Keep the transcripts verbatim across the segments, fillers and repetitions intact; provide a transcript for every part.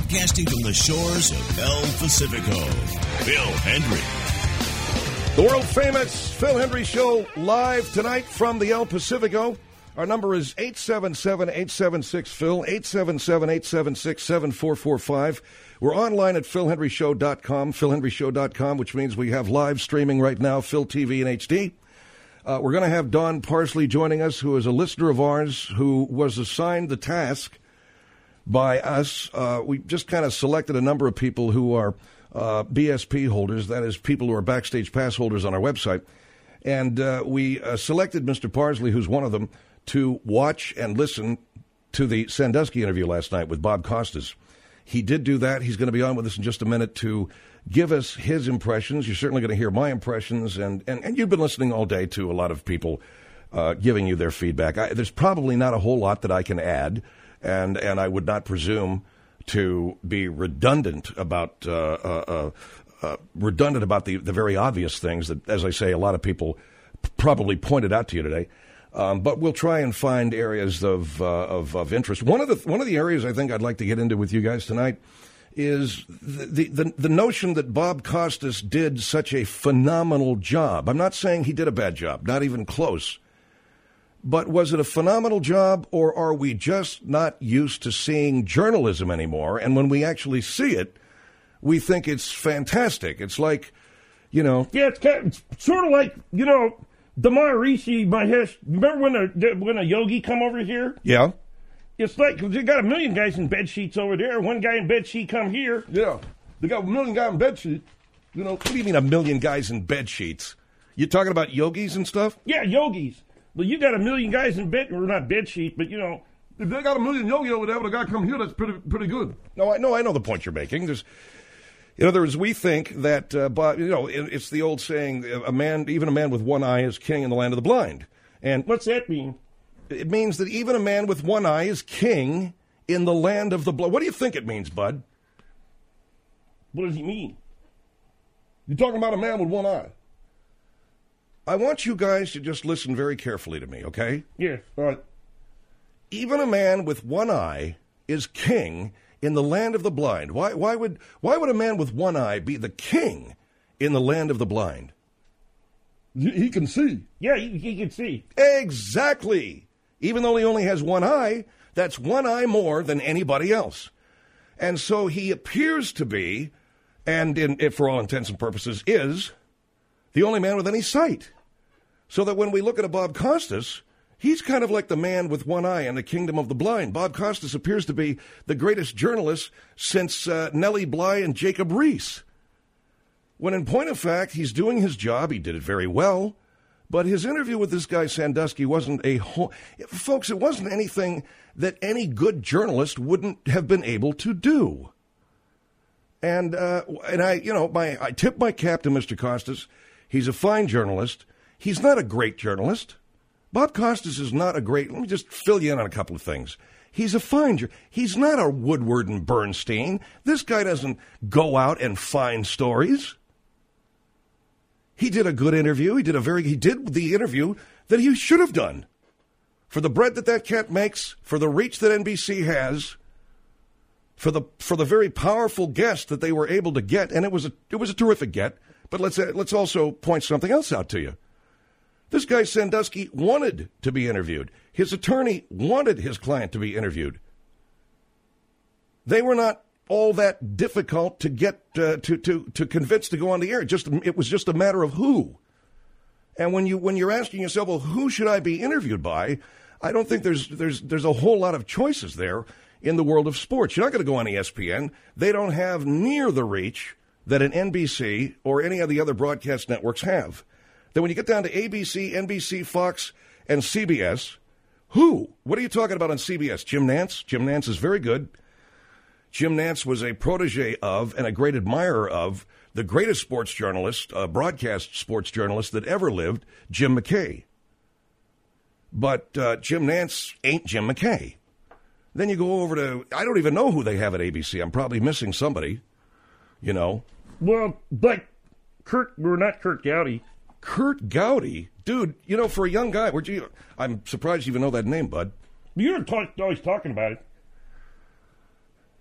Broadcasting from the shores of El Pacifico, Phil Hendrie. The world-famous Phil Hendrie Show live tonight from the El Pacifico. Our number is eight seven seven, eight seven six, Phil, eight seven seven, eight seven six, seven four four five. We're online at phil hendrie show dot com, phil hendrie show dot com, which means we have live streaming right now, Phil T V in H D. Uh, we're going to have Don Parsley joining us, who is a listener of ours who was assigned the task by us. Uh, we just kind of selected a number of people who are uh, B S P holders, that is, people who are backstage pass holders on our website. And uh, we uh, selected Mister Parsley, who's one of them, to watch and listen to the Sandusky interview last night with Bob Costas. He did do that. He's going to be on with us in just a minute to give us his impressions. You're certainly going to hear my impressions, and, and, and you've been listening all day to a lot of people uh, giving you their feedback. I, there's probably not a whole lot that I can add, and, and I would not presume to be redundant about uh, uh, uh, uh, redundant about the, the very obvious things that, as I say, a lot of people p- probably pointed out to you today. Um, but we'll try and find areas of, uh, of of interest. One of the one of the areas I think I'd like to get into with you guys tonight is the, the the notion that Bob Costas did such a phenomenal job. I'm not saying he did a bad job, not even close. But was it a phenomenal job, or are we just not used to seeing journalism anymore? And when we actually see it, we think it's fantastic. It's like, you know... Yeah, it's, kind of, it's sort of like, you know, Damar Rishi, my hair... Remember when a, when a yogi come over here? Yeah. It's like, because they got a million guys in bed sheets over there. One guy in bed sheet come here. Yeah. They got a million guys in bed sheets. You know, what do you mean a million guys in bed sheets? You talking about yogis and stuff? Yeah, yogis. Well, you got a million guys in bed, or not bed sheets, but, you know. If they got a million yogi over there, but a guy come here, that's pretty pretty good. No, I know, I know the point you're making. There's, in other words, we think that, uh, but, you know, it, it's the old saying, a man, even a man with one eye is king in the land of the blind. And what's that mean? It means that even a man with one eye is king in the land of the blind. What do you think it means, Bud? What does he mean? You're talking about a man with one eye. I want you guys to just listen very carefully to me, okay? Yeah, all right. Even a man with one eye is king in the land of the blind. Why, why would why would a man with one eye be the king in the land of the blind? He can see. Yeah, he, he can see. Exactly. Even though he only has one eye, that's one eye more than anybody else. And so he appears to be, and in, for all intents and purposes is, the only man with any sight. So that when we look at a Bob Costas, he's kind of like the man with one eye in the kingdom of the blind. Bob Costas appears to be the greatest journalist since uh, Nellie Bly and Jacob Riis. When in point of fact, he's doing his job. He did it very well. But his interview with this guy Sandusky wasn't a whole... Folks, it wasn't anything that any good journalist wouldn't have been able to do. And, uh, and I, you know, my I tip my cap to Mister Costas. He's a fine journalist. He's not a great journalist. Bob Costas is not a great... Let me just fill you in on a couple of things. He's a fine... He's not a Woodward and Bernstein. This guy doesn't go out and find stories. He did a good interview. He did a very... He did the interview that he should have done. For the bread that that cat makes, for the reach that N B C has, for the for the very powerful guest that they were able to get, and it was a it was a terrific get. But let's let's also point something else out to you. This guy Sandusky wanted to be interviewed. His attorney wanted his client to be interviewed. They were not all that difficult to get uh, to to to convince to go on the air. Just it was just a matter of who. And when you when you're asking yourself, well, who should I be interviewed by? I don't think there's there's there's a whole lot of choices there in the world of sports. You're not going to go on E S P N. They don't have near the reach that an N B C or any of the other broadcast networks have. Then when you get down to A B C, N B C, Fox, and C B S, who? What are you talking about on C B S? Jim Nantz? Jim Nantz is very good. Jim Nantz was a protege of and a great admirer of the greatest sports journalist, uh, broadcast sports journalist that ever lived, Jim McKay. But uh, Jim Nantz ain't Jim McKay. Then you go over to, I don't even know who they have at A B C. I'm probably missing somebody, you know. Well, like Kurt, we're not Kurt Gowdy. Kurt Gowdy? Dude, you know, for a young guy, where'd you, I'm surprised you even know that name, bud. You're talk, always talking about it.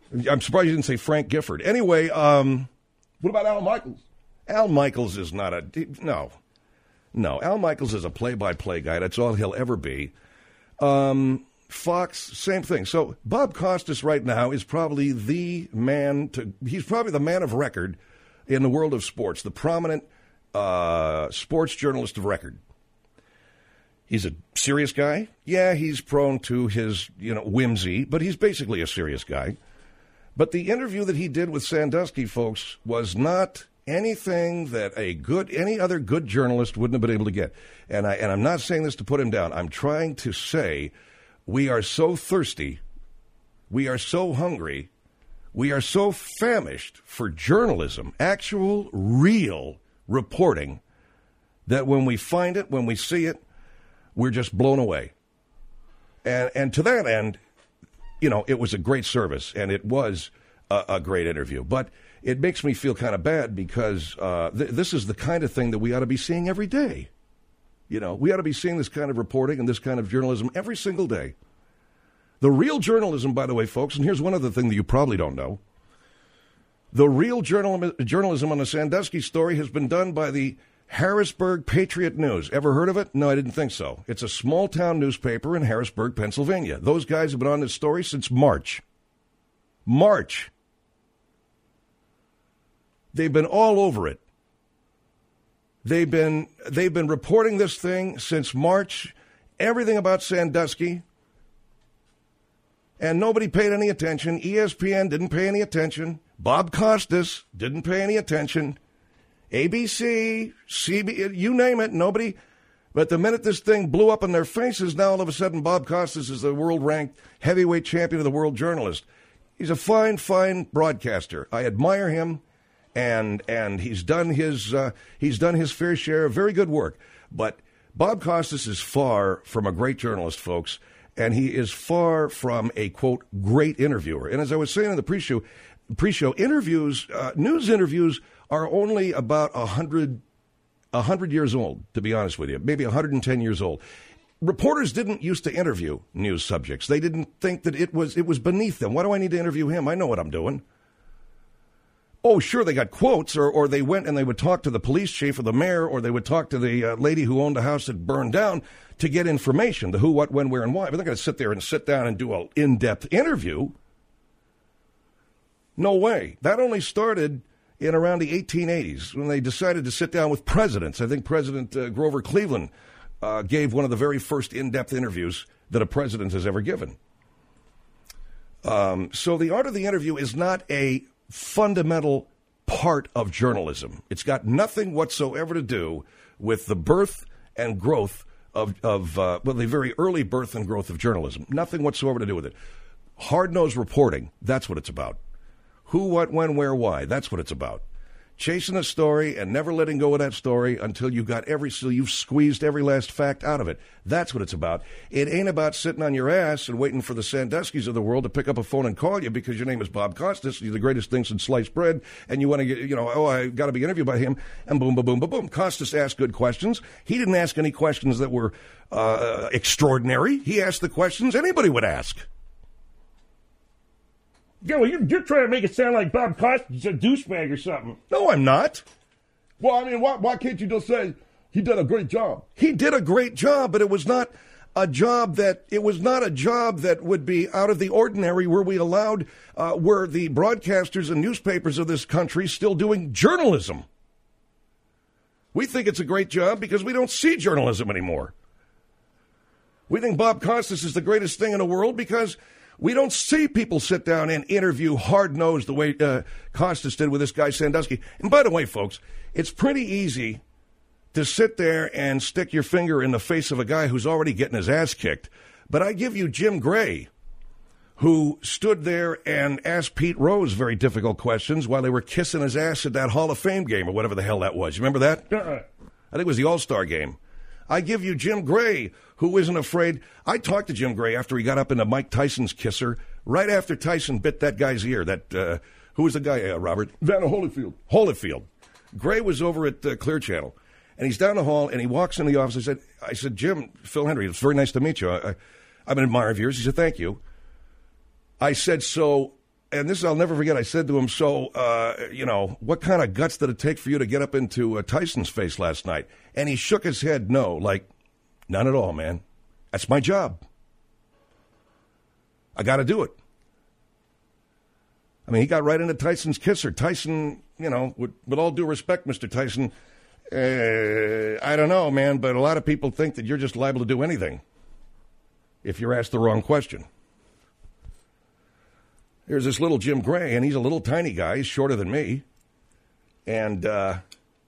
I'm surprised you didn't say Frank Gifford. Anyway, um, What about Al Michaels? Al Michaels is not a no, no. Al Michaels is a play-by-play guy. That's all he'll ever be. Um, Fox, same thing. So Bob Costas right now is probably the man to. He's probably the man of record in the world of sports, the prominent uh, sports journalist of record. He's a serious guy. Yeah, he's prone to his you know whimsy, but he's basically a serious guy. But the interview that he did with Sandusky, folks, was not anything that a good, any other good journalist wouldn't have been able to get. And, I, and I'm not saying this to put him down. I'm trying to say we are so thirsty, we are so hungry, we are so famished for journalism, actual, real reporting, that when we find it, when we see it, we're just blown away. And, and to that end, you know, it was a great service, and it was a, a great interview. But it makes me feel kind of bad because uh, th- this is the kind of thing that we ought to be seeing every day. You know, we ought to be seeing this kind of reporting and this kind of journalism every single day. The real journalism, by the way, folks, and here's one other thing that you probably don't know. The real journal- journalism on the Sandusky story has been done by the Harrisburg Patriot News. Ever heard of it? No, I didn't think so. It's a small-town newspaper in Harrisburg, Pennsylvania. Those guys have been on this story since March. March. They've been all over it. They've been they've been reporting this thing since March, everything about Sandusky, and nobody paid any attention. E S P N didn't pay any attention. Bob Costas didn't pay any attention. A B C, C B S, you name it, nobody. But the minute this thing blew up in their faces, now all of a sudden Bob Costas is the world-ranked heavyweight champion of the world journalist. He's a fine, fine broadcaster. I admire him, and and he's done his uh, he's done his fair share of very good work. But Bob Costas is far from a great journalist, folks, and he is far from a, quote, great interviewer. And as I was saying in the pre-show, pre-show interviews, uh, news interviews are only about one hundred, one hundred years old, to be honest with you, maybe one hundred ten years old. Reporters didn't used to interview news subjects. They didn't think that it was it was beneath them. Why do I need to interview him? I know what I'm doing. Oh, sure, they got quotes, or, or they went and they would talk to the police chief or the mayor, or they would talk to the uh, lady who owned the house that burned down to get information, the who, what, when, where, and why. But they're not going to sit there and sit down and do an in-depth interview. No way. That only started in around the eighteen eighties, when they decided to sit down with presidents. I think President uh, Grover Cleveland uh, gave one of the very first in-depth interviews that a president has ever given. Um, so the art of the interview is not a fundamental part of journalism. It's got nothing whatsoever to do with the birth and growth of, of uh, well, the very early birth and growth of journalism. Nothing whatsoever to do with it. Hard-nosed reporting, that's what it's about. Who, what, when, where, why. That's what it's about. Chasing a story and never letting go of that story until you got every, so you've squeezed every last fact out of it. That's what it's about. It ain't about sitting on your ass and waiting for the Sanduskys of the world to pick up a phone and call you because your name is Bob Costas. You're the greatest thing since sliced bread, and you want to get, you know, oh, I got to be interviewed by him, and boom, boom, boom, boom, boom. Costas asked good questions. He didn't ask any questions that were uh, extraordinary. He asked the questions anybody would ask. Yeah, well, you're, you're trying to make it sound like Bob Costas is a douchebag or something. No, I'm not. Well, I mean, why why can't you just say he did a great job? He did a great job, but it was not a job that it was not a job that would be out of the ordinary, where we allowed uh, were the broadcasters and newspapers of this country still doing journalism. We think it's a great job because we don't see journalism anymore. We think Bob Costas is the greatest thing in the world because we don't see people sit down and interview hard-nosed the way uh, Costas did with this guy Sandusky. And by the way, folks, it's pretty easy to sit there and stick your finger in the face of a guy who's already getting his ass kicked. But I give you Jim Gray, who stood there and asked Pete Rose very difficult questions while they were kissing his ass at that Hall of Fame game or whatever the hell that was. You remember that? Uh-uh. I think it was the All-Star game. I give you Jim Gray, who isn't afraid. I talked to Jim Gray after he got up into Mike Tyson's kisser, right after Tyson bit that guy's ear. That uh, who was the guy, uh, Robert? Vanna Holyfield. Holyfield. Gray was over at uh, Clear Channel, and he's down the hall, and he walks in the office. I said, I said, Jim, Phil Hendry, it's very nice to meet you. I, I, I'm an admirer of yours. He said, thank you. I said, so and this I'll never forget, I said to him, so, uh, you know, what kind of guts did it take for you to get up into uh, Tyson's face last night? And he shook his head no, like, none at all, man. That's my job. I got to do it. I mean, he got right into Tyson's kisser. Tyson, you know, with, with all due respect, Mister Tyson, uh, I don't know, man, but a lot of people think that you're just liable to do anything if you're asked the wrong question. Here's this little Jim Gray, and he's a little tiny guy. He's shorter than me. And uh,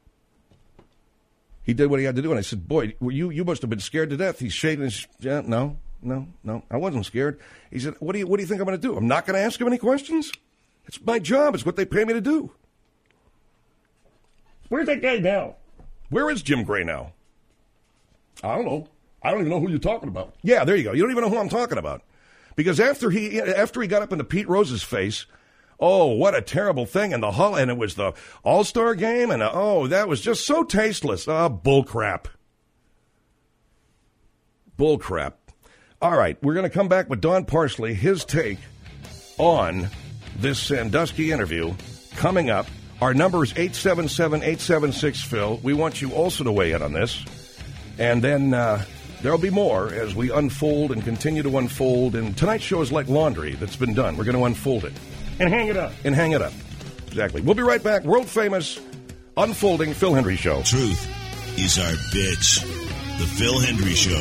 he did what he had to do. And I said, boy, you, you must have been scared to death. He's shaking his... Yeah, no, no, no, I wasn't scared. He said, what do you, what do you think I'm going to do? I'm not going to ask him any questions? It's my job. It's what they pay me to do. Where's that guy now? Where is Jim Gray now? I don't know. I don't even know who you're talking about. Yeah, there you go. You don't even know who I'm talking about. Because after he after he got up into Pete Rose's face, oh, what a terrible thing. And the hall, and it was the All-Star game, and uh, oh, that was just so tasteless. Ah, bull crap. Bull crap. All right, we're going to come back with Don Parsley, his take on this Sandusky interview coming up. Our number is eight seven seven, eight seven six, Phil. We want you also to weigh in on this. And then uh, there'll be more as we unfold and continue to unfold. And tonight's show is like laundry that's been done. We're going to unfold it. And hang it up. And hang it up. Exactly. We'll be right back. World-famous, unfolding Phil Hendrie Show. Truth is our bitch. The Phil Hendrie Show.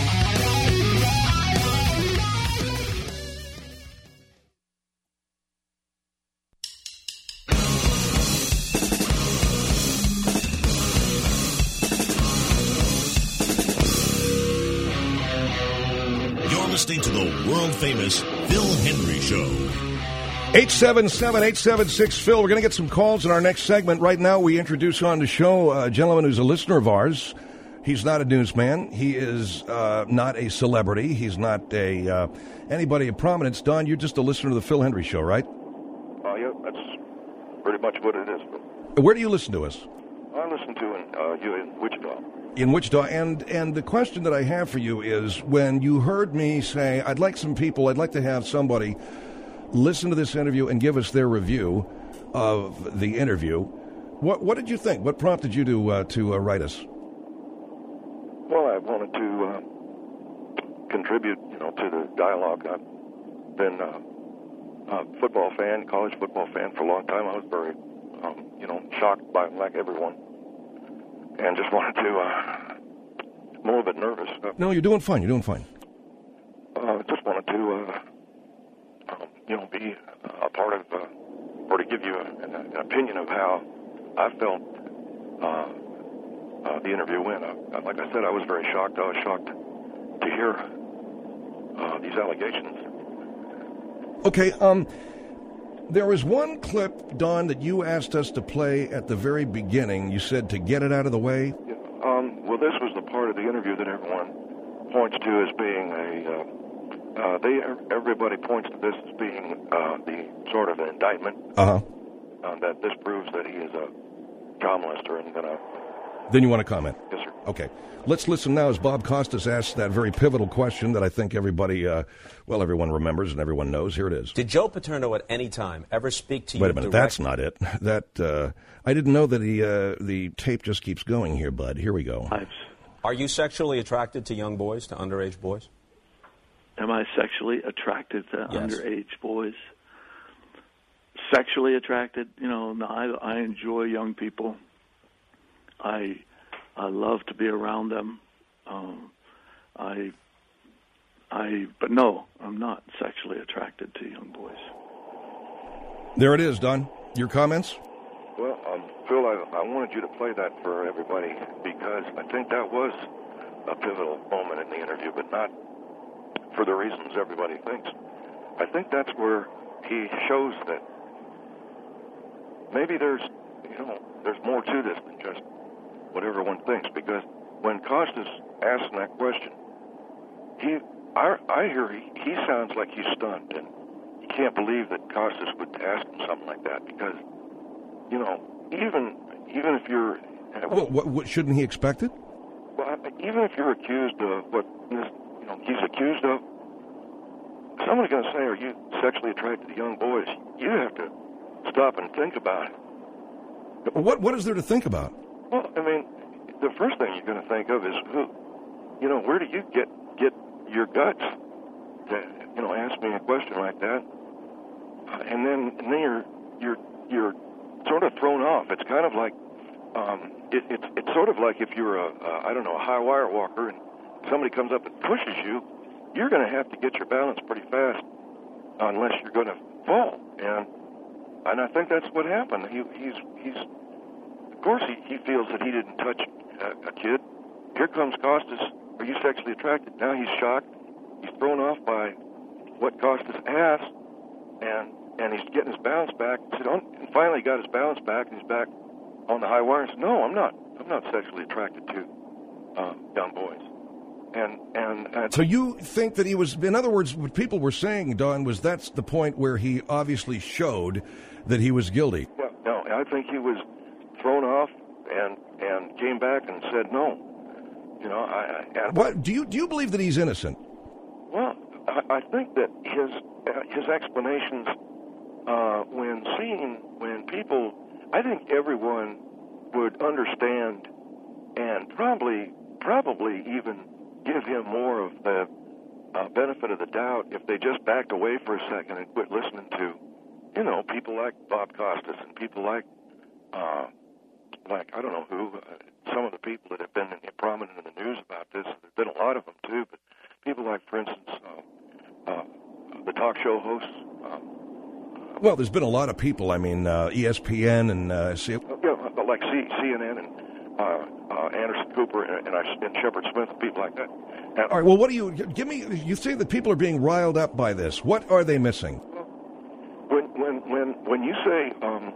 Listening to the world-famous Phil Hendrie Show. eight seven seven, eight seven six, Phil. We're going to get some calls in our next segment. Right now, we introduce on the show a gentleman who's a listener of ours. He's not a newsman. He is uh, not a celebrity. He's not a uh, anybody of prominence. Don, you're just a listener to the Phil Hendrie Show, right? Uh, yeah, that's pretty much what it is. Where do you listen to us? I listen to in, uh, you in Wichita. In Wichita, and and the question that I have for you is, when you heard me say, I'd like some people, I'd like to have somebody listen to this interview and give us their review of the interview, what what did you think? What prompted you to uh, to uh, write us? Well, I wanted to uh, contribute, you know, to the dialogue. I've been uh, a football fan, college football fan for a long time. I was very, um, you know, shocked by, like everyone. And just wanted to, uh, I'm a little bit nervous. Uh, no, you're doing fine. You're doing fine. Uh, just wanted to, uh, um, you know, be a part of, uh, or to give you an, an opinion of how I felt uh, uh, the interview went. Uh, like I said, I was very shocked. I was shocked to hear uh, these allegations. Okay, um... there was one clip, Don, that you asked us to play at the very beginning. You said to get it out of the way. Yeah, um, well, this was the part of the interview that everyone points to as being a. Uh, uh, they everybody points to this as being uh, the sort of an indictment. Uh-huh. Uh, that this proves that he is a child molester and gonna. Then you want to comment? Yes, sir. Okay. Let's listen now as Bob Costas asks that very pivotal question that I think everybody, uh, well, everyone remembers and everyone knows. Here it is. Did Joe Paterno at any time ever speak to you? Wait a minute. direct- That's not it. That uh, I didn't know that the uh, the tape just keeps going here, bud. Here we go. Are you sexually attracted to young boys, to underage boys? Am I sexually attracted to Yes. underage boys? Sexually attracted? You know, no, I, I enjoy young people. I I love to be around them. Um, I I but no, I'm not sexually attracted to young boys. There it is, Don. Your comments? Well, um, Phil, I, I wanted you to play that for everybody because I think that was a pivotal moment in the interview, but not for the reasons everybody thinks. I think that's where he shows that maybe there's, you know, there's more to this than just what everyone thinks. Because when Costas asked that question, he, I, I hear he, he sounds like he's stunned, and he can't believe that Costas would ask him something like that. Because, you know, even even if you're, Well, what, what, shouldn't he expect it? well, even if you're accused of what this, you know, he's accused of, someone's going to say, are you sexually attracted to young boys? You have to stop and think about it. What What is there to think about? Well, I mean, the first thing you're going to think of is who, you know, where do you get get your guts to, you know, ask me a question like that? Uh, and then and then you're you're you're sort of thrown off. It's kind of like um, it, it's it's sort of like if you're a, a I don't know a high wire walker and somebody comes up and pushes you, you're going to have to get your balance pretty fast, unless you're going to fall. And and I think that's what happened. He he's he's of course he, he feels that he didn't touch a, a kid. Here comes Costas. Are you sexually attracted? Now he's shocked. He's thrown off by what Costas asked, and and he's getting his balance back. And finally he got his balance back, and he's back on the high wire and said, no, I'm not. I'm not sexually attracted to uh, young boys. And, and and so you think that he was, in other words, what people were saying, Don, was that's the point where he obviously showed that he was guilty. Yeah, no, I think he was thrown off and and came back and said no. You know, I. I and what do you do? You believe that he's innocent? Well, I, I think that his uh, his explanations, uh, when seeing when people, I think everyone would understand and probably probably even give him more of the uh, benefit of the doubt if they just backed away for a second and quit listening to, you know, people like Bob Costas and people like, uh, like I don't know who, uh, some of the people that have been prominent in the news about this. There's been a lot of them too, but people like, for instance, uh, uh, the talk show hosts. Uh, well, there's been a lot of people. I mean, uh, E S P N and uh, C- yeah, like C- CNN and. Uh, uh, Anderson Cooper and, and, and Shepard Smith and people like that. And, all right. Well, what do you give me? You say that people are being riled up by this. What are they missing? When when when when you say um,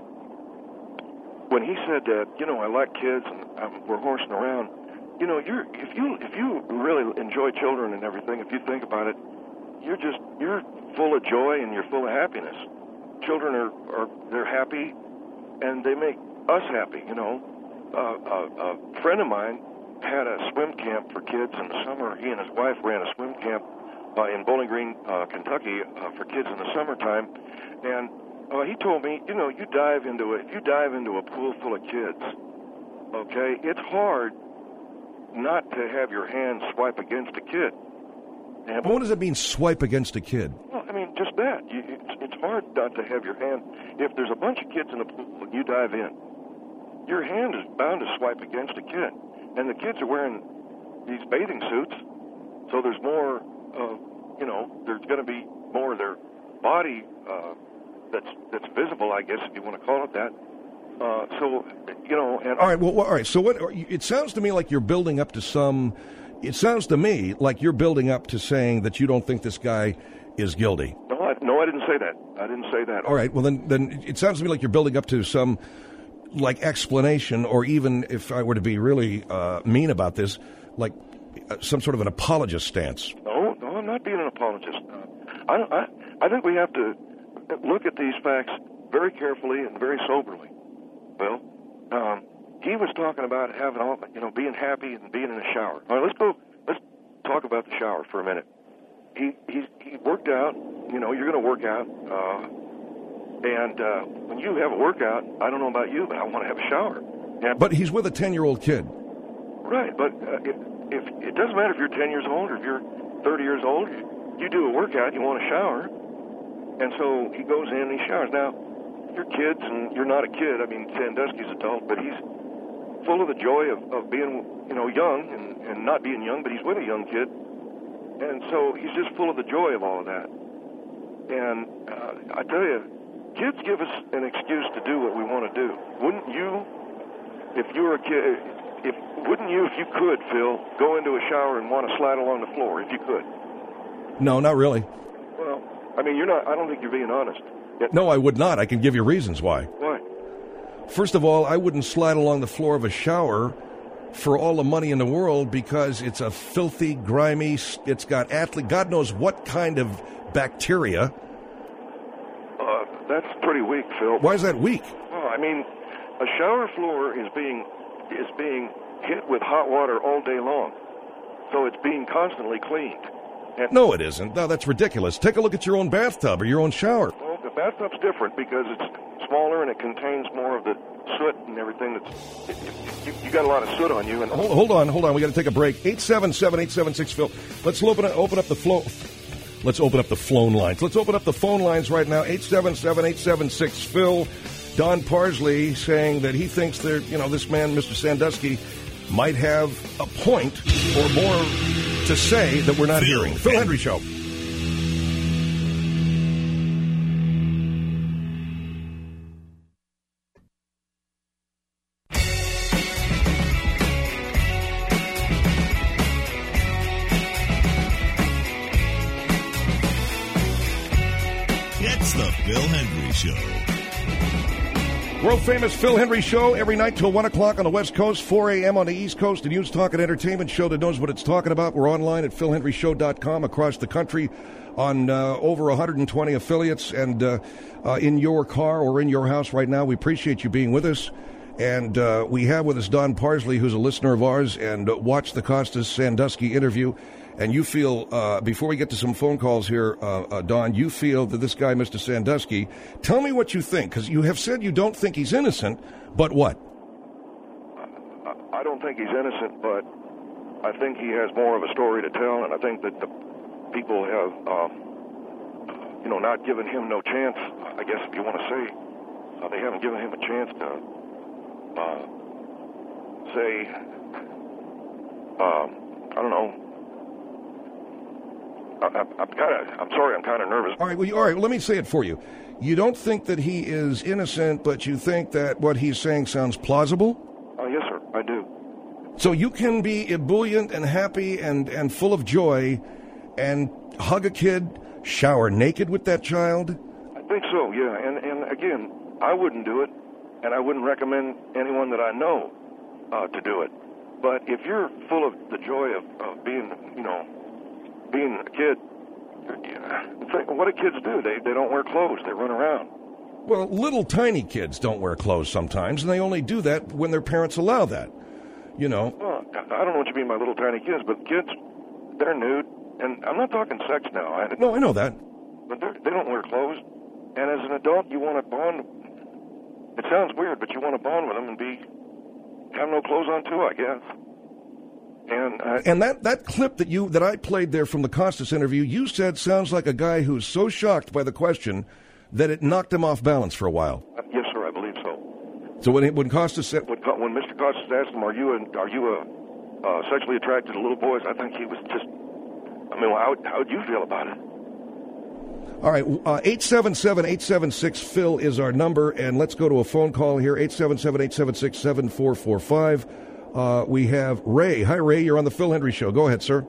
when he said that, you know, I like kids and um, we're horsing around. You know, you're if you if you really enjoy children and everything, if you think about it, you're just you're full of joy and you're full of happiness. Children are, are they're happy, and they make us happy. You know. Uh, a, a friend of mine had a swim camp for kids in the summer. He and his wife ran a swim camp uh, in Bowling Green, uh, Kentucky, uh, for kids in the summertime. And uh, he told me, you know, you dive into it. If you dive into a pool full of kids, okay, it's hard not to have your hand swipe against a kid. And, but what does it mean, swipe against a kid? Well, I mean, just that. You, it's, it's hard not to have your hand. If there's a bunch of kids in a pool and you dive in, your hand is bound to swipe against a kid. And the kids are wearing these bathing suits, so there's more, uh, you know, there's going to be more of their body uh, that's that's visible, I guess, if you want to call it that. Uh, so, you know, and... All right, well, all right, so what? It sounds to me like you're building up to some... It sounds to me like you're building up to saying that you don't think this guy is guilty. No, I, no, I didn't say that. I didn't say that. All right, well, then, then it sounds to me like you're building up to some... like explanation, or even if I were to be really uh, mean about this, like uh, some sort of an apologist stance. No, no, I'm not being an apologist. Uh, I, I, I think we have to look at these facts very carefully and very soberly. Well, um, he was talking about having all, you know, being happy and being in a shower. All right, let's go. Let's talk about the shower for a minute. He he he worked out. You know, you're going to work out. Uh, And uh, when you have a workout, I don't know about you, but I want to have a shower. And, but he's with a ten-year-old kid. Right, but uh, if, if it doesn't matter if you're ten years old or if you're thirty years old, you do a workout, you want a shower. And so he goes in and he showers. Now, you're kids and you're not a kid. I mean, Sandusky's adult, but he's full of the joy of, of being, you know, young and, and not being young, but he's with a young kid. And so he's just full of the joy of all of that. And uh, I tell you, kids give us an excuse to do what we want to do. Wouldn't you, if you were a kid, if wouldn't you, if you could, Phil, go into a shower and want to slide along the floor, if you could? No, not really. Well, I mean, you're not. I don't think you're being honest. Yet, no, I would not. I can give you reasons why. Why? First of all, I wouldn't slide along the floor of a shower for all the money in the world because it's a filthy, grimy. It's got athlete. God knows what kind of bacteria. That's pretty weak, Phil. Why is that weak? Well, I mean, a shower floor is being is being hit with hot water all day long, so it's being constantly cleaned. And No, it isn't. No, that's ridiculous. Take a look at your own bathtub or your own shower. Well, the bathtub's different because it's smaller and it contains more of the soot and everything. That's you, you, you got a lot of soot on you. And Hold, hold on, hold on. We got to take a break. eight seven seven, eight seven six, Phil. Let's open up, open up the flow. Let's open up the phone lines. Let's open up the phone lines right now. eight seven seven, eight seven six, Phil. Don Parsley saying that he thinks that, you know, this man, Mister Sandusky, might have a point or more to say that we're not Phil hearing. Phil Hendrie Show. It's the Phil Hendrie Show. World famous Phil Hendrie Show every night till one o'clock on the West Coast, four a.m. on the East Coast. A news, talk, and entertainment show that knows what it's talking about. We're online at phil hendrie show dot com across the country on uh, over one hundred twenty affiliates and uh, uh, in your car or in your house right now. We appreciate you being with us. And uh, we have with us Don Parsley, who's a listener of ours, and uh, watched the Costas Sandusky interview. And you feel, uh, before we get to some phone calls here, uh, uh, Don, you feel that this guy, Mister Sandusky, tell me what you think, because you have said you don't think he's innocent, but what? I don't think he's innocent, but I think he has more of a story to tell, and I think that the people have, uh, you know, not given him no chance, I guess if you want to say. Uh, they haven't given him a chance to uh, say, uh, I don't know, I, I'm kind of. I'm sorry. I'm kind of nervous. All right. Well, you, all right. Well, let me say it for you. You don't think that he is innocent, but you think that what he's saying sounds plausible? Oh, yes, sir. I do. So you can be ebullient and happy and, and full of joy and hug a kid, shower naked with that child? I think so, yeah. And, and again, I wouldn't do it, and I wouldn't recommend anyone that I know uh, to do it. But if you're full of the joy of, of being, you know, being a kid, what do kids do? They they don't wear clothes. They run around. Well, little tiny kids don't wear clothes sometimes, and they only do that when their parents allow that. You know. Well, I don't know what you mean by little tiny kids, but kids, they're nude, and I'm not talking sex now. I, no, I know that. But they don't wear clothes, and as an adult, you want to bond. It sounds weird, but you want to bond with them and be have no clothes on too, I guess. And, I, and that, that clip that you that I played there from the Costas interview, you said sounds like a guy who's so shocked by the question that it knocked him off balance for a while. Uh, yes, sir, I believe so. So when when Costas said, when, when Mister Costas asked him, "Are you a, are you a uh, sexually attracted to little boys?" I think he was just. I mean, how how would you feel about it? All right, uh, eight seven seven, eight seven six, Phil is our number, and let's go to a phone call here, eight seven seven, eight seven six, seven four four five. Uh, we have Ray. Hi, Ray. You're on the Phil Hendrie Show. Go ahead, sir.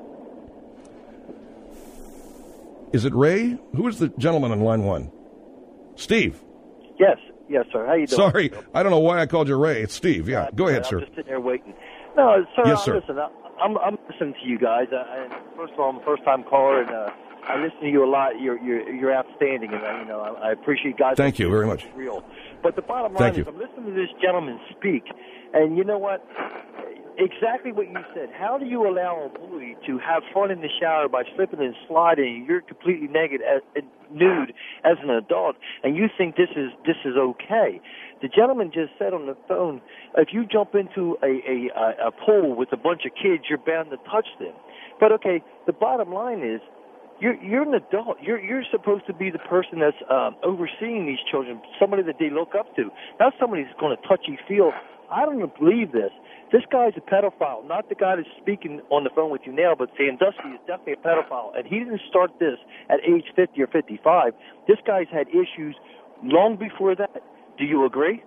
Is it Ray? Who is the gentleman on line one? Steve. Yes. Yes, sir. How you doing? Sorry. I don't know why I called you Ray. It's Steve. Yeah. Go ahead, I'm sir. I'm just sitting there waiting. No, sir. Yes, sir. Listen, I'm, I'm listening to you guys. I, first of all, I'm a first-time caller, and uh, I listen to you a lot. You're you're, you're outstanding, and uh, you know I, I appreciate you guys. Thank you very much. Real. But the bottom line Thank is, you. I'm listening to this gentleman speak, and you know what? Exactly what you said. How do you allow a boy to have fun in the shower by slipping and sliding? You're completely naked, as, nude as an adult, and you think this is this is okay? The gentleman just said on the phone, if you jump into a a, a pool with a bunch of kids, you're bound to touch them. But okay, the bottom line is, you're you're an adult. You're you're supposed to be the person that's um, overseeing these children, somebody that they look up to, not somebody that's going to touch you, feel. I don't believe this. This guy's a pedophile, not the guy that's speaking on the phone with you now, but Sandusky is definitely a pedophile, and he didn't start this at age fifty or fifty-five. This guy's had issues long before that. Do you agree?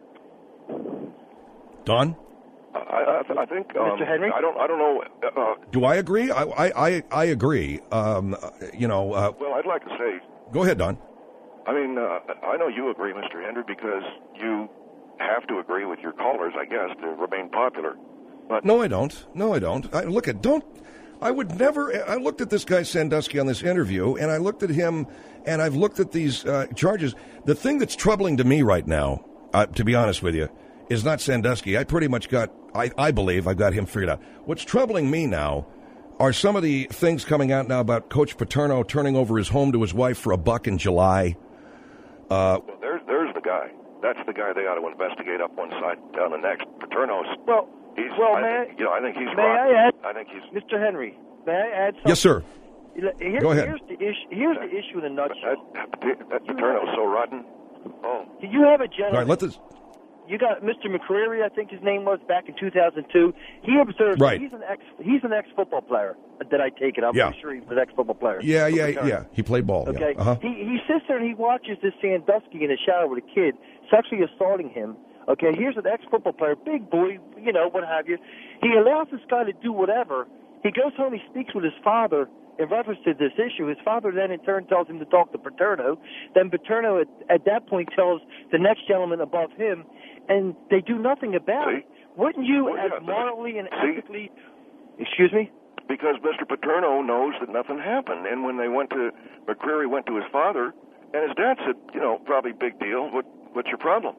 Don? I, I, I think, um, Mister Henry? I don't, I don't know. Uh, Do I agree? I I, I, I agree. Um, you know. Uh, well, I'd like to say. Go ahead, Don. I mean, uh, I know you agree, Mister Hendry, because you have to agree with your callers, I guess, to remain popular. But no, I don't. No, I don't. I, look at don't. I would never. I looked at this guy Sandusky on this interview, and I looked at him, and I've looked at these uh, charges. The thing that's troubling to me right now, uh, to be honest with you, is not Sandusky. I pretty much got. I, I believe I've got him figured out. What's troubling me now are some of the things coming out now about Coach Paterno turning over his home to his wife for a buck in July. Uh, well, there's there's the guy. That's the guy they ought to investigate up one side, down the next. Paterno's. Well, he's, well, I man. think, you know, I think he's. May rotten. I add, I think he's. Mister Henry? May I add something? yes, sir. Here, Go ahead. Here's the issue. Here's the issue in a nutshell. That, that, that Paterno's so rotten. Oh. You have a All gentleman. right, let this. You got Mister McCreary, I think his name was, back in two thousand two. He observed. Right. He's an ex. He's an ex football player. That I take it. I'm Yeah. pretty sure he's an ex football player. Yeah, yeah, Paterno. yeah. He played ball. Okay. Yeah. Uh-huh. He he sits there and he watches this Sandusky in the shower with a kid sexually assaulting him. Okay. Here's an ex football player, big boy, you know, what have you. He allows this guy to do whatever. He goes home. He speaks with his father in reference to this issue. His father then in turn tells him to talk to Paterno. Then Paterno at, at that point tells the next gentleman above him, and they do nothing about See? it. Wouldn't you, Well, as yeah, morally and see? ethically, excuse me? Because Mister Paterno knows that nothing happened. And when they went to, McCreary went to his father, and his dad said, you know, probably big deal. What, what's your problem?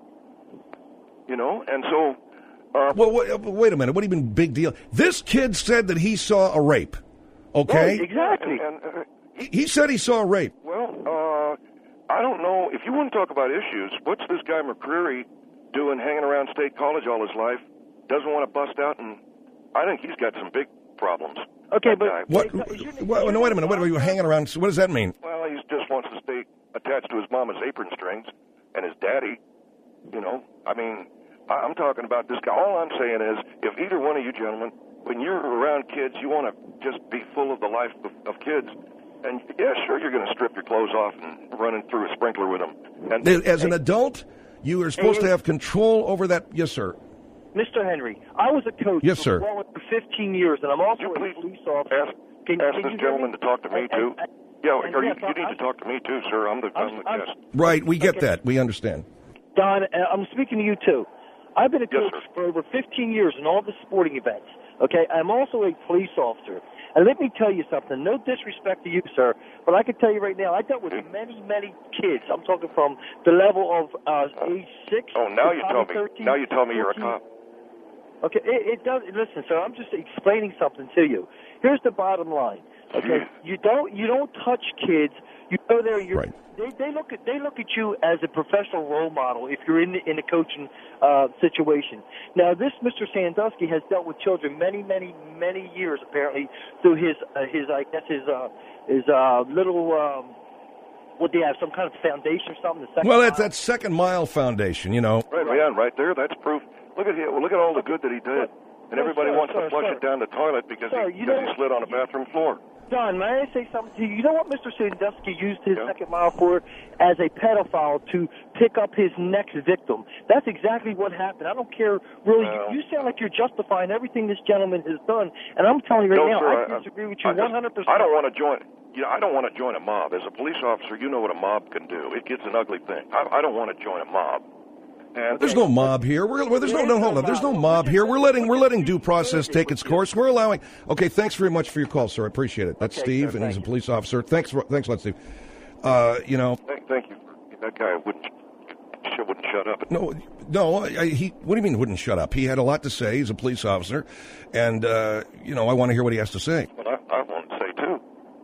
You know, and so. Uh, Well, wait, wait a minute. What do you mean, big deal? This kid said that he saw a rape. Okay, Right, exactly. And, and, uh, he, he said he saw a rape. well, uh, I don't know. If you want to talk about issues, what's this guy McCreary doing hanging around State College all his life? Doesn't want to bust out, and I think he's got some big problems. Okay, that but guy. What? Is your- Well, no, wait a minute. Wait a minute. You were hanging around. What does that mean? Well, he just wants to stay attached to his mama's apron strings and his daddy. You know, I mean, I- I'm talking about this guy. All I'm saying is, if either one of you gentlemen, when you're around kids, you want to just be full of the life of, of kids. And yeah, sure, you're going to strip your clothes off and run in through a sprinkler with them. And As an adult, you are supposed to have control over that. Yes, sir. Mister Henry, I was a coach Yes, for sir. well over fifteen years, and I'm also you a please police officer. ask, Can- ask can this you hear gentleman me? to talk to me And- too. and- Yeah, and or you, yes, you need I'm- to talk to me too, sir. I'm the, I'm the I'm- guest. Right. We get Okay. that. We understand. Don, uh, I'm speaking to you too. I've been a Yes, coach sir. for over fifteen years in all the sporting events. Okay, I'm also a police officer. And let me tell you something. No disrespect to you, sir, but I can tell you right now, I dealt with many, many kids. I'm talking from the level of uh, age six. Oh, now to you probably tell me. thirteen, Now you tell me you're a fourteen. cop. Okay, it, it does. Listen, sir, I'm just explaining something to you. Here's the bottom line. Okay, Jeez. you don't you don't touch kids. You go there. You're, Right. They they look at they look at you as a professional role model if you're in the, in a coaching uh, situation. Now, this Mister Sandusky has dealt with children many, many, many years apparently through his uh, his I guess his uh, his uh, little. Um, what do you have? Some kind of foundation or something? The second Well, that's mile? that Second Mile Foundation. You know. Right, yeah, right there. That's proof. Look at him. Look at all the good that he did. And No, everybody sir, wants sir, to flush sir. it down the toilet because, Sir, he, you because know- he slid on a bathroom floor. Don, may I say something to you? You know what Mister Sandusky used his Yeah. second mile for? As a pedophile to pick up his next victim. That's exactly what happened. I don't care, really. Well- you, you sound like you're justifying everything this gentleman has done. And I'm telling you right No, now, sir, I disagree with you I just- one hundred percent. I don't want to join. You know, I don't want to join a mob. As a police officer, you know what a mob can do. It gets an ugly thing. I, I don't want to join a mob. And There's no mob here. We're, well, there's no, no, hold on. There's no mob here. We're letting we're letting due process take its course. We're allowing. Okay, thanks very much for your call, sir. I appreciate it. That's Okay, Steve, sir, and he's a thank you. police officer. Thanks, for, thanks a lot, Steve. Uh, you know, Thank, thank you. That guy wouldn't sh- wouldn't shut up. no, no. I, he. What do you mean? Wouldn't shut up? He had a lot to say. He's a police officer, and uh, you know, I want to hear what he has to say. Well, I, I want to say too.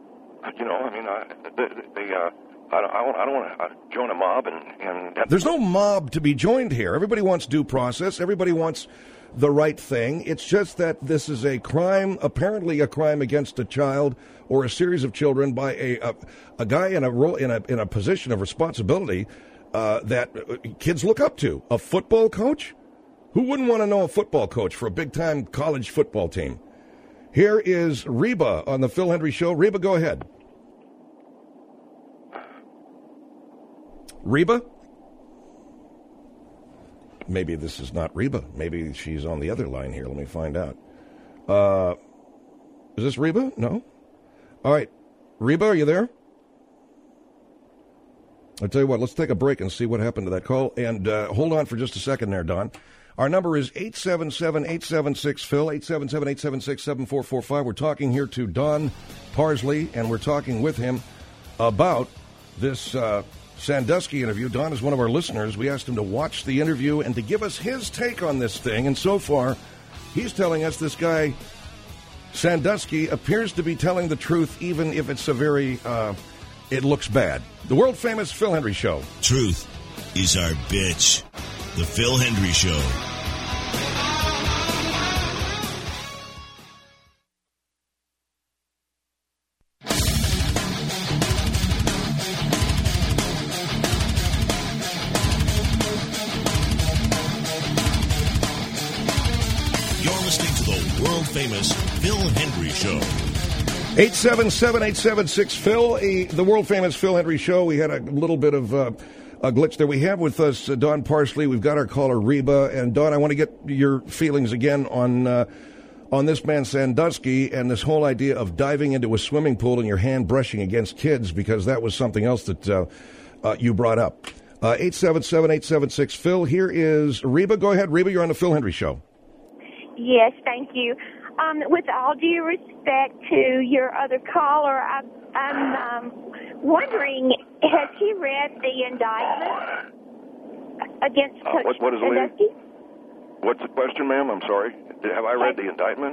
You know, I mean, I, they, they, uh, I don't, I don't, I don't want to join a mob, and and that, There's no mob to be joined here. Everybody wants due process. Everybody wants the right thing. It's just that this is a crime, apparently a crime against a child or a series of children by a a, a guy in a role in a in a position of responsibility uh, that kids look up to. A football coach? Who wouldn't want to know a football coach for a big time college football team? Here is Reba on the Phil Hendry Show. Reba, go ahead. Reba? Maybe this is not Reba. Maybe she's on the other line here. Let me find out. Uh, is this Reba? No? All right. Reba, are you there? I'll tell you what, let's take a break and see what happened to that call. And uh, hold on for just a second there, Don. Our number is eight seven seven, eight seven six, Phil, eight seven seven, eight seven six, seven four four five. We're talking here to Don Parsley, and we're talking with him about this uh, Sandusky interview. Don is one of our listeners. We asked him to watch the interview and to give us his take on this thing. And so far, he's telling us this guy Sandusky appears to be telling the truth, even if it's a very, uh, it looks bad. The world-famous Phil Hendrie Show. Truth is our bitch. The Phil Hendrie Show. World-famous Phil Hendrie Show. eight seven seven, eight seven six, Phil, a, the world-famous Phil Hendrie Show. We had a little bit of uh, a glitch there. We have with us uh, Don Parsley. We've got our caller, Reba. And, Don, I want to get your feelings again on uh, on this man, Sandusky, and this whole idea of diving into a swimming pool and your hand brushing against kids, because that was something else that uh, uh, you brought up. Uh, eight seven seven, eight seven six, Phil. Here is Reba. Go ahead, Reba. You're on the Phil Hendrie Show. Yes, thank you. Um, with all due respect to your other caller, I, I'm um, wondering, has he read the indictment against uh, Coach what, what is Sandusky? What's the question, ma'am? I'm sorry. Have I read has, the indictment?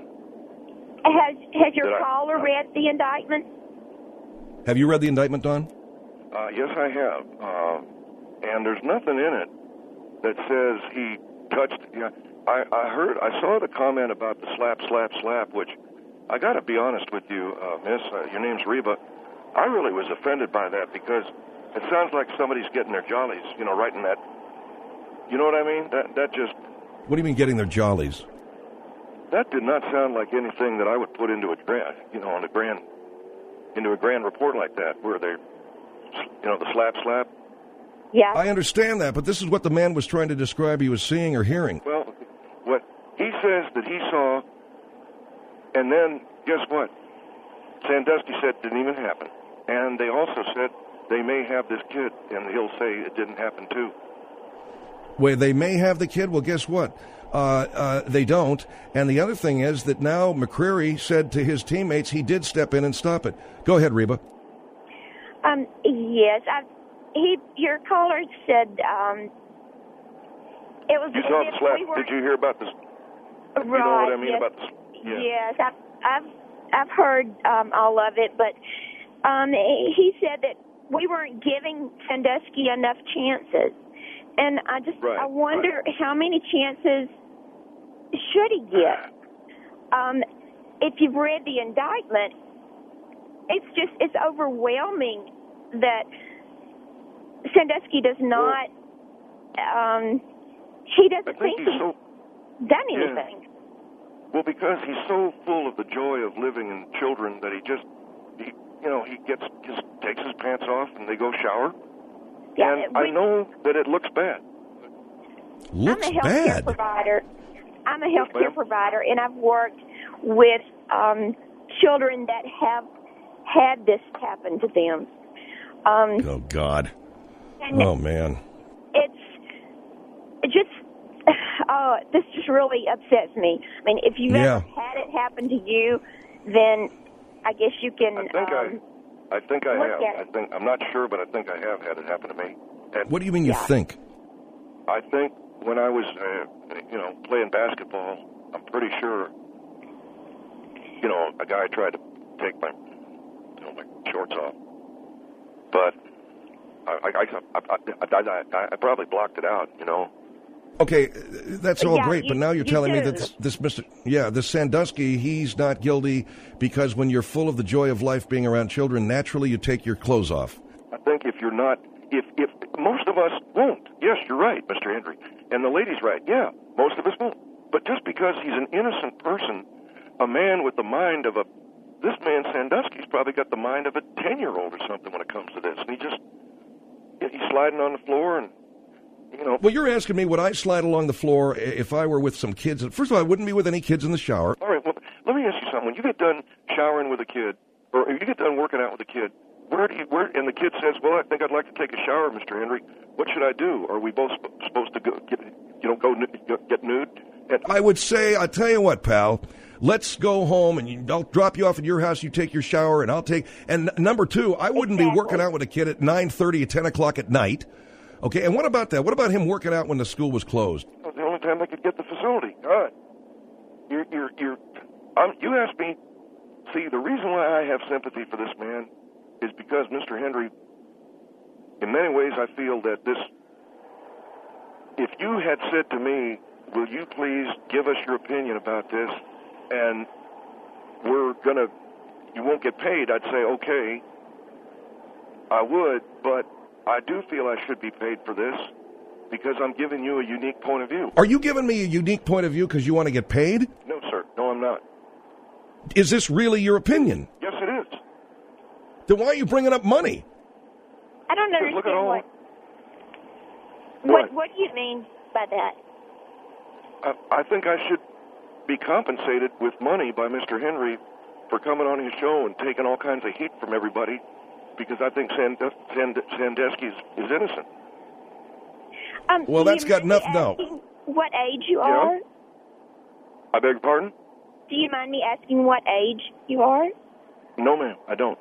Has Has your Did caller I, uh, read the indictment? Have you read the indictment, Don? Uh, yes, I have. Uh, and there's nothing in it that says he touched... Yeah, I, I heard, I saw the comment about the slap, slap, slap, which I got to be honest with you, uh, Miss. Uh, your name's Reba. I really was offended by that because it sounds like somebody's getting their jollies, you know, right in that. You know what I mean? That that just. What do you mean getting their jollies? That did not sound like anything that I would put into a grand, you know, on a grand, into a grand report like that, where they, you know, the slap, slap. Yeah. I understand that, but this is what the man was trying to describe he was seeing or hearing. Well, what he says that he saw, and then guess what? Sandusky said it didn't even happen. And they also said they may have this kid, and he'll say it didn't happen too. Wait, they may have the kid? Well, guess what? Uh, uh, they don't. And the other thing is that now McCreary said to his teammates he did step in and stop it. Go ahead, Reba. Um, yes, I, he. Your caller said um, it was. You saw the slap. We were, Did you hear about this? Right. You know what I mean yes, about this? Yeah. Yes, I've I've I've heard um, all of it, but um, he said that we weren't giving Sandusky enough chances, and I just right, I wonder right. how many chances should he get? Um, if you've read the indictment, it's just it's overwhelming that Sandusky does not. Um, he doesn't I think think he's he's so, done yeah. anything. Well, because he's so full of the joy of living in children that he just, he, you know, he gets just takes his pants off and they go shower. Yeah, and we, I know that it looks bad. Looks I'm a healthcare bad. provider. I'm a Yes, healthcare ma'am. provider, and I've worked with um, children that have had this happen to them. Um, Oh, God. and Oh, man. it's it just, oh, this just really upsets me. I mean, if you've Yeah. ever had it happen to you, then I guess you can. I think um, I, I think I look have. at I it. think I'm not sure, but I think I have had it happen to me. And What do you mean you Yeah. think? I think when I was, uh, you know, playing basketball, I'm pretty sure, you know, a guy tried to take my, you know, my shorts off, but I, I, I, I, I, I, I probably blocked it out, you know. Okay, that's all Yeah, great, you- but now you're you telling me do. that this, this Mister Yeah, this Sandusky, he's not guilty because when you're full of the joy of life being around children, naturally you take your clothes off. I think if you're not, if if most of us won't. Yes, you're right, Mister Hendrie, and the lady's right. Yeah, most of us won't. But just because he's an innocent person, a man with the mind of a, this man Sandusky's probably got the mind of a ten-year-old or something when it comes to this, and he just he's sliding on the floor and. You know, Well, you're asking me would I slide along the floor if I were with some kids? First of all, I wouldn't be with any kids in the shower. all right, well, let me ask you something. When you get done showering with a kid, or if you get done working out with a kid, where do you, where, and the kid says, well, I think I'd like to take a shower, Mister Hendrie. What should I do? Are we both sp- supposed to go, get, you know, go nu- get nude? And, I would say, I'll tell you what, pal, let's go home and you, I'll drop you off at your house, you take your shower, and I'll take, and n- number two, I wouldn't Exactly. be working out with a kid at nine thirty or ten o'clock at night. Okay, and what about that? What about him working out when the school was closed? the only time they could get the facility. God, you're, you're, you're, um, you asked me See, the reason why I have sympathy for this man is because Mister Hendry, in many ways, I feel that this, if you had said to me, will you please give us your opinion about this, and we're going to, you won't get paid, I'd say, okay, I would, but I do feel I should be paid for this because I'm giving you a unique point of view. Are you giving me a unique point of view because you want to get paid? No, sir. No, I'm not. Is this really your opinion? Yes, it is. Then why are you bringing up money? I don't Just look at understand all- what, Go what ahead. what do you mean by that? I, I think I should be compensated with money by Mister Henry for coming on his show and taking all kinds of heat from everybody because I think Sand- Sand- Sandusky is, is innocent. Um, Well, do that's you got mind nothing- me no. asking What age you Yeah? are? I beg your pardon? Do you mind me asking what age you are? No, ma'am, I don't.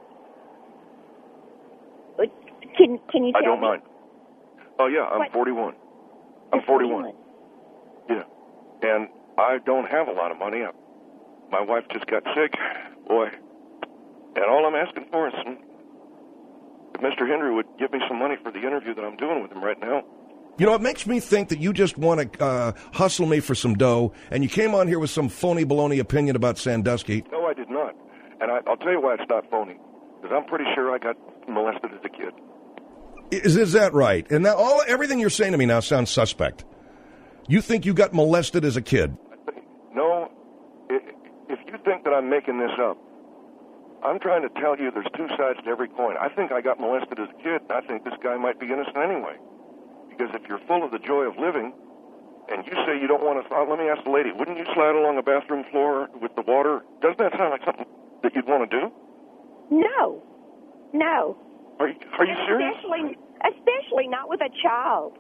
Can Can you tell I don't me? mind. Oh, yeah, I'm What? forty-one. I'm forty-one. Yeah. And I don't have a lot of money. I, my wife just got sick. Boy. And all I'm asking for is some, if Mister Henry would give me some money for the interview that I'm doing with him right now. You know, it makes me think that you just want to uh, hustle me for some dough, and you came on here with some phony baloney opinion about Sandusky. No, I did not. And I, I'll tell you why it's not phony. Because I'm pretty sure I got molested as a kid. Is, is that right? And now all everything you're saying to me now sounds suspect. You think you got molested as a kid? No, i- if you think that I'm making this up, I'm trying to tell you there's two sides to every coin. I think I got molested as a kid, and I think this guy might be innocent anyway. Because if you're full of the joy of living, and you say you don't want to, uh, let me ask the lady, wouldn't you slide along a bathroom floor with the water? Doesn't that sound like something that you'd want to do? No, no. Are you, are you serious? Especially, especially not with a child.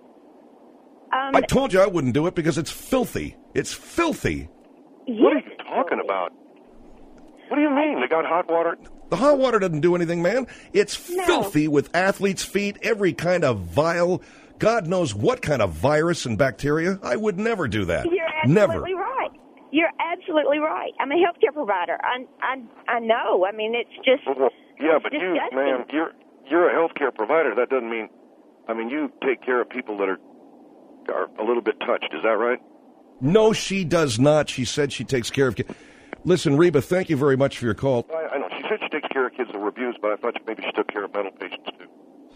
Um, I told you I wouldn't do it because it's filthy. It's filthy. What are you talking about? What do you mean? They got hot water? The hot water doesn't do anything, man. It's No. filthy with athlete's feet, every kind of vile, God knows what kind of virus and bacteria. I would never do that. You're absolutely Never. right. You're absolutely right. I'm a healthcare provider. I I I know. I mean, it's just Well, yeah, it's but you, disgusting. ma'am, you're you're a healthcare provider. That doesn't mean, I mean, you take care of people that are are a little bit touched. Is that right? No, she does not. She said she takes care of kids. Listen, Reba, thank you very much for your call. I, I know. She said she takes care of kids that were abused, but I thought maybe she took care of mental patients too.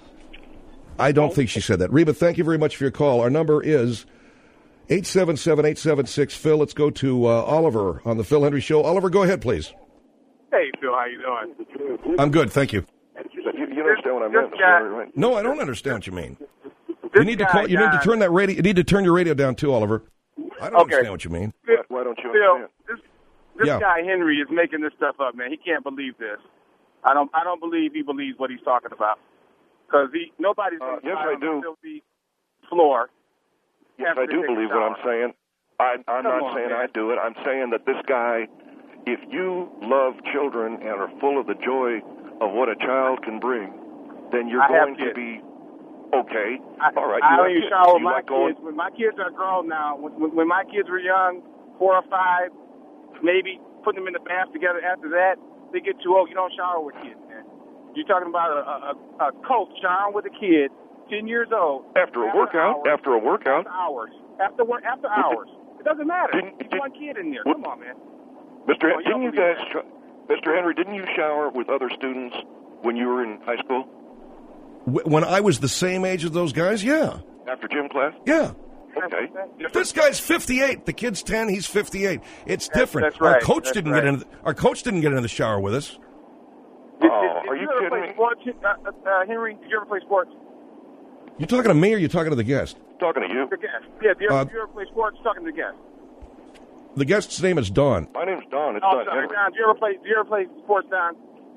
I don't think she said that. Reba, thank you very much for your call. Our number is eight seven seven, eight seven six, Phil. Let's go to uh, Oliver on the Phil Hendry Show. Oliver, go ahead, please. Hey, Phil, how you doing? I'm good, thank you. You, you understand what I meant, This guy- Mister Right? No, I don't understand what you mean. This You need to guy call. You need to died- turn that radio. You need to turn your radio down too, Oliver. I don't Okay. understand what you mean. Why, why don't you Phil, understand? this this Yeah. guy Henry is making this stuff up, man. He can't believe this. I don't. I don't believe he believes what he's talking about. Because he nobody's Uh, going to yes, die I on do. the filthy floor. Yes, after I they do take a believe what I'm shower. saying. I, I'm Come not on, saying man. I do it. I'm saying that this guy, if you love children and are full of the joy of what a child can bring, then you're I have going to kids. be okay. I, All right, I you don't have even kids. shower with You my like going- kids. When my kids are grown now, when, when, when my kids were young, four or five, maybe putting them in the bath together after that, they get too old. You don't shower with kids, man. You're talking about a, a, a coach showering with a kid, ten years old. After a workout, hours, after a workout. After hours. After work, after hours. It doesn't matter. Didn't- It's did- one kid in there. what- Come on, man. Mister Oh, Hen- you didn't you don't believe guys, sh- Mister Henry, didn't you shower with other students when you were in high school? Wh- When I was the same age as those guys, yeah, After gym class? yeah. Okay. This guy's fifty-eight. The kid's ten. He's fifty-eight. It's That's- different. that's right. Our coach That's didn't right. get into. The, our coach didn't get into the shower with us. Did, Oh, did, did are you ever kidding play me? sports, uh, uh, Henry? Did you ever play sports? You talking to me or you talking to the guest? Talking to you. The guest. Yeah, did you, ever, Uh, did you ever play sports? Talking to the guest. The guest's name is Dawn. My name's Don. It's Oh, not sorry, Henry. Don. Did you ever play? Did you ever play sports, Don?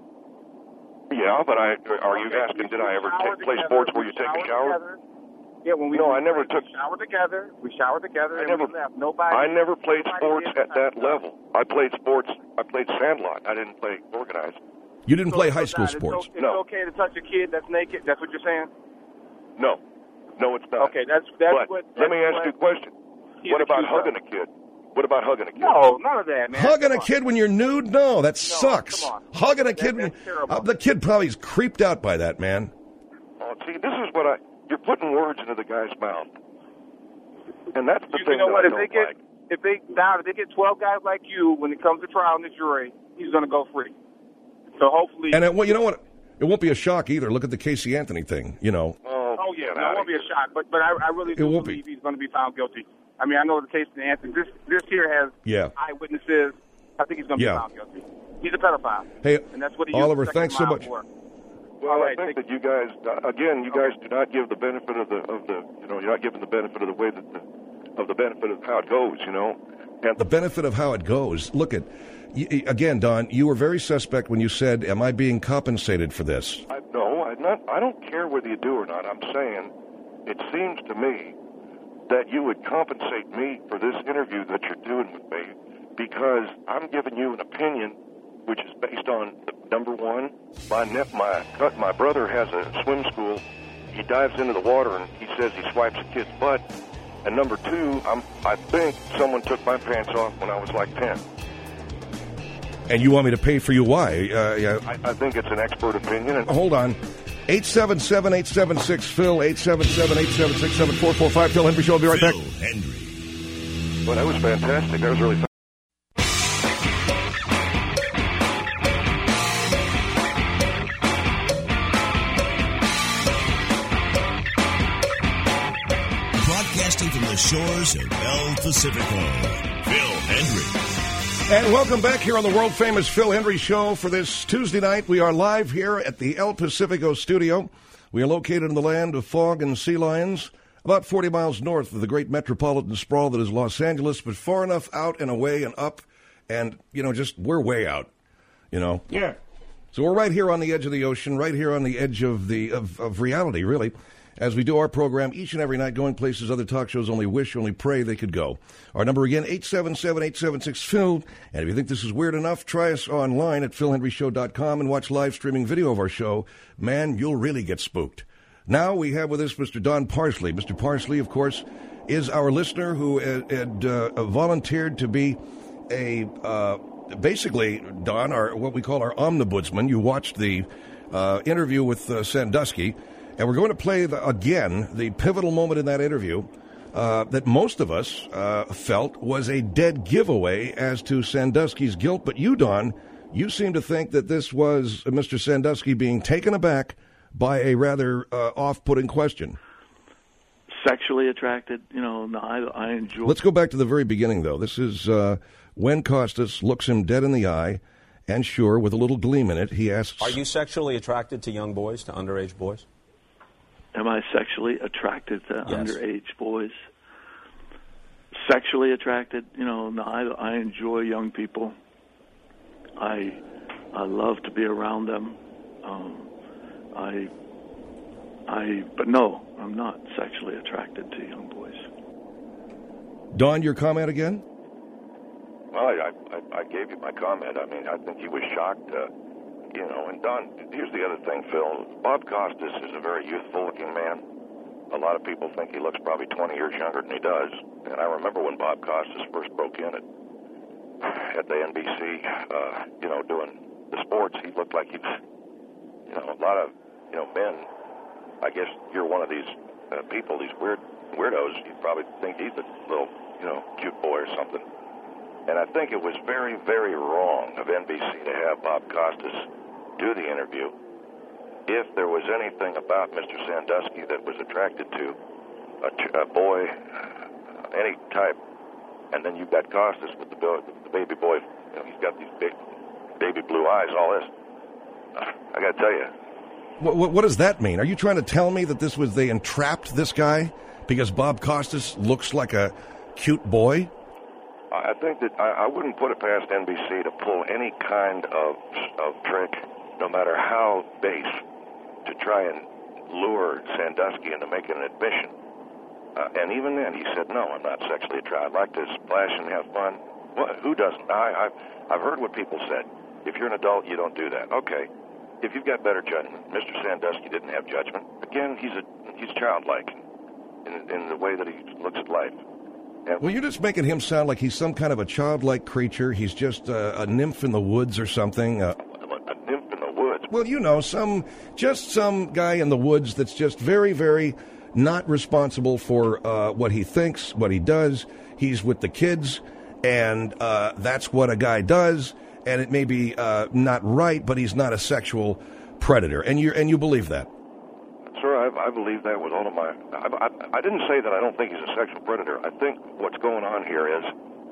Yeah, but I are you Okay, asking, did I ever shower take, play together, sports where we you take a shower shower? together. Yeah, when we No, we I never played, took- We showered together. We showered together. I and never- we left. Nobody. I never played nobody sports did at that stuff. level. I played sports. I played sandlot. I didn't play organized. You didn't So- play so, high school Don, sports. It's, o- it's No. okay to touch a kid that's naked. That's what you're saying. No, no, it's not. Okay, that's that's but what. let me that's ask you a what- question. he's What about accused of. hugging a kid? What about hugging a kid? No, none of that, man. Hugging Come a on. kid when you're nude? No, that sucks. come on. Hugging a That- kid, that's when, terrible. uh, the kid probably is creeped out by that, man. Oh, see, this is what I. You're putting words into the guy's mouth, and that's the You, thing you know that what? I If don't they get like. if they down, if they get twelve guys like you, when it comes to trial in the jury, he's going to go free. So hopefully. And it, well, you know what? It won't be a shock either. Look at the Casey Anthony thing. You know. Oh, Oh yeah, get no, out it of won't be here. a shock, but but I, I really do It won't be. believe he's going to be found guilty. I mean, I know the case in Anthony. This this here has Yeah. eyewitnesses. I think he's going to Yeah. be found guilty. He's a pedophile. Hey, and that's what he Oliver, used the thanks so second mile much. for. Well, All I right, think thank that you guys, uh, again, you guys do not give the benefit of the of the, you know, you're not giving the benefit of the way that the, of the benefit of how it goes, you know. And The benefit of how it goes. Look at, y- y- again, Don, you were very suspect when you said, am I being compensated for this? I, no, I'm not. I don't care whether you do or not. I'm saying, it seems to me that you would compensate me for this interview that you're doing with me because I'm giving you an opinion which is based on, number one, my nep- my my brother has a swim school. He dives into the water and he says he swipes a kid's butt. And number two, I'm, I think someone took my pants off when I was like ten. And you want me to pay for you? Why? Uh, yeah. I, I think it's an expert opinion. And Hold on. eight seven seven, eight seven six, Phil, eight seven seven, eight seven six, seven four four five. Phil Henry Show. I'll be right Phil back. Henry. well, that was fantastic. That was really fun. Broadcasting from the shores of El Pacifico, Phil Henry. And welcome back here on the world-famous Phil Henry Show for this Tuesday night. We are live here at the El Pacifico studio. We are located in the land of fog and sea lions, about forty miles north of the great metropolitan sprawl that is Los Angeles, but far enough out and away and up, and, you know, just we're way out, you know. Yeah. So we're right here on the edge of the ocean, right here on the edge of the of, of reality, really, as we do our program each and every night, going places other talk shows only wish, only pray they could go. Our number again, eight seven seven, eight seven six, Phil. And if you think this is weird enough, try us online at phil henry show dot com and watch live streaming video of our show. Man, you'll really get spooked. Now we have with us Mister Don Parsley. Mister Parsley, of course, is our listener who had, had uh, volunteered to be a... Uh, Basically, Don, our what we call our omnibudsman. You watched the uh, interview with uh, Sandusky, and we're going to play the, again the pivotal moment in that interview uh, that most of us uh, felt was a dead giveaway as to Sandusky's guilt. But you, Don, you seem to think that this was Mister Sandusky being taken aback by a rather uh, off-putting question. Sexually attracted, you know, no, I, I enjoy. Let's go back to the very beginning, though. This is uh, when Costas looks him dead in the eye, and sure, with a little gleam in it, he asks... Are you sexually attracted to young boys, to underage boys? Am I sexually attracted to Yes. underage boys? Sexually attracted, you know, no, I, I enjoy young people. I I love to be around them. Um, I I but no, I'm not sexually attracted to young boys. Don, your comment again? Well, I, I, I gave you my comment. I mean, I think he was shocked, uh, you know. And Don, here's the other thing, Phil. Bob Costas is a very youthful-looking man. A lot of people think he looks probably twenty years younger than he does. And I remember when Bob Costas first broke in at, at the N B C, uh, you know, doing the sports. He looked like he was, you know, a lot of, you know, men. I guess you're one of these uh, people, these weird weirdos. You probably think he's a little, you know, cute boy or something. And I think it was very, very wrong of N B C to have Bob Costas do the interview. If there was anything about Mister Sandusky that was attracted to a, a boy, any type, and then you've got Costas with the, the baby boy, you know, he's got these big baby blue eyes, all this. I got to tell you. What, what, what does that mean? Are you trying to tell me that this was they entrapped this guy because Bob Costas looks like a cute boy? I think that I, I wouldn't put it past N B C to pull any kind of of trick, no matter how base, to try and lure Sandusky into making an admission. Uh, and even then, he said, "No, I'm not sexually attracted. I'd like to splash and have fun." Well, who doesn't? I, I've I've heard what people said. If you're an adult, you don't do that. Okay. If you've got better judgment, Mister Sandusky didn't have judgment. Again, he's a he's childlike in, in the way that he looks at life. And well, you're just making him sound like he's some kind of a childlike creature. He's just uh, a nymph in the woods or something. Uh, a nymph in the woods? Well, you know, some just some guy in the woods that's just very, very not responsible for uh, what he thinks, what he does. He's with the kids, and uh, that's what a guy does. And it may be uh, not right, but he's not a sexual predator. And you and you believe that? Sir, I, I believe that with all of my... I, I, I didn't say that I don't think he's a sexual predator. I think what's going on here is...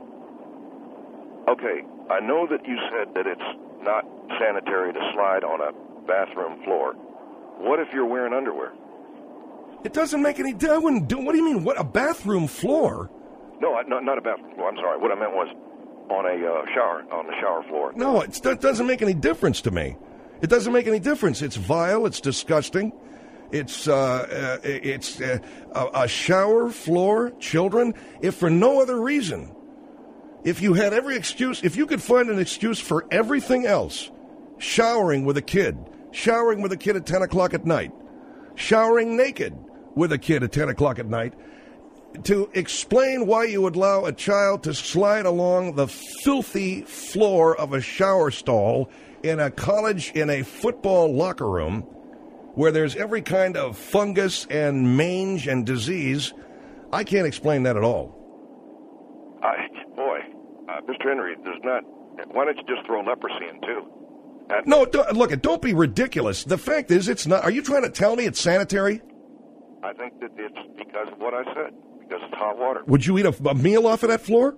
Okay, I know that you said that it's not sanitary to slide on a bathroom floor. What if you're wearing underwear? It doesn't make any... I wouldn't do, what do you mean? What, a bathroom floor? No, I, not, not a bathroom floor. I'm sorry. What I meant was on a uh, shower, on the shower floor. No, it's, it doesn't make any difference to me. It doesn't make any difference. It's vile. It's disgusting. It's uh, uh, it's uh, a shower floor, children, if for no other reason. If you had every excuse, if you could find an excuse for everything else, showering with a kid, showering with a kid at ten o'clock at night, showering naked with a kid at ten o'clock at night, to explain why you would allow a child to slide along the filthy floor of a shower stall in a college, in a football locker room, where there's every kind of fungus and mange and disease, I can't explain that at all. I, boy, uh, Mister Henry, there's not... Why don't you just throw leprosy in, too? That, no, don't, look, don't be ridiculous. The fact is, it's not... Are you trying to tell me it's sanitary? I think that it's because of what I said, because it's hot water. Would you eat a, a meal off of that floor?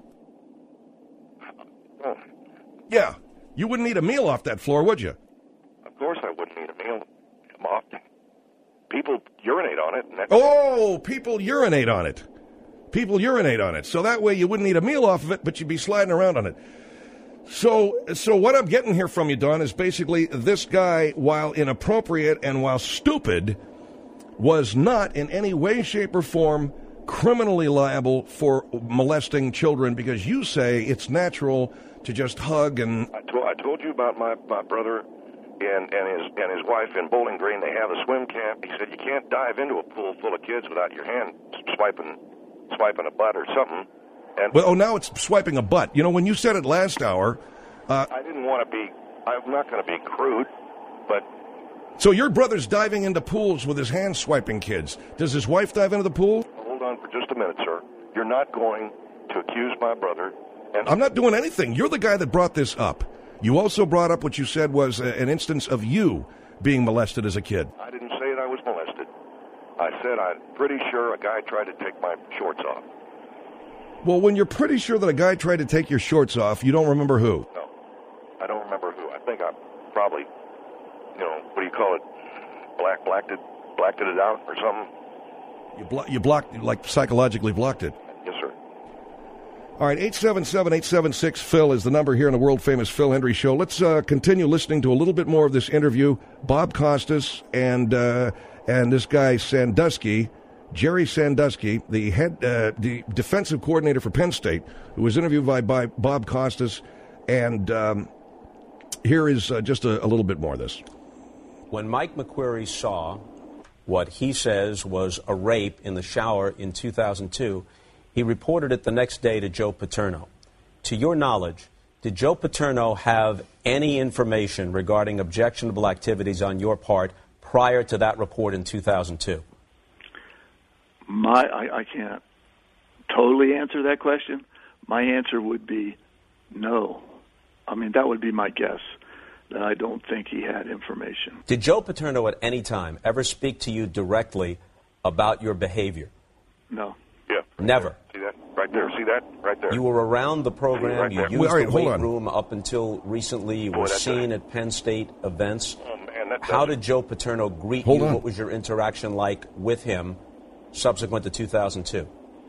Oh. Yeah. You wouldn't eat a meal off that floor, would you? Of course I wouldn't eat a meal. Often. People urinate on it. And that's oh, people urinate on it. People urinate on it. So that way you wouldn't eat a meal off of it, but you'd be sliding around on it. So, so what I'm getting here from you, Don, is basically this guy, while inappropriate and while stupid, was not in any way, shape, or form criminally liable for molesting children, because you say it's natural to just hug and... I, to- I told you about my, my brother... And, and his and his wife in Bowling Green, they have a swim camp. He said you can't dive into a pool full of kids without your hand swiping swiping a butt or something. And well, oh, now it's swiping a butt. You know, when you said it last hour, uh, I didn't want to be. I'm not going to be crude, but so your brother's diving into pools with his hand swiping kids. Does his wife dive into the pool? Hold on for just a minute, sir. You're not going to accuse my brother. And I'm not doing anything. You're the guy that brought this up. You also brought up what you said was a, an instance of you being molested as a kid. I didn't say that I was molested. I said I'm pretty sure a guy tried to take my shorts off. Well, when you're pretty sure that a guy tried to take your shorts off, you don't remember who? No, I don't remember who. I think I probably, you know, what do you call it, black blacked it, blacked it out or something. You, blo- you blocked, like psychologically blocked it. Yes, sir. All right, eight seven seven, eight seven six, Phil is the number here on the world-famous Phil Hendry Show. Let's uh, continue listening to a little bit more of this interview. Bob Costas and uh, and this guy Sandusky, Jerry Sandusky, the head, uh, the defensive coordinator for Penn State, who was interviewed by, by Bob Costas. And um, here is uh, just a, a little bit more of this. When Mike McQuarrie saw what he says was a rape in the shower in two thousand two, he reported it the next day to Joe Paterno. To your knowledge, did Joe Paterno have any information regarding objectionable activities on your part prior to that report in two thousand two? My, I, I can't totally answer that question. My answer would be no. I mean, that would be my guess, that I don't think he had information. Did Joe Paterno at any time ever speak to you directly about your behavior? No. Yeah. Never. See that? Right there. See that? Right there. You were around the program. Right you there. used Well, all right, the hold weight on. room up until recently. You Boy, were that's seen a- at Penn State events. Oh, man, that, How that's- did Joe Paterno greet Hold you? on. What was your interaction like with him subsequent to two thousand two?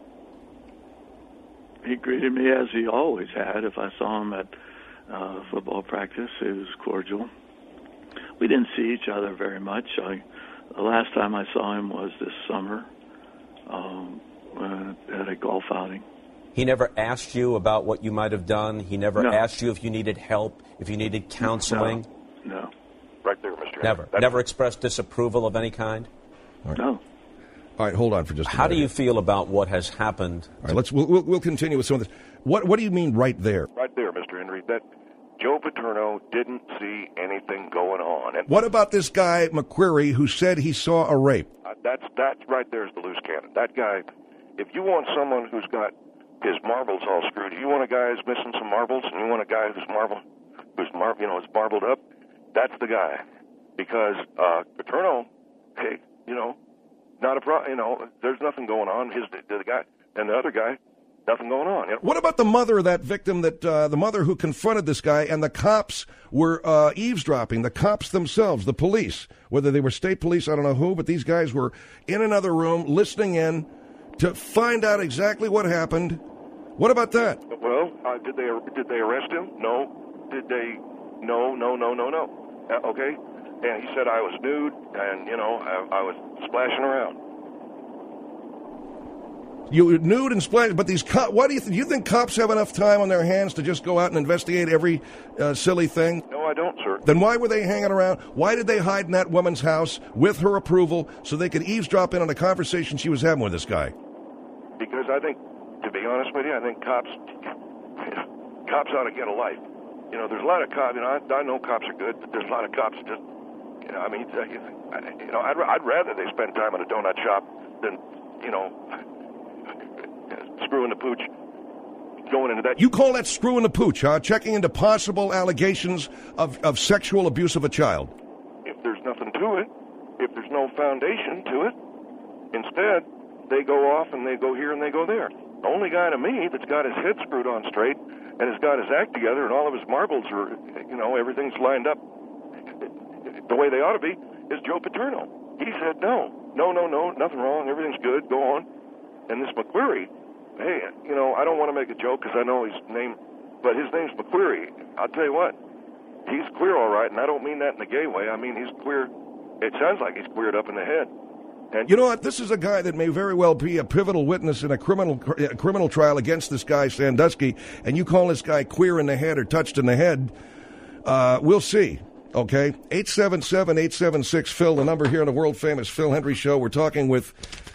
He greeted me as he always had. If I saw him at uh, football practice, it was cordial. We didn't see each other very much. I, the last time I saw him was this summer um, uh, at a golf outing. He never asked you about what you might have done? He never No. asked you if you needed help, if you needed counseling? No. Right there, Mister Never. That's- Never expressed disapproval of any kind? No. All right, hold on for just a How minute. do you feel about what has happened? All right, let's we'll, we'll, we'll continue with some of this. What what do you mean right there? Right there, Mister Henry, that Joe Paterno didn't see anything going on. And What about this guy McQuarrie who said he saw a rape? uh, that's that right there is the loose cannon. That guy, if you want someone who's got his marbles all screwed, you want a guy who's missing some marbles, and you want a guy who's marble, who's mar- you know, is marbled up. That's the guy, because uh, Paterno, hey, you know, not a pro. You know, there's nothing going on. His the, the guy and the other guy, nothing going on. You know? What about the mother of that victim, that uh, the mother who confronted this guy, and the cops were uh, eavesdropping, the cops themselves, the police, whether they were state police, I don't know who, but these guys were in another room listening in to find out exactly what happened. What about that? Well, uh, did they did they arrest him? No. Did they? No, no, no, no, no. Uh, okay. And he said I was nude, and you know I, I was splashing around. You were nude and splashed, but these cops, what do you, th- do you think cops have enough time on their hands to just go out and investigate every uh, silly thing? No, I don't, sir. Then why were they hanging around? Why did they hide in that woman's house with her approval so they could eavesdrop in on a conversation she was having with this guy? Because I think, to be honest with you, I think cops, cops ought to get a life. You know, there's a lot of cops. You know, I, I know cops are good, but there's a lot of cops that just, you know, I mean, you know, I'd, I'd rather they spend time at a donut shop than, you know, screwing the pooch, going into that. You call that screwing the pooch, huh? Checking into possible allegations of, of sexual abuse of a child. If there's nothing to it, if there's no foundation to it, instead, they go off and they go here and they go there. The only guy to me that's got his head screwed on straight and has got his act together and all of his marbles are, you know, everything's lined up the way they ought to be, is Joe Paterno. He said, no, no, no, no, nothing wrong, everything's good, go on. And this McQuarrie, hey, you know, I don't want to make a joke because I know his name, but his name's McQuarrie. I'll tell you what, he's queer all right, and I don't mean that in a gay way. I mean he's queer. It sounds like he's queered up in the head. And you know what? This is a guy that may very well be a pivotal witness in a criminal a criminal trial against this guy, Sandusky, and you call this guy queer in the head or touched in the head. Uh, we'll see. Okay? eight seven seven, eight seven six, Phil, the number here on the world-famous Phil Hendry Show. We're talking with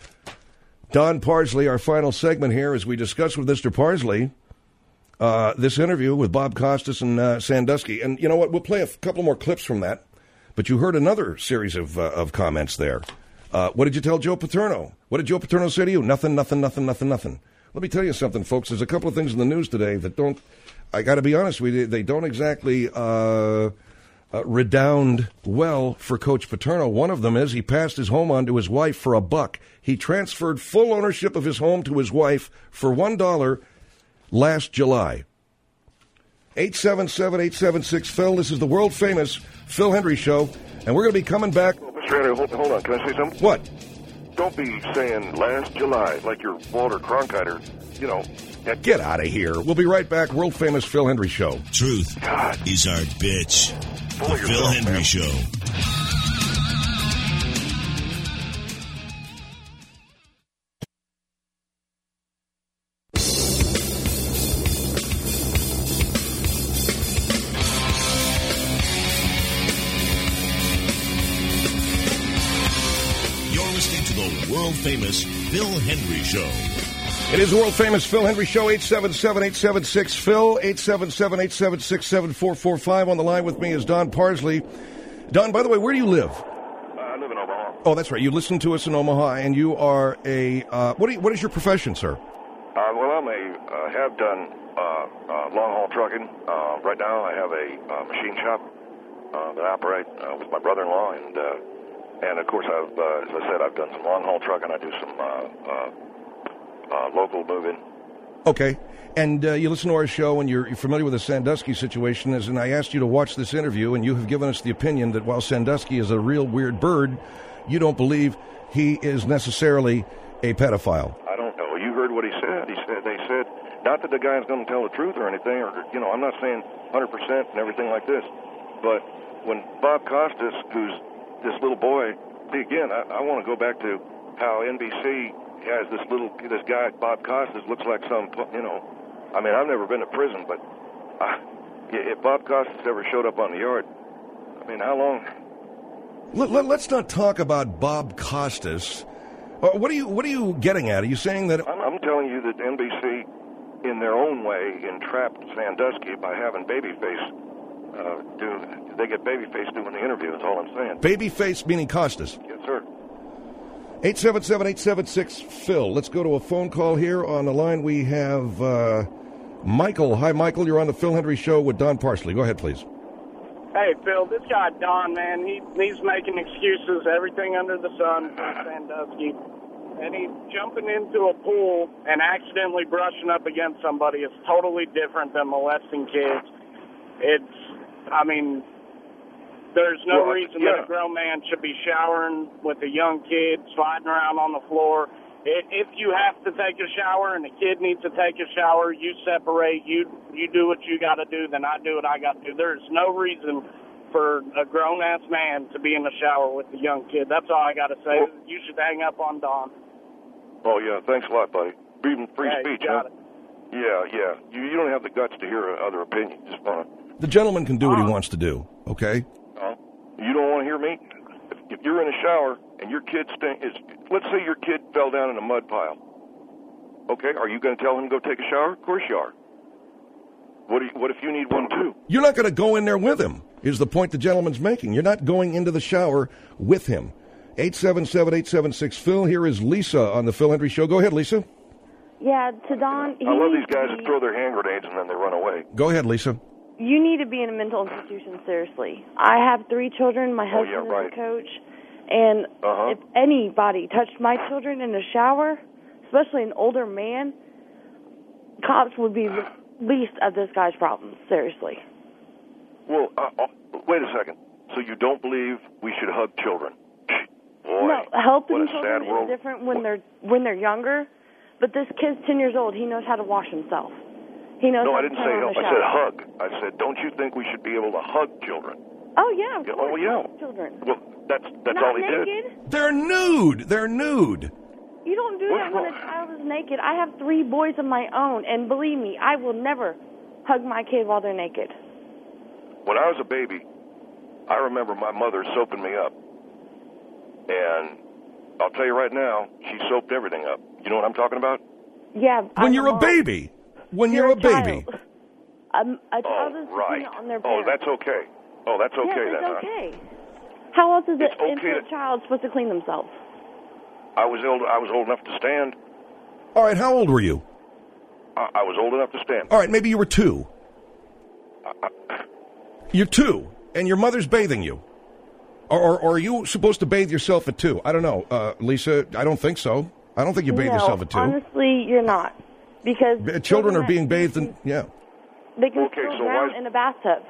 Don Parsley, our final segment here, as we discuss with Mister Parsley uh, this interview with Bob Costas and uh, Sandusky. And you know what? We'll play a f- couple more clips from that. But you heard another series of uh, of comments there. Uh, what did you tell Joe Paterno? What did Joe Paterno say to you? Nothing, nothing, nothing, nothing, nothing. Let me tell you something, folks. There's a couple of things in the news today that don't, I got to be honest with you, they don't exactly uh, uh, redound well for Coach Paterno. One of them is he passed his home on to his wife for a buck. He transferred full ownership of his home to his wife for one dollar last July. eight seven seven, eight seven six, Phil. This is the world-famous Phil Hendry Show, and we're going to be coming back. Mister Henry, hold, hold on. Can I say something? What? Don't be saying last July like you're Walter Cronkite or, you know. That- Get out of here. We'll be right back. World-famous Phil Hendry Show. Truth God. is our bitch. Full The of Phil yourself, Hendry man. Show. World-famous Phil Hendry Show. It is the world-famous Phil Hendry Show, eight seven seven, eight seven six, Phil, eight seven seven, eight seven six, seven four four five. On the line with me is Don Parsley. Don, by the way, where do you live? Uh, I live in Omaha. Oh, that's right. You listen to us in Omaha, and you are a, uh, what, do you, what is your profession, sir? Uh, well, I'm a, uh, have done uh, uh, long-haul trucking. Uh, right now I have a uh, machine shop uh, that I operate uh, with my brother-in-law, and uh, And, of course, I've, uh, as I said, I've done some long-haul trucking. I do some uh, uh, uh, local moving. Okay. And uh, you listen to our show, and you're, you're familiar with the Sandusky situation. As, and I asked you to watch this interview, and you have given us the opinion that while Sandusky is a real weird bird, you don't believe he is necessarily a pedophile. I don't know. You heard what he said. He said they said, not that the guy's going to tell the truth or anything, or, you know, I'm not saying one hundred percent and everything like this, but when Bob Costas, who's this little boy, see, again, I, I want to go back to how N B C has this little, this guy, Bob Costas, looks like some, you know, I mean, I've never been to prison, but uh, if Bob Costas ever showed up on the yard, I mean, how long? Let, let, let's not talk about Bob Costas Uh, what are you What are you getting at? Are you saying that? I'm, I'm telling you that N B C, in their own way, entrapped Sandusky by having Babyface uh, do. They get Babyface doing the interview. That's all I'm saying. Babyface meaning Costas. Yes, sir. eight seven seven, eight seven six, Phil. Let's go to a phone call here. On the line we have uh, Michael. Hi, Michael. You're on the Phil Hendry Show with Don Parsley. Go ahead, please. Hey, Phil, this guy, Don, man, he he's making excuses, everything under the sun for Sandusky. And he's jumping into a pool and accidentally brushing up against somebody. It's totally different than molesting kids. It's, I mean, there's no well, reason yeah. that a grown man should be showering with a young kid, sliding around on the floor. If you have to take a shower and the kid needs to take a shower, you separate. You you do what you got to do, then I do what I got to do. There's no reason for a grown-ass man to be in the shower with a young kid. That's all I got to say. Well, you should hang up on Don. Oh, yeah. Thanks a lot, buddy. Freedom, free yeah, speech, you got huh? it. Yeah, yeah. You, you don't have the guts to hear other opinions. Just fine. The gentleman can do what uh, he wants to do, okay? Uh, you don't want to hear me? If, if you're in a shower and your kid stink is, let's say your kid fell down in a mud pile. Okay, are you going to tell him to go take a shower? Of course you are. What, do you, what if you need one too? You're not going to go in there with him, is the point the gentleman's making. You're not going into the shower with him. eight seven seven, eight seven six, Phil. Here is Lisa on the Phil Hendry Show. Go ahead, Lisa. Yeah, to Don. I love these guys that throw their hand grenades and then they run away. Go ahead, Lisa. You need to be in a mental institution, seriously. I have three children. My husband oh, yeah, right. is a coach. And uh-huh. if anybody touched my children in the shower, especially an older man, cops would be the least of this guy's problems, seriously. Well, uh, uh, wait a second. So you don't believe we should hug children? Boy, no, helping what a children sad world. is different when they're when they're younger. But this kid's ten years old. He knows how to wash himself. He knows no, how I to didn't turn say on help. the I shower. said hug. I said, don't you think we should be able to hug children? Oh yeah, of yeah, course. Oh yeah. Children. Well, that's that's Not all he naked. did. They're nude. They're nude. You don't do What's that when a child is naked. I have three boys of my own, and believe me, I will never hug my kid while they're naked. When I was a baby, I remember my mother soaping me up. And I'll tell you right now, she soaped everything up. You know what I'm talking about? Yeah. When I'm you're a, a baby. When you're, you're a baby. Child. Um, a child oh, is right. dependent on their Oh, parents. that's okay. Oh, that's okay yes, then, it's huh? okay. How else is It's an okay infant to- child supposed to clean themselves? I was old. I was old enough to stand. All right, how old were you? I, I was old enough to stand. All right, maybe you were two. I, I, You're two, and your mother's bathing you. Or, or, or are you supposed to bathe yourself at two? I don't know. Uh, Lisa, I don't think so. I don't think you bathe no, yourself at two. honestly, you're not. Because B- children are that- being bathed in, yeah. They can Okay, still so drown why- in a bathtub.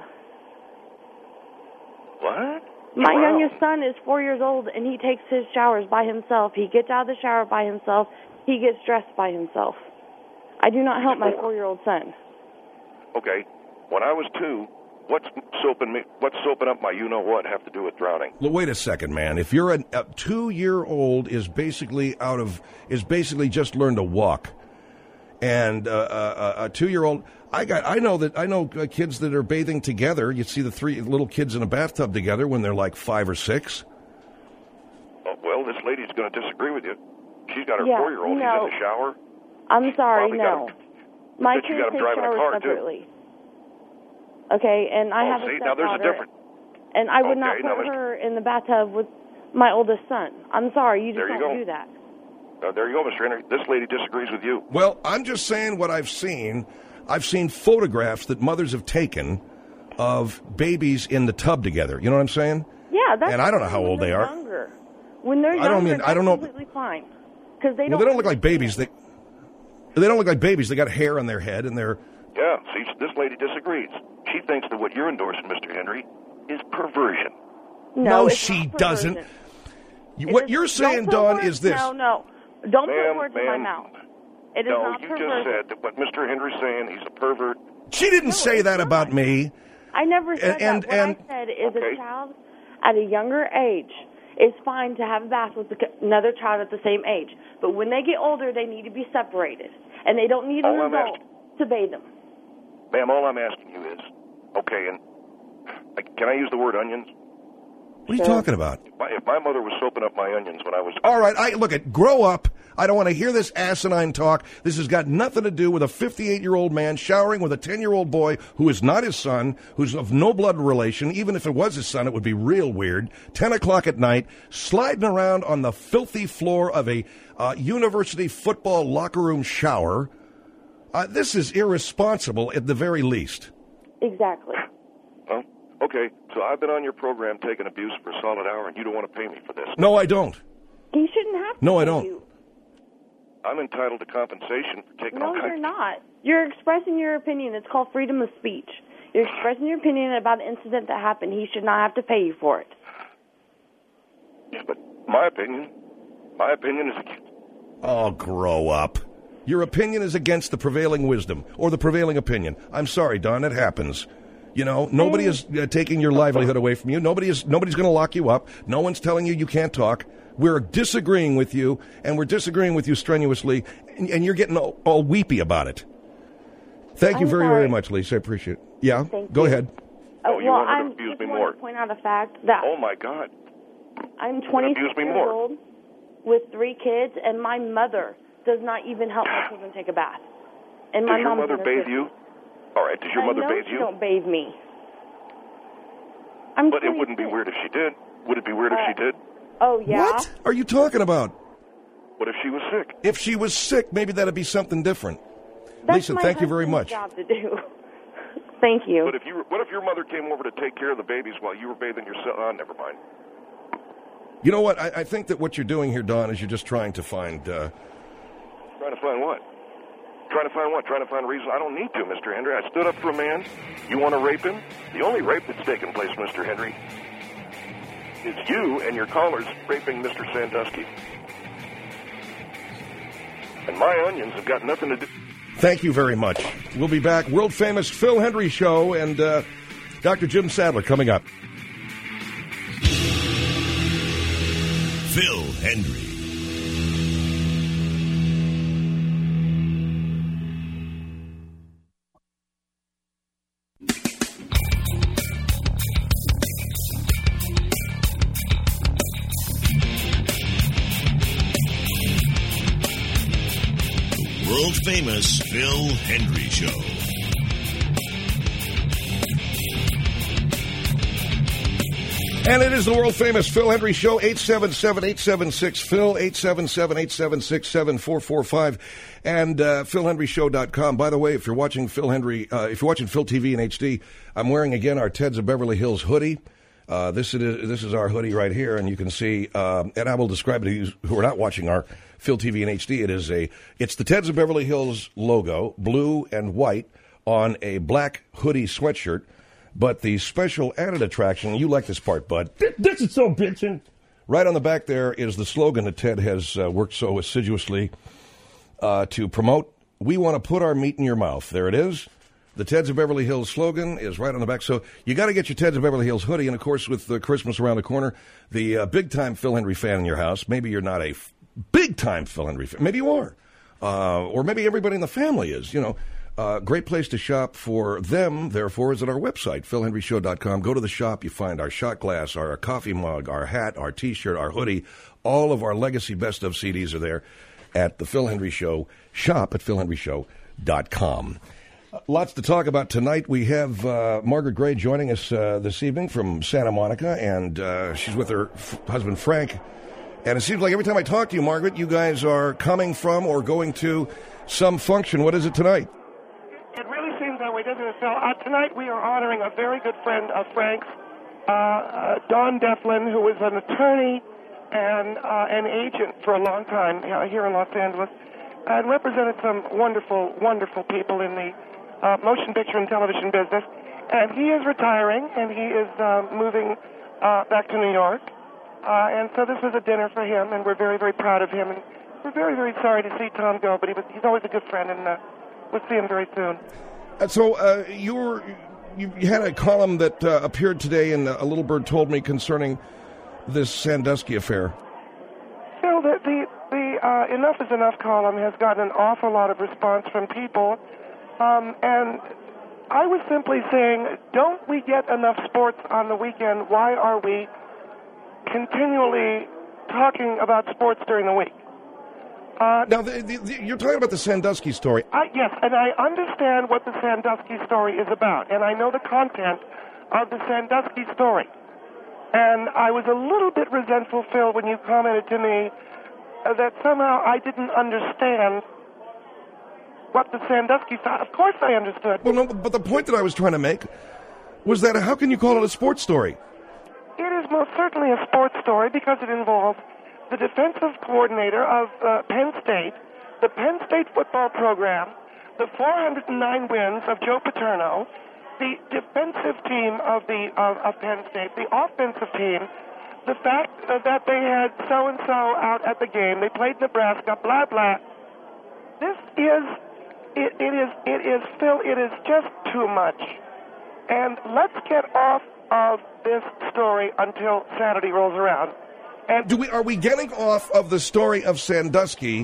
what? My Wow. youngest son is four years old, and he takes his showers by himself. He gets out of the shower by himself. He gets dressed by himself. I do not help my four-year-old son. Okay. When I was two, what's soaping me? What's soaping up my you-know-what have to do with drowning? Well, wait a second, man. If you're a, a two-year-old is basically out of is basically just learned to walk, and uh, a, a two-year-old, I got I know that I know uh, kids that are bathing together. You see the three little kids in a bathtub together when they're like five or six. Oh, well, this lady's going to disagree with you. She's got her Yeah, four-year-old. no. He's in the shower. I'm sorry, Probably no. got- My bet you kids got 'em take driving a showers car, too. separately. Okay, and I Oh, have see, a now there's a stepdaughter, difference. and I would not Okay, put now let's- her in the bathtub with my oldest son. I'm sorry, you just There you don't go. do that. Uh, there you go, Mister Henry. This lady disagrees with you. Well, I'm just saying what I've seen. I've seen photographs that mothers have taken of babies in the tub together. You know what I'm saying? Yeah, that's And I don't know fine how when old they they're are. Younger. When they're I younger, don't mean- I don't know- that's completely fine. Because they Well, don't. they don't look like babies. They they don't look like babies. They got hair on their head and they're. Yeah, see, this lady disagrees. She thinks that what you're endorsing, Mister Henry, is perversion. No, No, it's she not doesn't. perversion. You- It what is- you're saying, don't put Dawn, words- is this. No, no. Don't Ma'am, put words in my ma'am. mouth. It is No, not you perversion. just said that what Mister Henry's saying, he's a pervert. She didn't say that about me. I never said And- that. and- What I said is Okay. a child at a younger age is fine to have a bath with the- another child at the same age. But when they get older, they need to be separated. And they don't need an All I'm adult to bathe them. Ma'am, all I'm asking you is, okay, and uh, can I use the word onions? What are you talking about? If my, if my mother was soaping up my onions when I was... All right, I look at grow up. I don't want to hear this asinine talk. This has got nothing to do with a fifty-eight-year-old man showering with a ten-year-old boy who is not his son, who's of no blood relation. Even if it was his son, it would be real weird. ten o'clock at night, sliding around on the filthy floor of a uh, university football locker room shower. Uh, this is irresponsible at the very least. Exactly. Well, okay, so I've been on your program taking abuse for a solid hour, and you don't want to pay me for this. No, I don't. You shouldn't have to. No, I don't. You. I'm entitled to compensation for taking No, all kinds you're not. You're expressing your opinion. It's called freedom of speech. You're expressing your opinion about an incident that happened. He should not have to pay you for it. Yeah, but my opinion, my opinion is... Oh, grow up. Your opinion is against the prevailing wisdom or the prevailing opinion. I'm sorry, Don, it happens. You know, nobody is uh, taking your livelihood away from you. Nobody is. Nobody's going to lock you up. No one's telling you you can't talk. We're disagreeing with you, and we're disagreeing with you strenuously, and, and you're getting all, all weepy about it. Thank you I'm very, sorry. very much, Lisa. I appreciate it. Yeah, Thank go you. ahead. Uh, Oh, you well, want her to I'm abuse just me want more. to point out a fact that Oh, my God. I'm Abuse twenty-six me years more. old with three kids, and my mother does not even help my children take a bath. And my Does your mom's mother in her bathe fifties. you? All right, does your I mother know bathe she you? don't bathe me. I'm But it wouldn't be twenty-six. weird if she did. Would it be weird Uh, if she did? Oh, yeah? What are you talking about? What if she was sick? If she was sick, maybe that'd be something different. That's Lisa, my thank you very husband's much. job to do. Thank you. But if you, were- what if your mother came over to take care of the babies while you were bathing yourself? Oh, never mind. You know what? I, I think that what you're doing here, Don, is you're just trying to find... Uh, Trying to find what? Trying to find what? Trying to find a reason? I don't need to, Mister Henry. I stood up for a man. You want to rape him? The only rape that's taken place, Mister Henry, is you and your callers raping Mister Sandusky. And my onions have got nothing to do... Thank you very much. We'll be back. World-famous Phil Hendry Show and uh, Doctor Jim Sadler coming up. Phil Hendry. World-famous Phil Hendry Show. And it is the world-famous Phil Hendry Show, eight seven seven, eight seven six, Phil, eight seven seven, eight seven six, seven four four five, and uh, phil hendry show dot com. By the way, if you're watching Phil Hendry, uh, if you're watching Phil T V in H D, I'm wearing, again, our Teds of Beverly Hills hoodie. Uh, this, is, this is our hoodie right here, and you can see, um, and I will describe it to you who are not watching our Phil T V in H D. It is a, it's the Teds of Beverly Hills logo, blue and white, on a black hoodie sweatshirt. But the special added attraction, you like this part, Bud. This is so bitchin'. Right on the back there is the slogan that Ted has uh, worked so assiduously uh, to promote. We want to put our meat in your mouth. There it is. The Teds of Beverly Hills slogan is right on the back. So you got to get your Teds of Beverly Hills hoodie. And, of course, with uh, Christmas around the corner, the uh, big-time Phil Hendry fan in your house. Maybe you're not a f- big-time Phil Hendry fan. Maybe you are. Uh, or maybe everybody in the family is, you know. Uh, great place to shop for them, therefore, is at our website, phil hendry show dot com. Go to the shop. You find our shot glass, our, our coffee mug, our hat, our T-shirt, our hoodie. All of our legacy best of C Ds are there at the Phil Hendry Show. Shop at phil hendry show dot com. Uh, lots to talk about tonight. We have uh, Margaret Gray joining us uh, this evening from Santa Monica, and uh, she's with her f- husband, Frank. And it seems like every time I talk to you, Margaret, you guys are coming from or going to some function. What is it tonight? It really seems that way, doesn't it, Phil? Uh, tonight we are honoring a very good friend of Frank's, uh, uh, Don Deflin, who was an attorney and uh, an agent for a long time uh, here in Los Angeles, and represented some wonderful, wonderful people in the uh, motion picture and television business. And he is retiring, and he is uh, moving uh, back to New York. Uh, and so this was a dinner for him, and we're very, very proud of him. And we're very, very sorry to see Tom go, but he was, he's always a good friend, and uh, we'll see him very soon. Uh, so uh, you were you, you had a column that uh, appeared today, and a Little Bird told me concerning this Sandusky affair. Phil, the the, the uh, Enough is Enough column has gotten an awful lot of response from people, um, and I was simply saying, don't we get enough sports on the weekend? Why are we continually talking about sports during the week. Uh, now, the, the, the, you're talking about the Sandusky story. I, yes, and I understand what the Sandusky story is about, and I know the content of the Sandusky story. And I was a little bit resentful, Phil, when you commented to me uh, that somehow I didn't understand what the Sandusky thought. Of course I understood. Well, no, but the point that I was trying to make was that how can you call it a sports story? It is most certainly a sports story because it involves the defensive coordinator of uh, Penn State, the Penn State football program, the four hundred nine wins of Joe Paterno, the defensive team of the of, of Penn State, the offensive team, the fact uh, that they had so-and-so out at the game, they played Nebraska, blah, blah. This is, it, it is, it is, Phil, it is just too much. And let's get off of this story until Saturday rolls around. And Do we are we getting off of the story of Sandusky,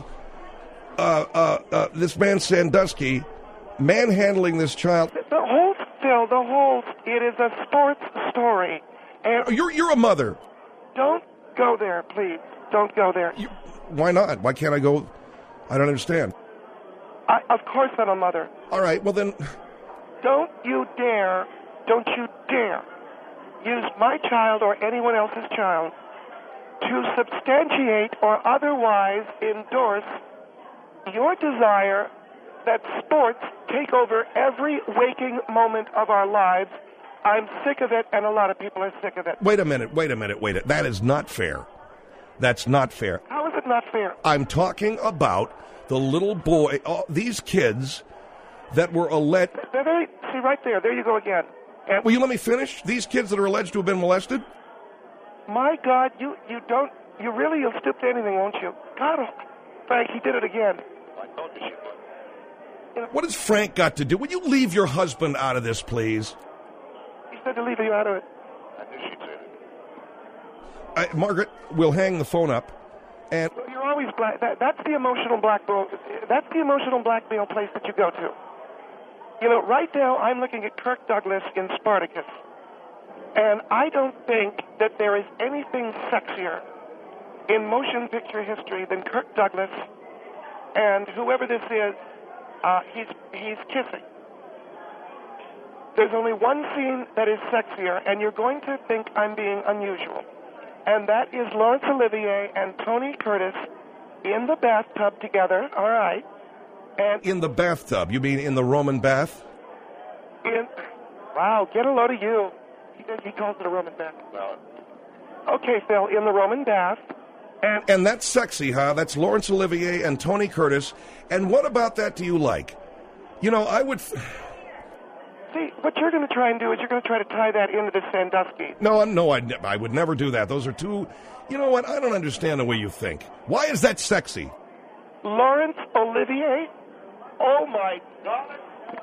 uh, uh, uh, this man Sandusky, manhandling this child? The, the whole, Phil, the whole, it is a sports story. And you're you're a mother. Don't go there, please. Don't go there. You, why not? Why can't I go? I don't understand. I, of course I'm a mother. All right, well then. Don't you dare, don't you dare use my child or anyone else's child to substantiate or otherwise endorse your desire that sports take over every waking moment of our lives. I'm sick of it, and a lot of people are sick of it. Wait a minute, wait a minute, wait a minute. That is not fair. That's not fair. How is it not fair? I'm talking about the little boy, oh, these kids that were alleged. They're very, see, right there, there you go again. And will you let me finish? These kids that are alleged to have been molested? My God, you, you don't, you really, you'll stoop to anything, won't you? God, Frank, he did it again. I told you she would. What has Frank got to do? Will you leave your husband out of this, please? He said to leave you out of it. I knew she'd say I, that. Margaret, we'll hang the phone up. And you're always black. That, that's the emotional blackmail. That's the emotional blackmail place that you go to. You know, right now I'm looking at Kirk Douglas in Spartacus, and I don't think that there is anything sexier in motion picture history than Kirk Douglas and whoever this is. Uh, he's he's kissing. There's only one scene that is sexier, and you're going to think I'm being unusual. And that is Laurence Olivier and Tony Curtis in the bathtub together, all right. And in the bathtub? You mean in the Roman bath? In, wow, get a load of you. He, does, he calls it a Roman bath. Well, okay, Phil, in the Roman bath. And, and that's sexy, huh? That's Laurence Olivier and Tony Curtis. And what about that do you like? You know, I would... F- See, what you're going to try and do is you're going to try to tie that into the Sandusky. No, no, I, I would never do that. Those are too... You know what? I don't understand the way you think. Why is that sexy? Laurence Olivier? Oh, my God.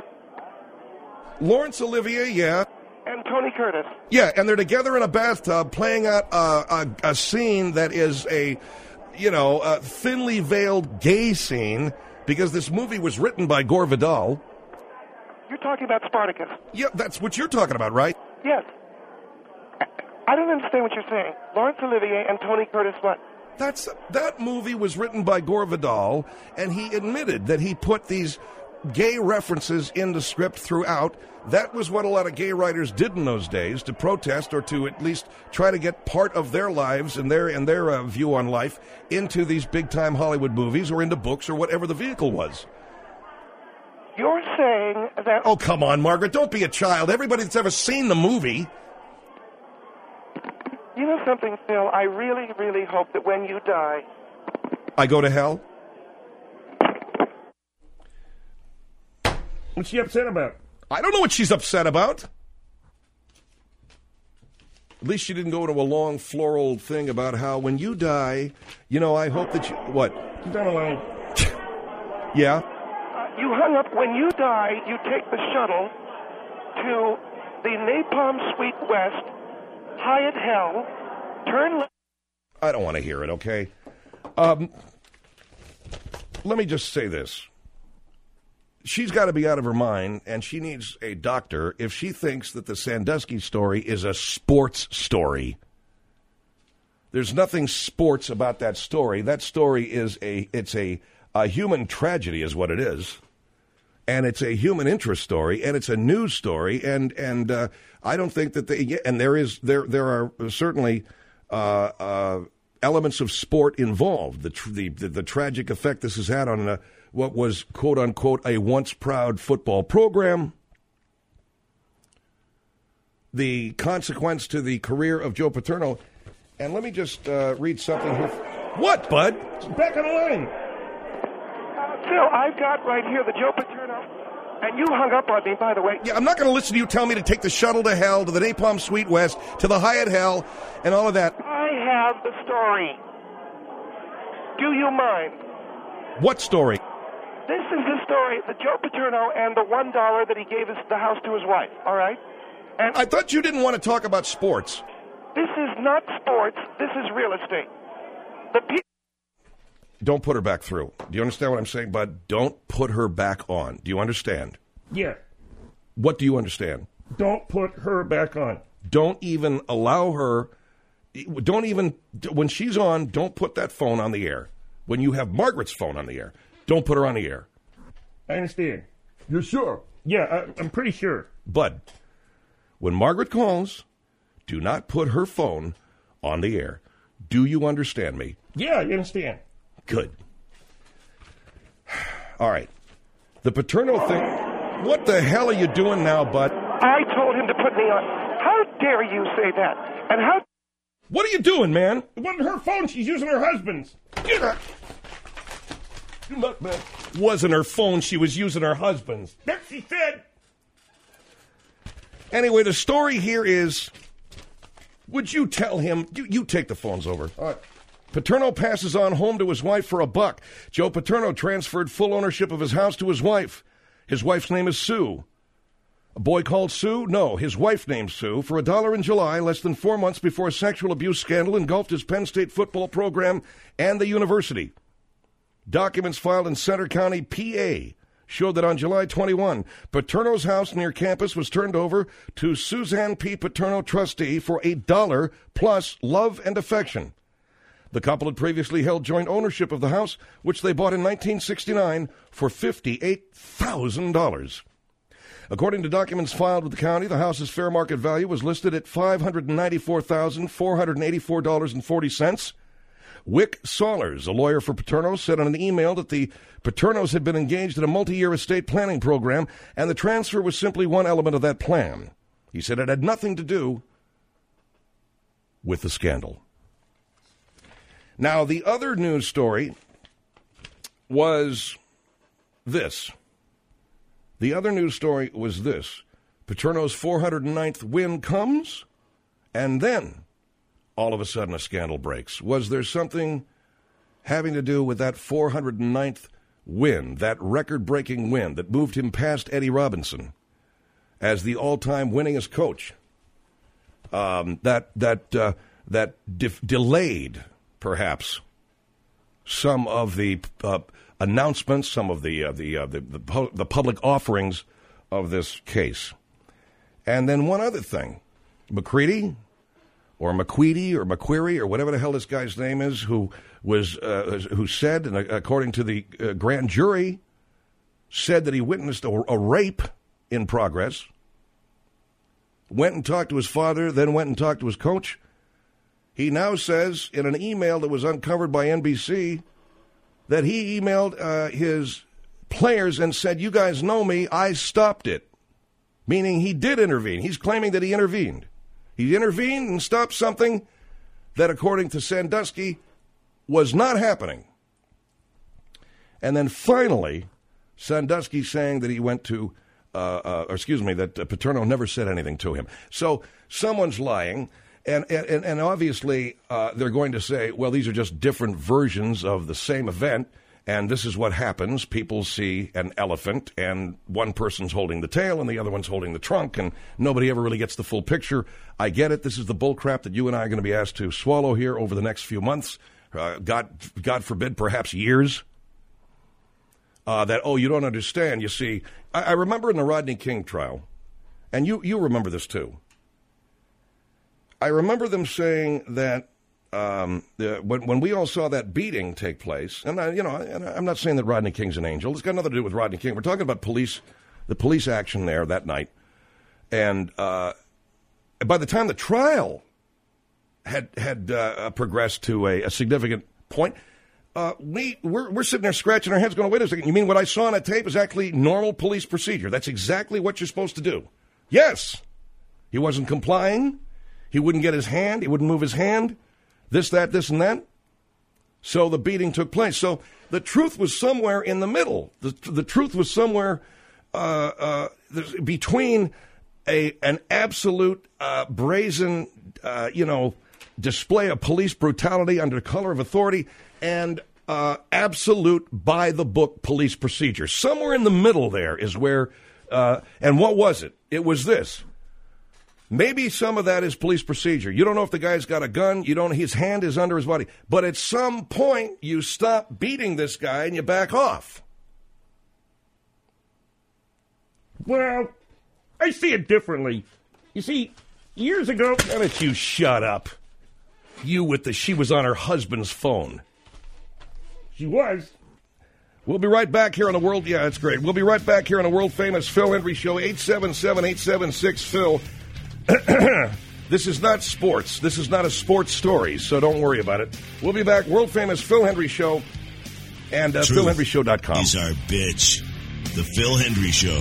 Laurence Olivier, yeah. And Tony Curtis. Yeah, and they're together in a bathtub playing out a, a, a scene that is a, you know, a thinly veiled gay scene because this movie was written by Gore Vidal. You're talking about Spartacus. Yeah, that's what you're talking about, right? Yes. I don't understand what you're saying. Laurence Olivier and Tony Curtis what? That's that movie was written by Gore Vidal, and he admitted that he put these gay references in the script throughout. That was what a lot of gay writers did in those days, to protest or to at least try to get part of their lives and their and their uh, view on life into these big-time Hollywood movies or into books or whatever the vehicle was. You're saying that... Oh, come on, Margaret. Don't be a child. Everybody that's ever seen the movie... You know something, Phil? I really, really hope that when you die... I go to hell? What's she upset about? I don't know what she's upset about. At least she didn't go into a long floral thing about how when you die, you know, I hope that you... What? She's not alone. Yeah? You hung up, when you die, you take the shuttle to the Napalm Suite West, Hyatt Hell, turn left. I don't want to hear it, okay? Um, let me just say this. She's got to be out of her mind, and she needs a doctor if she thinks that the Sandusky story is a sports story. There's nothing sports about that story. That story is a it's a, a human tragedy is what it is. And it's a human interest story, and it's a news story, and and uh, I don't think that they and there is there there are certainly uh, uh, elements of sport involved. The, tr- the the the tragic effect this has had on a, what was quote unquote a once proud football program. The consequence to the career of Joe Paterno, and let me just uh, read something here. What, bud? Back on the line. Phil, I've got right here the Joe Paterno, and you hung up on me, by the way. Yeah, I'm not going to listen to you tell me to take the shuttle to hell, to the Napalm Suite West, to the Hyatt Hell, and all of that. I have the story. Do you mind? What story? This is the story, the Joe Paterno and the one dollar that he gave his, the house to his wife, all right? And I thought you didn't want to talk about sports. This is not sports. This is real estate. The pe- Don't put her back through. Do you understand what I'm saying, bud? Don't put her back on. Do you understand? Yeah. What do you understand? Don't put her back on. Don't even allow her. Don't even, when she's on, don't put that phone on the air. When you have Margaret's phone on the air, don't put her on the air. I understand. You're sure? Yeah, I, I'm pretty sure. Bud, when Margaret calls, do not put her phone on the air. Do you understand me? Yeah, I understand. Good. All right. The Paterno thing. What the hell are you doing now, bud? I told him to put me on. How dare you say that? And how... What are you doing, man? It wasn't her phone. She's using her husband's. Get her. You look, man. Wasn't her phone. She was using her husband's. That she said. Anyway, the story here is, would you tell him, you, you take the phones over. All right. Paterno passes on home to his wife for a buck. Joe Paterno transferred full ownership of his house to his wife. His wife's name is Sue. A boy called Sue? No, his wife named Sue. For a dollar in July, less than four months before a sexual abuse scandal engulfed his Penn State football program and the university. Documents filed in Center County, P A, showed that on July twenty-first, Paterno's house near campus was turned over to Suzanne P. Paterno, trustee, for a dollar plus love and affection. The couple had previously held joint ownership of the house, which they bought in nineteen sixty-nine for fifty-eight thousand dollars. According to documents filed with the county, the house's fair market value was listed at five hundred ninety-four thousand four hundred eighty-four dollars and forty cents. Wick Saulers, a lawyer for Paterno, said on an email that the Paternos had been engaged in a multi-year estate planning program, and the transfer was simply one element of that plan. He said it had nothing to do with the scandal. Now, the other news story was this. The other news story was this. Paterno's four hundred ninth win comes, and then all of a sudden a scandal breaks. Was there something having to do with that four hundred ninth win, that record-breaking win that moved him past Eddie Robinson as the all-time winningest coach? Um, that that uh, that def- delayed, perhaps, some of the uh, announcements, some of the uh, the, uh, the the pu- the public offerings of this case. And then one other thing, McCready, or McQueedy, or McQueary, or whatever the hell this guy's name is, who was uh, who said, and according to the uh, grand jury, said that he witnessed a, a rape in progress. Went and talked to his father, then went and talked to his coach. He now says in an email that was uncovered by N B C that he emailed uh, his players and said, "You guys know me, I stopped it." Meaning he did intervene. He's claiming that he intervened. He intervened and stopped something that, according to Sandusky, was not happening. And then finally, Sandusky saying that he went to, uh, uh, or excuse me, that uh, Paterno never said anything to him. So someone's lying. And and, and obviously, uh, they're going to say, well, these are just different versions of the same event, and this is what happens. People see an elephant, and one person's holding the tail, and the other one's holding the trunk, and nobody ever really gets the full picture. I get it. This is the bull crap that you and I are going to be asked to swallow here over the next few months, uh, God, God forbid, perhaps years. Uh, that, oh, you don't understand. You see, I, I remember in the Rodney King trial, and you, you remember this too, I remember them saying that um, the, when, when we all saw that beating take place, and I, you know, and I'm not saying that Rodney King's an angel. It's got nothing to do with Rodney King. We're talking about police, the police action there that night. And uh, by the time the trial had had uh, progressed to a, a significant point, uh, we we're, we're sitting there scratching our heads, going, "Wait a second! You mean what I saw on that tape is actually normal police procedure? That's exactly what you're supposed to do?" Yes, he wasn't complying. He wouldn't get his hand. He wouldn't move his hand. This, that, this, and that. So the beating took place. So the truth was somewhere in the middle. The the truth was somewhere uh, uh, between a an absolute uh, brazen, uh, you know, display of police brutality under color of authority and uh, absolute by-the-book police procedure. Somewhere in the middle there is where, uh, and what was it? It was this. Maybe some of that is police procedure. You don't know if the guy's got a gun. You don't. His hand is under his body. But at some point, you stop beating this guy and you back off. Well, I see it differently. You see, years ago... Why don't you shut up? You with the she was on her husband's phone. She was. We'll be right back here on the world... Yeah, that's great. We'll be right back here on the world-famous Phil Hendrie Show, eight seven seven, eight seven six, Phil. This is not sports. This is not a sports story, so don't worry about it. We'll be back. World-famous Phil Hendrie Show and uh, phil hendrie show dot com. He's our bitch. The Phil Hendrie Show.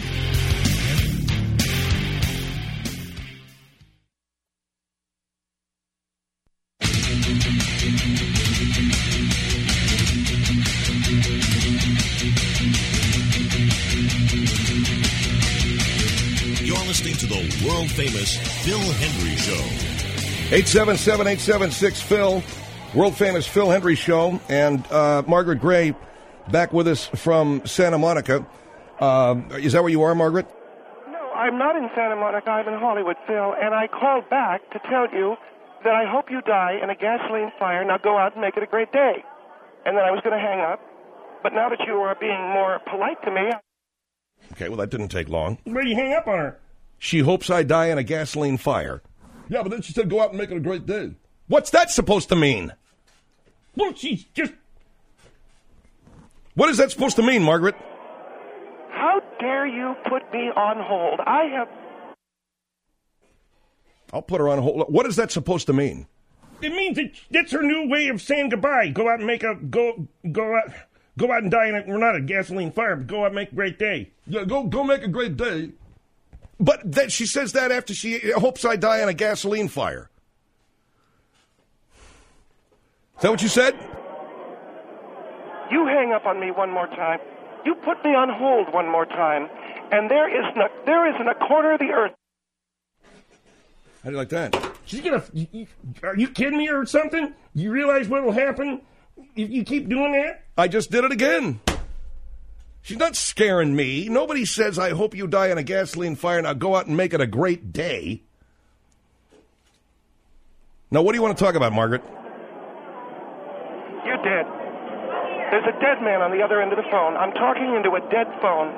Listening to the world-famous Phil Hendrie Show. eight seven seven, eight seven six, Phil. World-famous Phil Hendrie Show. And uh, Margaret Gray back with us from Santa Monica. Uh, is that where you are, Margaret? No, I'm not in Santa Monica. I'm in Hollywood, Phil. And I called back to tell you that I hope you die in a gasoline fire. Now go out and make it a great day. And then I was going to hang up. But now that you are being more polite to me... Okay, well, that didn't take long. Where do you hang up on her? She hopes I die in a gasoline fire. Yeah, but then she said go out and make it a great day. What's that supposed to mean? Well, she's just... What is that supposed to mean, Margaret? How dare you put me on hold? I have... I'll put her on hold. What is that supposed to mean? It means that that's her new way of saying goodbye. Go out and make a... Go go out... Go out and die in a... We're not a gasoline fire, but go out and make a great day. Yeah, go, go make a great day. But that she says that after she hopes I die in a gasoline fire. Is that what you said? You hang up on me one more time. You put me on hold one more time. And there is not, there isn't a corner of the earth. How do you like that? She's gonna... You, are you kidding me or something? You realize what will happen if you keep doing that? I just did it again. She's not scaring me. Nobody says, I hope you die in a gasoline fire. Now go out and make it a great day. Now, what do you want to talk about, Margaret? You're dead. There's a dead man on the other end of the phone. I'm talking into a dead phone.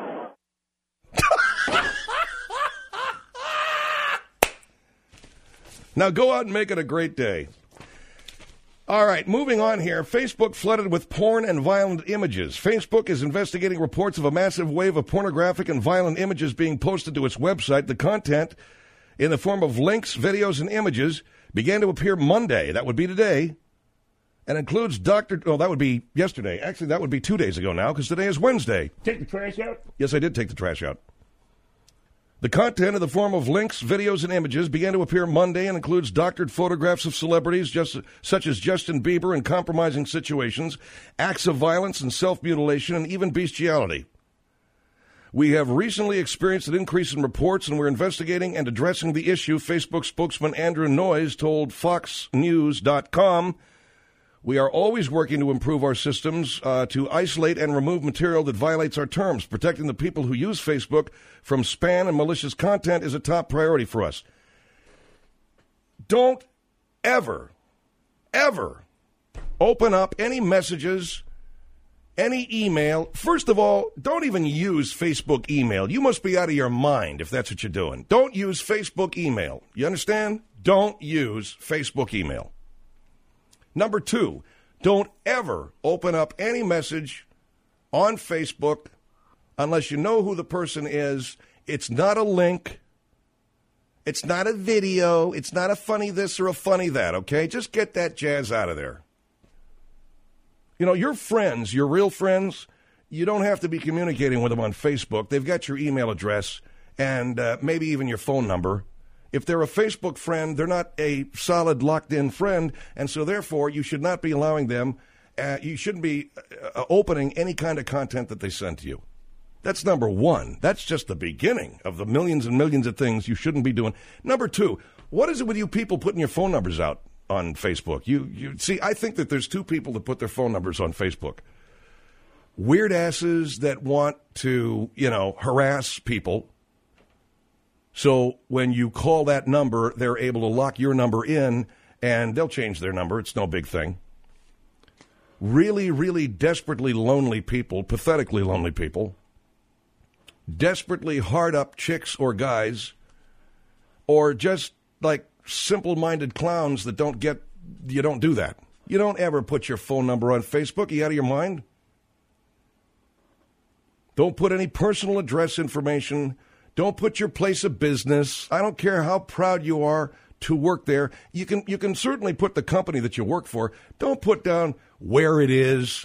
Now go out and make it a great day. All right, moving on here. Facebook flooded with porn and violent images. Facebook is investigating reports of a massive wave of pornographic and violent images being posted to its website. The content, in the form of links, videos, and images, began to appear Monday. That would be today. And includes Doctor Oh, that would be yesterday. Actually, that would be two days ago now, because today is Wednesday. Take the trash out? Yes, I did take the trash out. The content in the form of links, videos, and images began to appear Monday and includes doctored photographs of celebrities just, such as Justin Bieber in compromising situations, acts of violence and self-mutilation, and even bestiality. We have recently experienced an increase in reports, and we're investigating and addressing the issue, Facebook spokesman Andrew Noyes told fox news dot com. We are always working to improve our systems uh, to isolate and remove material that violates our terms. Protecting the people who use Facebook from spam and malicious content is a top priority for us. Don't ever, ever open up any messages, any email. First of all, don't even use Facebook email. You must be out of your mind if that's what you're doing. Don't use Facebook email. You understand? Don't use Facebook email. Number two, don't ever open up any message on Facebook unless you know who the person is. It's not a link. It's not a video. It's not a funny this or a funny that, okay? Just get that jazz out of there. You know, your friends, your real friends, you don't have to be communicating with them on Facebook. They've got your email address and uh, maybe even your phone number. If they're a Facebook friend, they're not a solid, locked-in friend, and so therefore you should not be allowing them, uh, you shouldn't be uh, opening any kind of content that they send to you. That's number one. That's just the beginning of the millions and millions of things you shouldn't be doing. Number two, what is it with you people putting your phone numbers out on Facebook? You, you see, I think that there's two people that put their phone numbers on Facebook. Weird asses that want to, you know, harass people. So when you call that number, they're able to lock your number in, and they'll change their number. It's no big thing. Really, really desperately lonely people, pathetically lonely people, desperately hard-up chicks or guys, or just like simple-minded clowns that don't get, you don't do that. You don't ever put your phone number on Facebook. Are you out of your mind? Don't put any personal address information. Don't put your place of business. I don't care how proud you are to work there. You can you can certainly put the company that you work for. Don't put down where it is,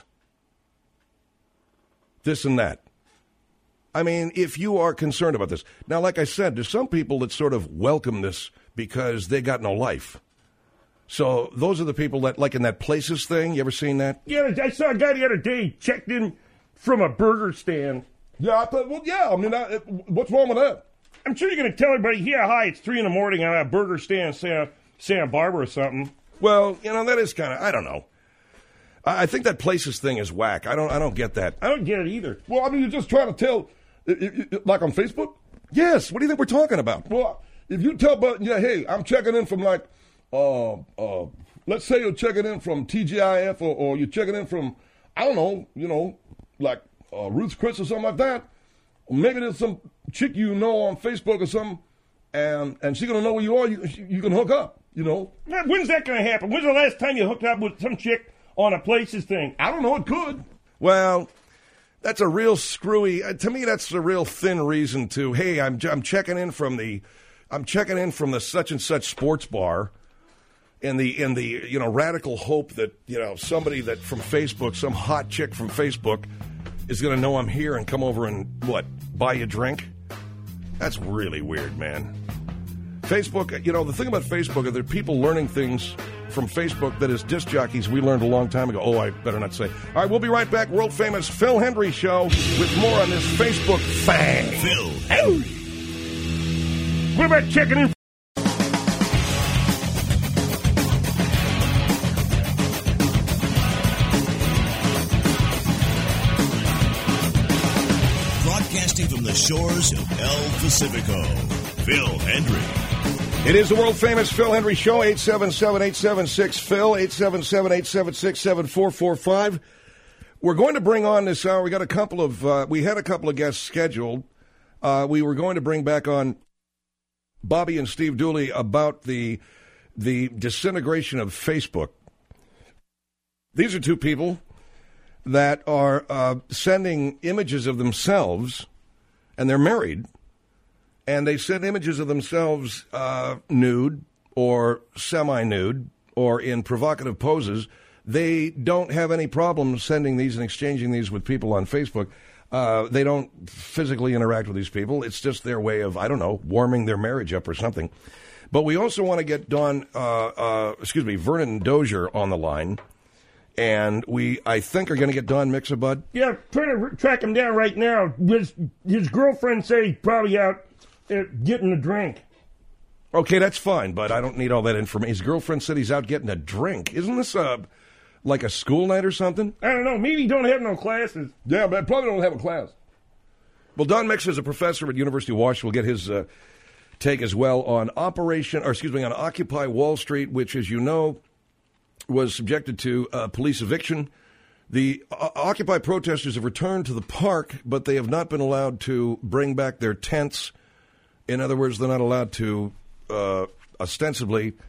this and that. I mean, if you are concerned about this. Now, like I said, there's some people that sort of welcome this because they got no life. So those are the people that, like in that Places thing, you ever seen that? Yeah, I saw a guy the other day checked in from a burger stand. Yeah, I thought, well, yeah, I mean, I, what's wrong with that? I'm sure you're going to tell everybody, yeah, hi, it's three in the morning, I'm at a burger stand in Santa, Santa Barbara or something. Well, you know, that is kind of, I don't know. I, I think that Places thing is whack. I don't I don't get that. I don't get it either. Well, I mean, you're just trying to tell, like on Facebook? Yes, what do you think we're talking about? Well, if you tell, but yeah, hey, I'm checking in from like, uh, uh, let's say you're checking in from T G I F or, or you're checking in from, I don't know, you know, like, Uh, Ruth's Chris or something like that. Or maybe there's some chick you know on Facebook or something, and and she's gonna know where you are. You you can hook up, you know. Now, when's that gonna happen? When's the last time you hooked up with some chick on a Places thing? I don't know. It could. Well, that's a real screwy. Uh, to me, that's a real thin reason to. Hey, I'm I'm checking in from the, I'm checking in from the such and such sports bar. In the in the you know radical hope that you know somebody that from Facebook, some hot chick from Facebook, is going to know I'm here and come over and, what, buy you a drink? That's really weird, man. Facebook, you know, the thing about Facebook is there are people learning things from Facebook that as disc jockeys we learned a long time ago. Oh, I better not say. All right, we'll be right back. World-famous Phil Hendrie Show with more on this Facebook thing. Phil Hendrie. What about checking in? From the shores of El Pacifico, Phil Hendrie. It is the world-famous Phil Hendrie Show, eight seven seven, eight seven six, Phil, eight seven seven, eight seven six, seven four four five. We're going to bring on this hour, we got a couple of, uh, we had a couple of guests scheduled. Uh, we were going to bring back on Bobby and Steve Dooley about the, the disintegration of Facebook. These are two people that are uh, sending images of themselves, and they're married, and they send images of themselves uh, nude or semi-nude or in provocative poses. They don't have any problem sending these and exchanging these with people on Facebook. Uh, they don't physically interact with these people. It's just their way of, I don't know, warming their marriage up or something. But we also want to get Don, uh, uh, excuse me, Vernon Dozier on the line. And we, I think, are going to get Don Mixabud. Yeah, trying to r- track him down right now. His, his girlfriend say he's probably out uh, getting a drink. Okay, that's fine, but I don't need all that information. His girlfriend said he's out getting a drink. Isn't this a, like a school night or something? I don't know. Maybe he don't have no classes. Yeah, but I probably don't have a class. Well, Don Mix is a professor at University of Washington. We'll get his uh, take as well on Operation, or excuse me, on Occupy Wall Street, which, as you know, was subjected to uh, police eviction. The uh, Occupy protesters have returned to the park, but they have not been allowed to bring back their tents. In other words, they're not allowed to uh, ostensibly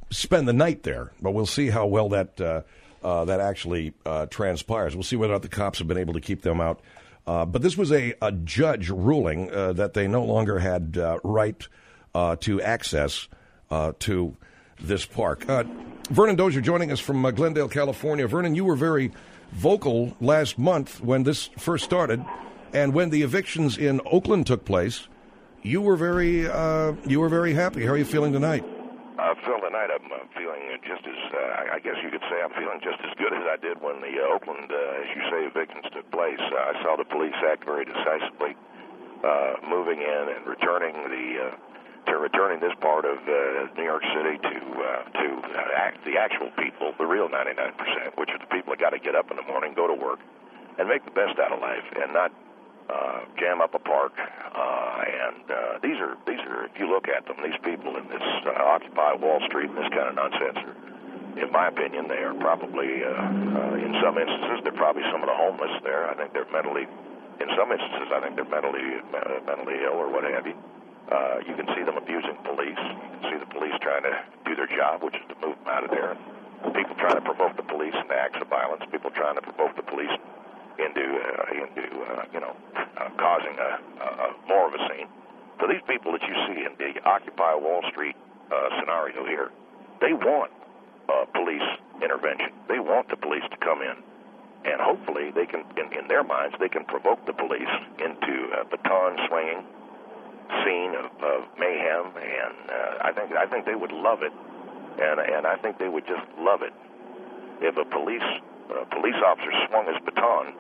spend the night there. But we'll see how well that uh, uh, that actually uh, transpires. We'll see whether or not the cops have been able to keep them out. Uh, but this was a, a judge ruling uh, that they no longer had uh, right uh, to access uh, to this park. Uh, Vernon Dozier joining us from uh, Glendale, California. Vernon, you were very vocal last month when this first started, and when the evictions in Oakland took place, you were very uh, you were very happy. How are you feeling tonight? Uh, Phil, tonight I'm uh, feeling just as, uh, I guess you could say I'm feeling just as good as I did when the uh, Oakland, uh, as you say, evictions took place. Uh, I saw the police act very decisively, uh, moving in and returning the, uh, to returning this part of uh, New York City to uh, to uh, act, the actual people, the real ninety-nine percent, which are the people that got to get up in the morning, go to work, and make the best out of life, and not Uh, jam up a park, uh, and uh, these are these are. If you look at them, these people in this uh, Occupy Wall Street and this kind of nonsense, are, in my opinion, they are probably, uh, uh, in some instances, they're probably some of the homeless there. I think they're mentally, in some instances, I think they're mentally uh, mentally ill or what have you. Uh, you can see them abusing police. You can see the police trying to do their job, which is to move them out of there. People trying to provoke the police into acts of violence. People trying to provoke the police into, uh, into uh, you know, uh, causing a, a, a more of a scene. So these people that you see in the Occupy Wall Street uh, scenario here, they want uh, police intervention. They want the police to come in, and hopefully they can, in, in their minds, they can provoke the police into a baton-swinging scene of, of mayhem, and uh, I think I think they would love it, and and I think they would just love it if a police uh, police officer swung his baton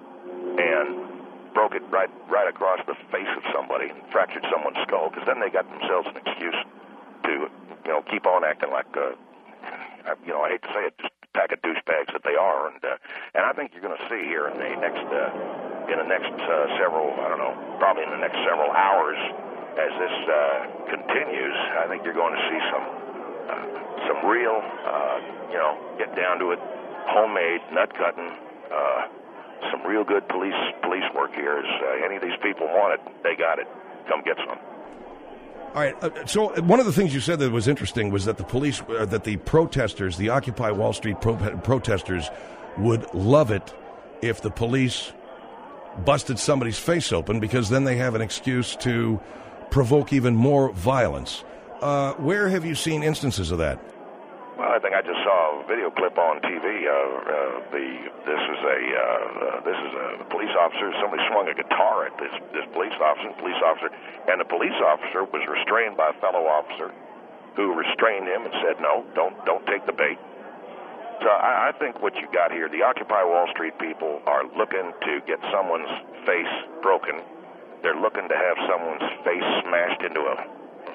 and broke it right right across the face of somebody and fractured someone's skull, because then they got themselves an excuse to, you know, keep on acting like, uh, you know, I hate to say it, just a pack of douchebags that they are. And uh, and I think you're going to see here in the next uh, in the next uh, several, I don't know, probably in the next several hours as this uh, continues, I think you're going to see some uh, some real, uh, you know, get down to it, homemade nut cutting. Uh, Some real good police police work here. Is uh, any of these people want it, they got it. Come get some. All right. Uh, so one of the things you said that was interesting was that the police, uh, that the protesters, the Occupy Wall Street pro- protesters, would love it if the police busted somebody's face open, because then they have an excuse to provoke even more violence. Uh, where have you seen instances of that? Well, I think I just saw a video clip on T V. Uh, uh, the this is a uh, uh, this is a police officer. Somebody swung a guitar at this this police officer. Police officer, and the police officer was restrained by a fellow officer, who restrained him and said, "No, don't don't take the bait." So I, I think what you got here, the Occupy Wall Street people are looking to get someone's face broken. They're looking to have someone's face smashed into a.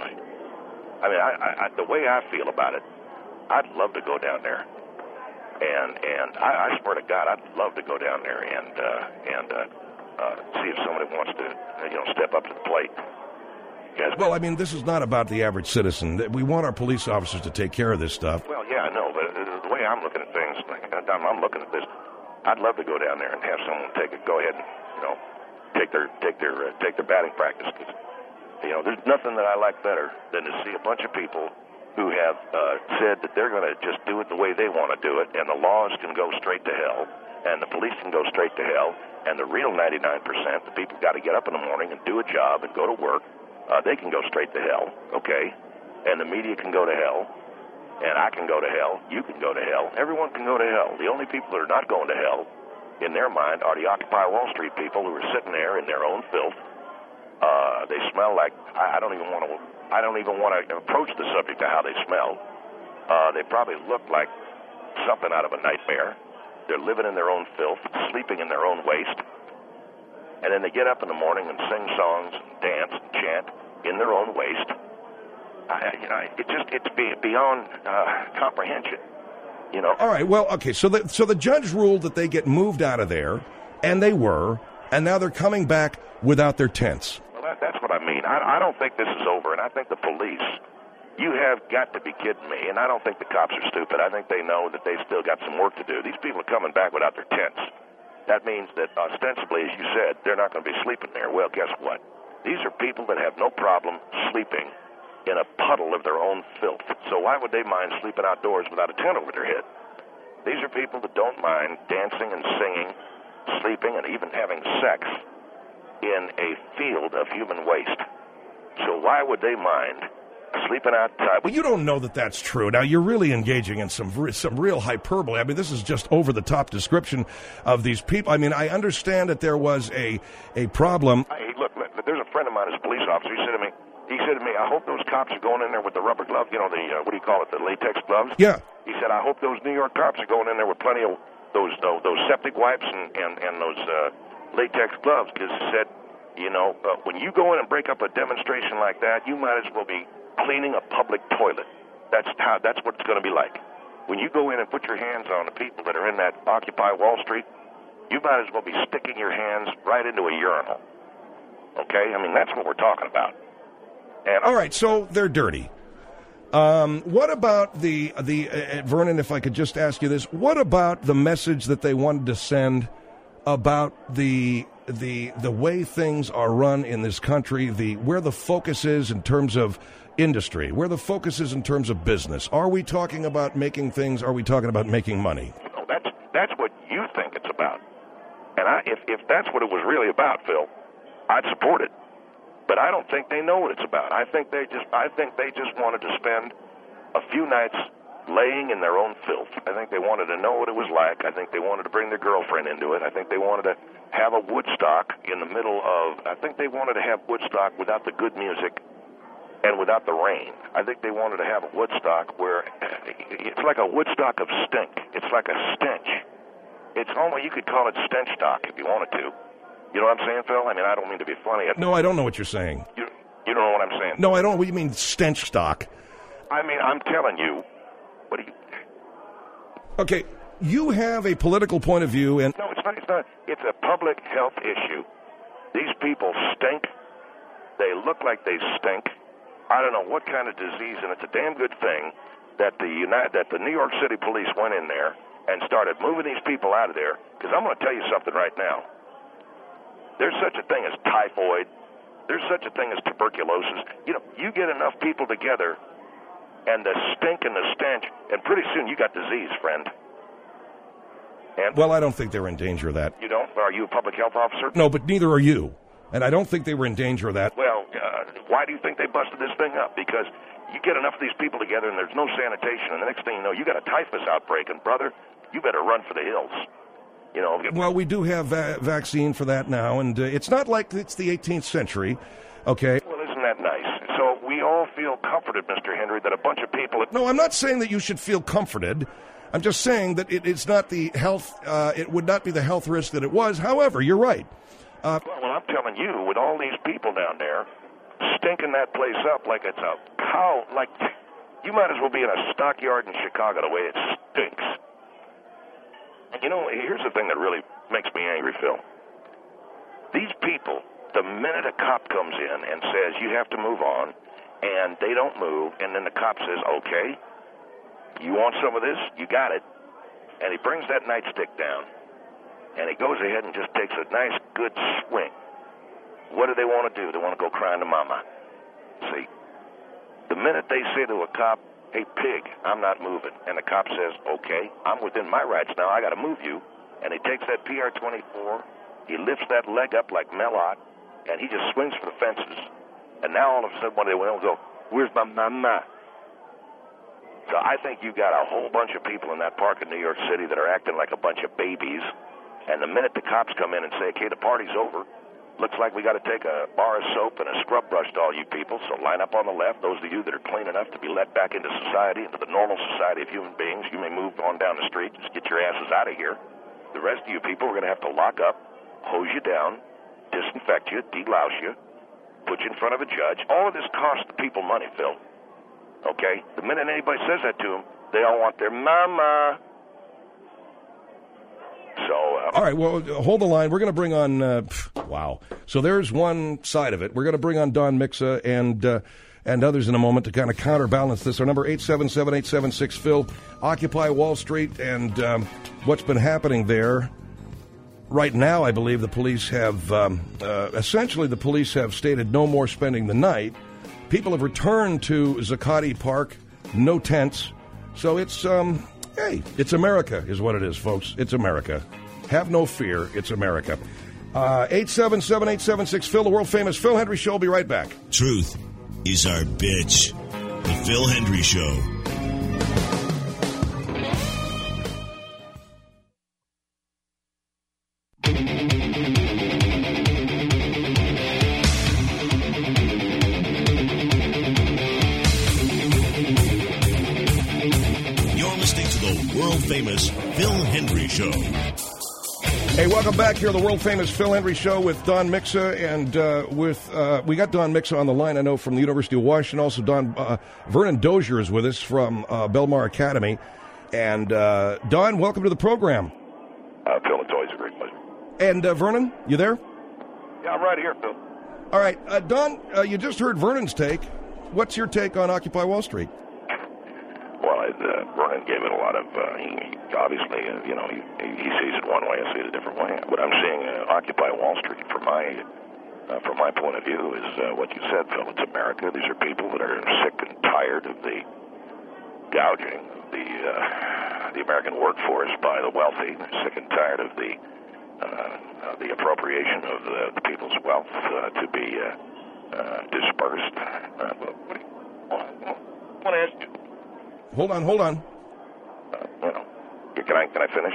I mean, I, I, the way I feel about it, I'd love to go down there, and and I, I swear to God, I'd love to go down there and uh, and uh, uh, see if somebody wants to, you know, step up to the plate. Yes. Well, I mean, this is not about the average citizen. We want our police officers to take care of this stuff. Well, yeah, I know, but the way I'm looking at things, I'm, I'm looking at this. I'd love to go down there and have someone take it. Go ahead and, you know, take their take their uh, take their batting practice. Cause, you know, there's nothing that I like better than to see a bunch of people who have uh, said that they're going to just do it the way they want to do it, and the laws can go straight to hell, and the police can go straight to hell, and the real ninety-nine percent, the people got to get up in the morning and do a job and go to work, uh, they can go straight to hell, okay? And the media can go to hell, and I can go to hell, you can go to hell, everyone can go to hell. The only people that are not going to hell, in their mind, are the Occupy Wall Street people who are sitting there in their own filth. Uh, they smell like, I, I don't even want to... I don't even want to approach the subject of how they smell. Uh, they probably look like something out of a nightmare. They're living in their own filth, sleeping in their own waste. And then they get up in the morning and sing songs and dance and chant in their own waste. I, you know, it just, it's beyond uh, comprehension, you know. All right, well, okay, so the, so the judge ruled that they get moved out of there, and they were, and now they're coming back without their tents. That, that's what I mean. I, I don't think this is over, and I think the police, you have got to be kidding me, and I don't think the cops are stupid. I think they know that they've still got some work to do. These people are coming back without their tents. That means that ostensibly, as you said, they're not going to be sleeping there. Well, guess what? These are people that have no problem sleeping in a puddle of their own filth. So why would they mind sleeping outdoors without a tent over their head? These are people that don't mind dancing and singing, sleeping, and even having sex in a field of human waste. So why would they mind sleeping outside? Well, you don't know that that's true. Now, you're really engaging in some some real hyperbole. I mean, this is just over-the-top description of these people. I mean, I understand that there was a a problem. Hey, look, look, there's a friend of mine who's a police officer. He said to me, he said to me, I hope those cops are going in there with the rubber gloves, you know, the, uh, what do you call it, the latex gloves? Yeah. He said, I hope those New York cops are going in there with plenty of those those, those septic wipes and, and, and those uh, latex gloves, because he said, you know, uh, when you go in and break up a demonstration like that, you might as well be cleaning a public toilet. That's how. That's what it's going to be like. When you go in and put your hands on the people that are in that Occupy Wall Street, you might as well be sticking your hands right into a urinal. Okay? I mean, that's what we're talking about. And all right, so they're dirty. Um, what about the the uh, Vernon? If I could just ask you this: what about the message that they wanted to send about the the the way things are run in this country? The where the focus is in terms of industry, where the focus is in terms of business. Are we talking about making things? Are we talking about making money? No, that's that's what you think it's about. And I, if if that's what it was really about, Phil, I'd support it. But I don't think they know what it's about. I think they just I think they just wanted to spend a few nights laying in their own filth. I think they wanted to know what it was like. I think they wanted to bring their girlfriend into it. I think they wanted to have a Woodstock in the middle of I think they wanted to have Woodstock without the good music and without the rain. I think they wanted to have a Woodstock where it's like a Woodstock of stink. It's like a stench. It's almost, you could call it stench stock if you wanted to. You know what I'm saying, Phil? I mean, I don't mean to be funny. No, I don't know what you're saying. You, you don't know what I'm saying? No, I don't. What do you mean stench stock? I mean, I'm telling you. What do you... Okay, you have a political point of view, and... No, it's not. It's not. It's a public health issue. These people stink. They look like they stink. I don't know what kind of disease, and it's a damn good thing that the United, that the New York City police went in there and started moving these people out of there, because I'm going to tell you something right now. There's such a thing as typhoid. There's such a thing as tuberculosis. You know, you get enough people together, and the stink and the stench, and pretty soon you got disease, friend. And well, I don't think they're in danger of that. You don't? Are you a public health officer? No, but neither are you. And I don't think they were in danger of that. Well, uh, why do you think they busted this thing up? Because you get enough of these people together, and there's no sanitation, and the next thing you know, you got a typhus outbreak, and brother, you better run for the hills. You know, well, we do have a vaccine for that now, and uh, it's not like it's the eighteenth century, okay? Well, isn't that nice? So we all feel comforted, Mister Henry, that a bunch of people... No, I'm not saying that you should feel comforted. I'm just saying that it, it's not the health, uh, it would not be the health risk that it was. However, you're right. Uh, well, well, I'm telling you, with all these people down there stinking that place up like it's a cow, like you might as well be in a stockyard in Chicago the way it stinks. And you know, here's the thing that really makes me angry, Phil. These people, the minute a cop comes in and says, you have to move on, and they don't move, and then the cop says, okay, you want some of this? You got it. And he brings that nightstick down, and he goes ahead and just takes a nice, good swing. What do they want to do? They want to go crying to mama. See, the minute they say to a cop, hey, pig, I'm not moving, and the cop says, okay, I'm within my rights now, I got to move you, and he takes that P R twenty-four, he lifts that leg up like Melot, and he just swings for the fences, and now all of a sudden when they will go, where's my mama? So I think you got a whole bunch of people in that park in New York City that are acting like a bunch of babies, and the minute the cops come in and say, okay, the party's over, looks like we got to take a bar of soap and a scrub brush to all you people, so line up on the left. Those of you that are clean enough to be let back into society, into the normal society of human beings, you may move on down the street. Just get your asses out of here. The rest of you people are going to have to lock up, hose you down, disinfect you, delouse you, put you in front of a judge. All of this costs the people money, Phil. Okay? The minute anybody says that to them, they all want their mama. So, uh, all right, well, hold the line. We're going to bring on, uh, wow. So there's one side of it. We're going to bring on Don Mixa and uh, and others in a moment to kind of counterbalance this. Our number, eight seven seven, eight seven six, Phil, Occupy Wall Street, and um, what's been happening there. Right now, I believe the police have, um, uh, essentially the police have stated no more spending the night, People have returned to Zuccotti Park, no tents. So it's, um, hey, it's America is what it is, folks. It's America. Have no fear. It's America. Uh, eight seven seven, eight seven six, Phil, the world-famous Phil Hendry Show. Will be right back. Truth is our bitch. The Phil Hendry Show. You're listening to the world-famous Phil Hendry Show. Hey, welcome back here to the world-famous Phil Hendry Show with Don Mixa, and uh, with uh, we got Don Mixa on the line, I know, from the University of Washington. Also, Don uh, Vernon Dozier is with us from uh, Belmar Academy. And, uh, Don, welcome to the program. Uh, Phil, it's always a great pleasure. And, uh, Vernon, you there? Yeah, I'm right here, Phil. All right. Uh, Don, uh, you just heard Vernon's take. What's your take on Occupy Wall Street? Well, uh, Vernon gave it a lot of, uh, he, obviously, uh, you know, he, he sees it one way, I see it a different way. What I'm seeing uh, Occupy Wall Street, from my uh, from my point of view, is uh, what you said, Phil. It's America. These are people that are sick and tired of the gouging of the, uh, the American workforce by the wealthy. They're sick and tired of the, uh, uh, the appropriation of the, the people's wealth uh, to be uh, uh, dispersed. Uh, what do you, I want to ask you. Hold on, hold on. Uh, you know, can I can I finish?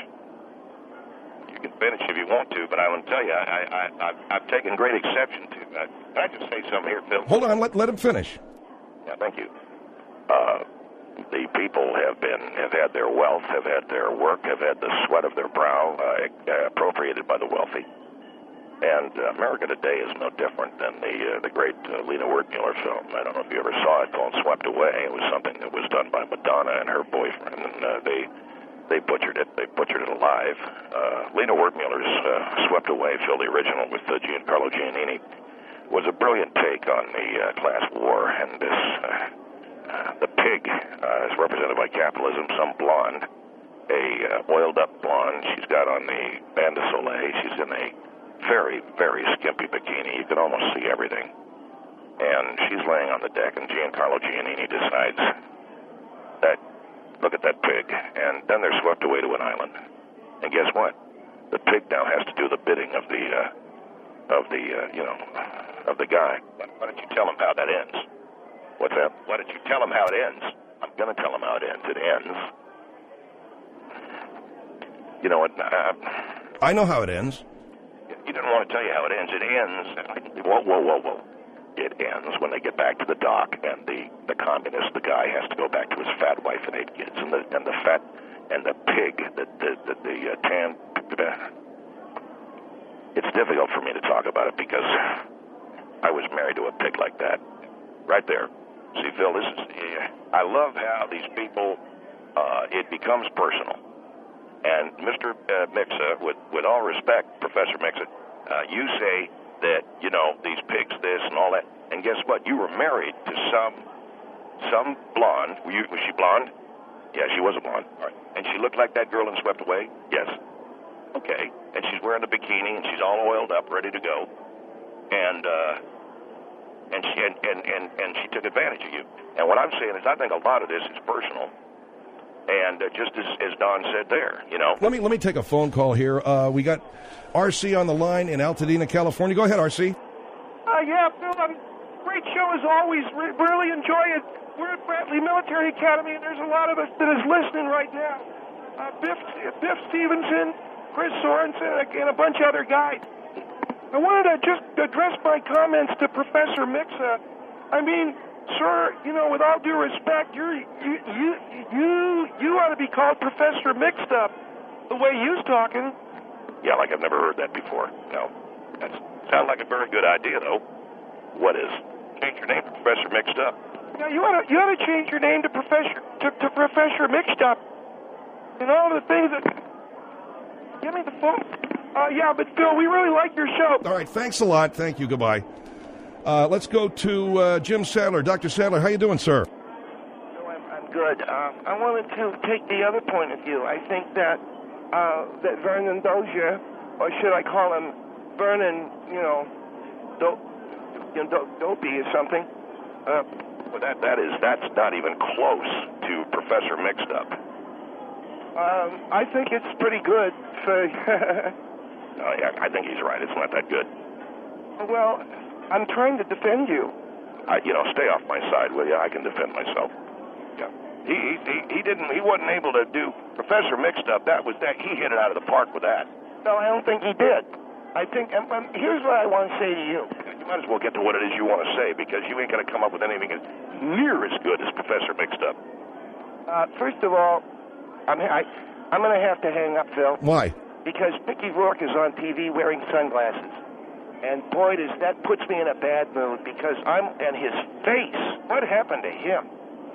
You can finish if you want to, but I want to tell you, I, I, I, I've taken great exception to. Uh, can I just say something here, Phil? Hold on, let let him finish. Yeah, thank you. Uh, the people have been have had their wealth, have had their work, have had the sweat of their brow uh, appropriated by the wealthy. And uh, America Today is no different than the uh, the great uh, Lena Wertmuller film. I don't know if you ever saw it, called Swept Away. It was something that was done by Madonna and her boyfriend, and uh, they they butchered it. They butchered it alive. Uh, Lena Wertmuller's uh, Swept Away, Phil, the original with uh, Giancarlo Giannini, was a brilliant take on the uh, class war and this uh, uh, the pig uh, is represented by capitalism. Some blonde, a uh, oiled-up blonde. She's got on the Band de Soleil. She's in a very, very skimpy bikini. You can almost see everything. And she's laying on the deck, and Giancarlo Giannini decides that, look at that pig. And then they're swept away to an island. And guess what? The pig now has to do the bidding of the, uh, of the, uh, you know, of the guy. Why don't you tell him how that ends? What's that? Why don't you tell him how it ends? I'm going to tell him how it ends. It ends. You know what? Uh, I know how it ends. You didn't want to tell you how it ends. It ends. Whoa, whoa, whoa, whoa. It ends when they get back to the dock, and the, the communist, the guy, has to go back to his fat wife and eight kids, and the and the fat and the pig, the the the, the uh, tan. It's difficult for me to talk about it because I was married to a pig like that. Right there. See, Phil, this is. I love how these people. Uh, it becomes personal. And Mister Uh, Mixa, with, with all respect, Professor Mixa, uh, you say that, you know, these pigs this and all that. And guess what? You were married to some some blonde. Were you, was she blonde? Yeah, she was a blonde. All right. And she looked like that girl in Swept Away? Yes. Okay. And she's wearing a bikini, and she's all oiled up, ready to go. And uh, and she and, and, and, and she took advantage of you. And what I'm saying is I think a lot of this is personal. And uh, just as, as Don said there, you know. Let me let me take a phone call here. Uh, we got R C on the line in Altadena, California. Go ahead, R C. Uh, yeah, Phil, um, great show as always. Re- really enjoy it. We're at Bradley Military Academy, and there's a lot of us that is listening right now. Uh, Biff, Biff Stevenson, Chris Sorensen, and a bunch of other guys. I wanted to just address my comments to Professor Mixa. I mean, sir, you know, with all due respect, you're, you you you you ought to be called Professor Mixed Up, the way you's talking. Yeah, like I've never heard that before. No, that sounds like a very good idea, though. What is? Change your name to Professor Mixed Up. Yeah, you ought to you ought to change your name to Professor to, to Professor Mixed Up. And all the things that. Give me the phone. Uh, yeah, but Phil, we really like your show. All right, thanks a lot. Thank you. Goodbye. Uh, let's go to uh, Jim Sadler. Doctor Sadler, how you doing, sir? No, I'm, I'm good. Uh, I wanted to take the other point of view. I think that uh, that Vernon Dozier, or should I call him Vernon, you know, do, you know do, Dopey or something, Uh, well, that that is that's not even close to Professor Mixed Up. Um, I think it's pretty good. For uh, yeah, I think he's right. It's not that good. Well, I'm trying to defend you. I, you know, stay off my side, will you? I can defend myself. Yeah. He he he didn't. He wasn't able to do Professor Mixed Up. That was that. He hit it out of the park with that. No, I don't think he did. I think. Um, um, here's what I want to say to you. You might as well get to what it is you want to say, because you ain't going to come up with anything as near as good as Professor Mixed Up. Uh, first of all, I'm I, I'm going to have to hang up, Phil. Why? Because Mickey Rourke is on T V wearing sunglasses. And boy, does that puts me in a bad mood, because I'm, and his face, what happened to him?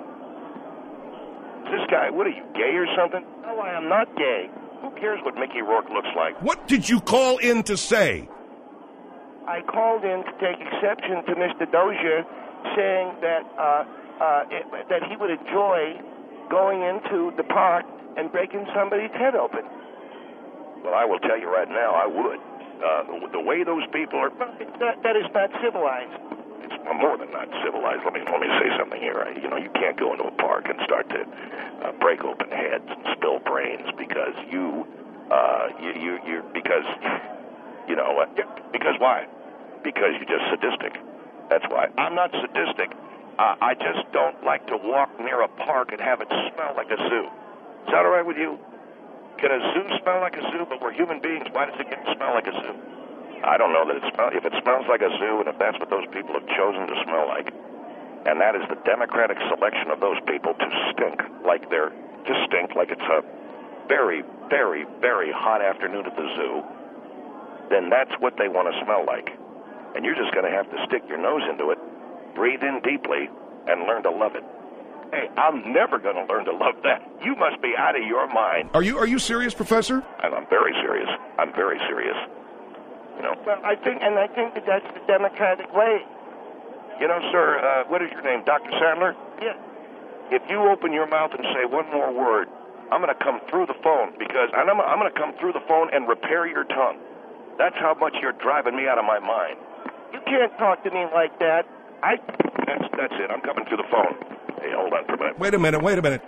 This guy, what are you, gay or something? No, I am not gay. Who cares what Mickey Rourke looks like? What did you call in to say? I called in to take exception to Mister Dozier saying that, uh, uh, it, that he would enjoy going into the park and breaking somebody's head open. Well, I will tell you right now, I would. Uh, the, the way those people are... That, that is not civilized. It's more than not civilized. Let me let me say something here. I, you know, you can't go into a park and start to uh, break open heads and spill brains because you, uh, you, you, you because, you know, uh, because why? Because you're just sadistic. That's why. I'm not sadistic. Uh, I just don't like to walk near a park and have it smell like a zoo. Is that all right with you? Can a zoo smell like a zoo, but we're human beings? Why does it get to smell like a zoo? I don't know that it smells. If it smells like a zoo, and if that's what those people have chosen to smell like, and that is the democratic selection of those people to stink like they're, to stink like it's a very, very, very hot afternoon at the zoo, then that's what they want to smell like. And you're just going to have to stick your nose into it, breathe in deeply, and learn to love it. Hey, I'm never going to learn to love that. You must be out of your mind. Are you are you serious, Professor? I'm, I'm very serious. I'm very serious. You know. Well, I think, and I think that that's the democratic way. You know, sir, uh, what is your name, Doctor Sandler? Yeah. If you open your mouth and say one more word, I'm going to come through the phone because and I'm, I'm going to come through the phone and repair your tongue. That's how much you're driving me out of my mind. You can't talk to me like that. I. That's that's it. I'm coming through the phone. Hey, hold on for a minute. Wait a minute, wait a minute.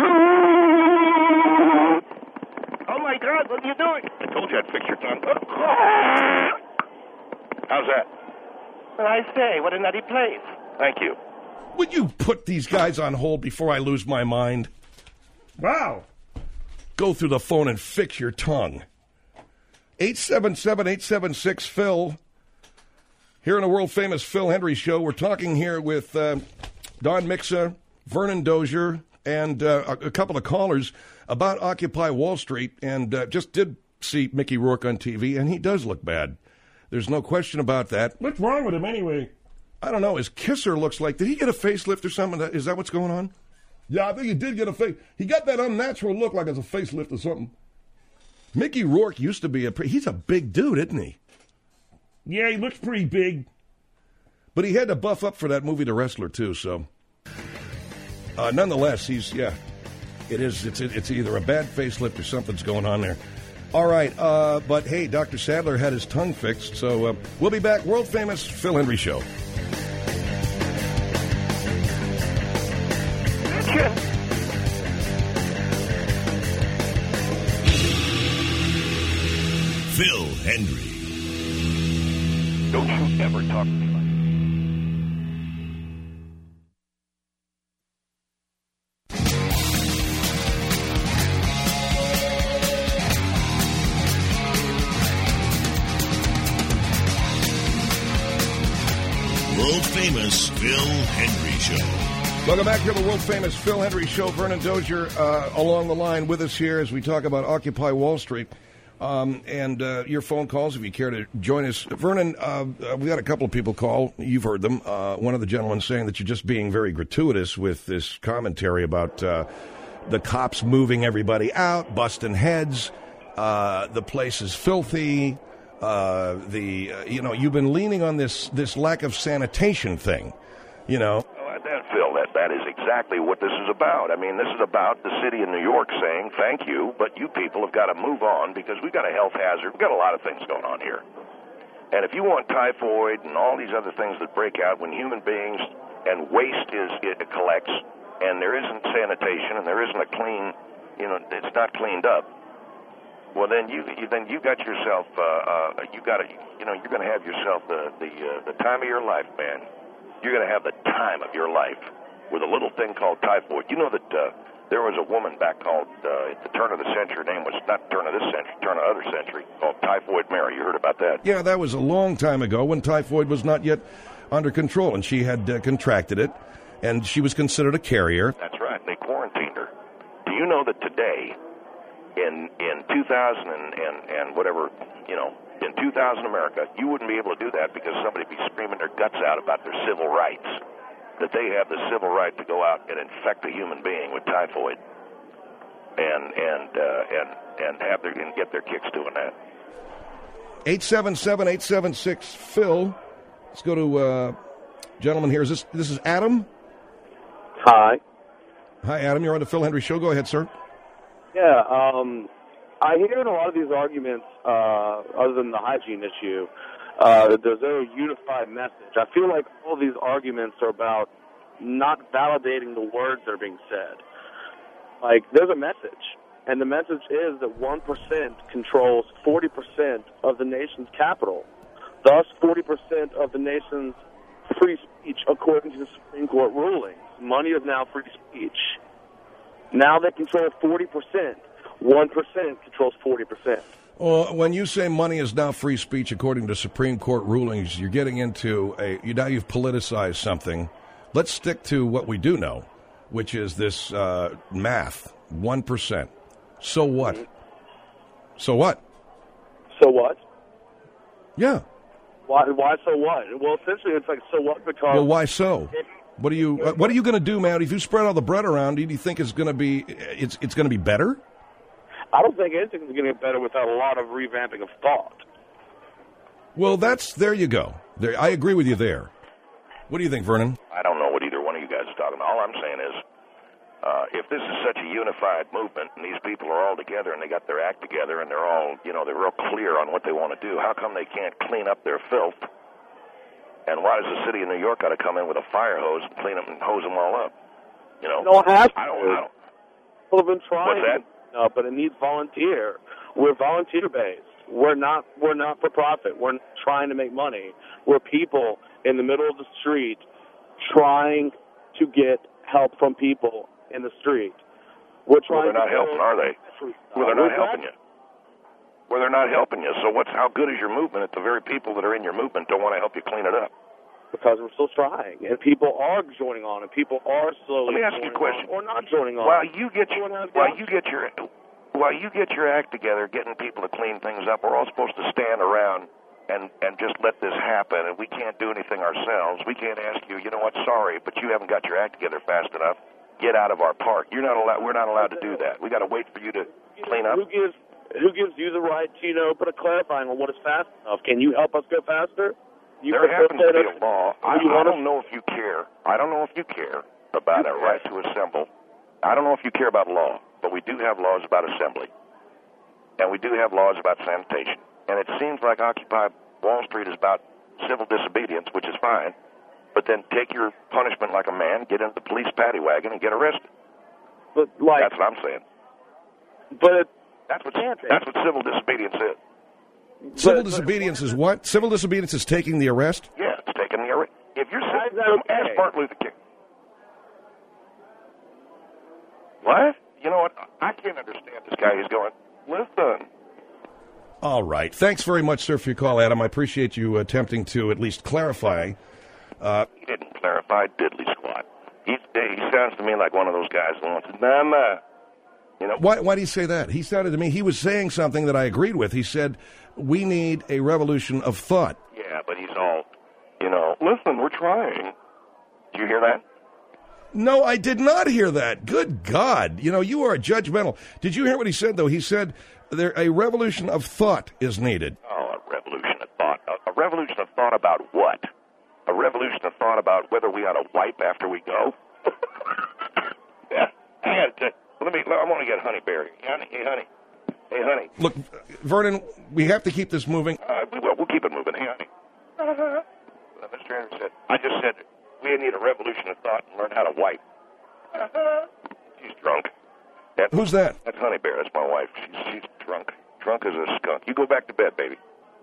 Oh, my God, what are you doing? I told you I'd fix your tongue. How's that? What I say, what a nutty place. Thank you. Would you put these guys on hold before I lose my mind? Wow. Go through the phone and fix your tongue. eight seven seven, eight seven six, Phil. Here in the world-famous Phil Hendrie Show, we're talking here with uh, Don Mixa, Vernon Dozier, and uh, a, a couple of callers about Occupy Wall Street, and uh, just did see Mickey Rourke on T V, and he does look bad. There's no question about that. What's wrong with him anyway? I don't know. His kisser looks like, did he get a facelift or something? Is that what's going on? Yeah, I think he did get a face. He got that unnatural look like it's a facelift or something. Mickey Rourke used to be a, he's a big dude, isn't he? Yeah, he looks pretty big. But he had to buff up for that movie, The Wrestler, too, so. Uh, nonetheless, he's, yeah, it is, it's it's either a bad facelift or something's going on there. All right, uh, but hey, Doctor Sadler had his tongue fixed, so uh, we'll be back. World-famous Phil Hendrie Show. Phil Hendrie. Don't you ever talk to me like world-famous Phil Hendrie Show. Welcome back to the world-famous Phil Hendrie Show. Vernon Dozier uh, along the line with us here as we talk about Occupy Wall Street. Um, and uh, your phone calls, if you care to join us. Vernon, uh, we had a couple of people call. You've heard them. Uh, one of the gentlemen saying that you're just being very gratuitous with this commentary about uh, the cops moving everybody out, busting heads. Uh, the place is filthy. Uh, the uh, you know, you've been leaning on this this lack of sanitation thing, you know. Well, that, Phil, that, that is exactly what this is about. I mean, this is about the city of New York saying, thank you, but you people have got to move on because we've got a health hazard. We've got a lot of things going on here. And if you want typhoid and all these other things that break out when human beings and waste is it collects, and there isn't sanitation, and there isn't a clean, you know, it's not cleaned up. Well, then you, you then you got yourself, uh, uh, you got to, you know, you're going to have yourself the the uh, the time of your life, man. You're going to have the time of your life with a little thing called typhoid. You know that uh, there was a woman back called uh, at the turn of the century. Her name was not turn of this century, turn of other century, called Typhoid Mary. You heard about that? Yeah, that was a long time ago when typhoid was not yet under control, and she had uh, contracted it, and she was considered a carrier. That's right. They quarantined her. Do you know that today, in in two thousand and, and, and whatever, you know, in two thousand America, you wouldn't be able to do that because somebody would be screaming their guts out about their civil rights, that they have the civil right to go out and infect a human being with typhoid and and uh, and and have their and get their kicks doing that. eight seven seven, eight seven six, Phil. Let's go to uh, gentleman here. Is this this is Adam? Hi. Hi, Adam. You're on the Phil Hendry Show. Go ahead, sir. Yeah, um, I hear in a lot of these arguments, uh, other than the hygiene issue, uh, that there's a unified message. I feel like all these arguments are about not validating the words that are being said. Like, there's a message, and the message is that one percent controls forty percent of the nation's capital, thus forty percent of the nation's free speech, according to the Supreme Court ruling. Money is now free speech. Now they control forty percent. one percent controls forty percent. Well, when you say money is now free speech according to Supreme Court rulings, you're getting into a, you now you've politicized something. Let's stick to what we do know, which is this uh, math, one percent. So what? Mm-hmm. So what? So what? Yeah. Why, why so what? Well, essentially it's like, so what because... Well, why so? What are you uh, What are you going to do, man? If you spread all the bread around, do you think it's going to be it's it's going to be better? I don't think anything's going to get better without a lot of revamping of thought. Well, that's there you go. There, I agree with you there. What do you think, Vernon? I don't know what either one of you guys is talking about. All I'm saying is, uh, if this is such a unified movement and these people are all together and they got their act together and they're all, you know, they're real clear on what they want to do, how come they can't clean up their filth? And why does the city of New York got to come in with a fire hose and clean them and hose them all up? You know, you don't have to. I don't know. People have been trying. What's that? No, but it needs volunteer. We're volunteer based. We're not. We're not for profit. We're not trying to make money. We're people in the middle of the street trying to get help from people in the street. We're trying. Well, they're not to helping, are they? Well, they're not helping you. Well, they're not helping you. So what's how good is your movement if the very people that are in your movement don't want to help you clean it up? Because we're still trying, and people are joining on, and people are slowly. Let me ask you a question. Or not joining on. While you get your, while you get your, while you get your act together, getting people to clean things up, we're all supposed to stand around and and just let this happen, and we can't do anything ourselves. We can't ask you, you know what? Sorry, but you haven't got your act together fast enough. Get out of our park. You're not allowed. We're not allowed to do that. We got to wait for you to clean up. Who gives Who gives you the right to, you know, put a clarifying on what is fast enough? Can you help us go faster? You there happens to be a law. I, you I don't know if you care. I don't know if you care about a right to assemble. I don't know if you care about law, but we do have laws about assembly. And we do have laws about sanitation. And it seems like Occupy Wall Street is about civil disobedience, which is fine. But then take your punishment like a man, get into the police paddy wagon, and get arrested. But like, that's what I'm saying. But that's what that's what civil disobedience is. Civil but, disobedience but, is what? Civil disobedience is taking the arrest? Yeah, it's taking the arrest. If you're Why is that okay? Ask Martin Luther King. What? You know what? I can't understand this guy. He's going, listen. All right. Thanks very much, sir, for your call, Adam. I appreciate you attempting to at least clarify. Uh, he didn't clarify diddly squat. He, he sounds to me like one of those guys who wants to, nah, nah. You know? Why, why do you say that? He sounded to me, he was saying something that I agreed with. He said, we need a revolution of thought. Yeah, but he's all, you know, listen, we're trying. Did you hear that? No, I did not hear that. Good God. You know, you are judgmental. Did you hear what he said, though? He said there a revolution of thought is needed. Oh, a revolution of thought. A, a revolution of thought about what? A revolution of thought about whether we ought to wipe after we go? Yeah. I got to Let me, I want to get Honey Berry. Honey, hey, honey. Hey, honey. Look, Vernon, we have to keep this moving. Uh, we will. We'll keep it moving. Hey, honey. Uh-huh. Mister Anderson said, I just said, We need a revolution of thought and learn how to wipe. She's drunk. That, Who's that? That's Honey Bear. That's my wife. She's, she's drunk. Drunk as a skunk. You go back to bed, baby.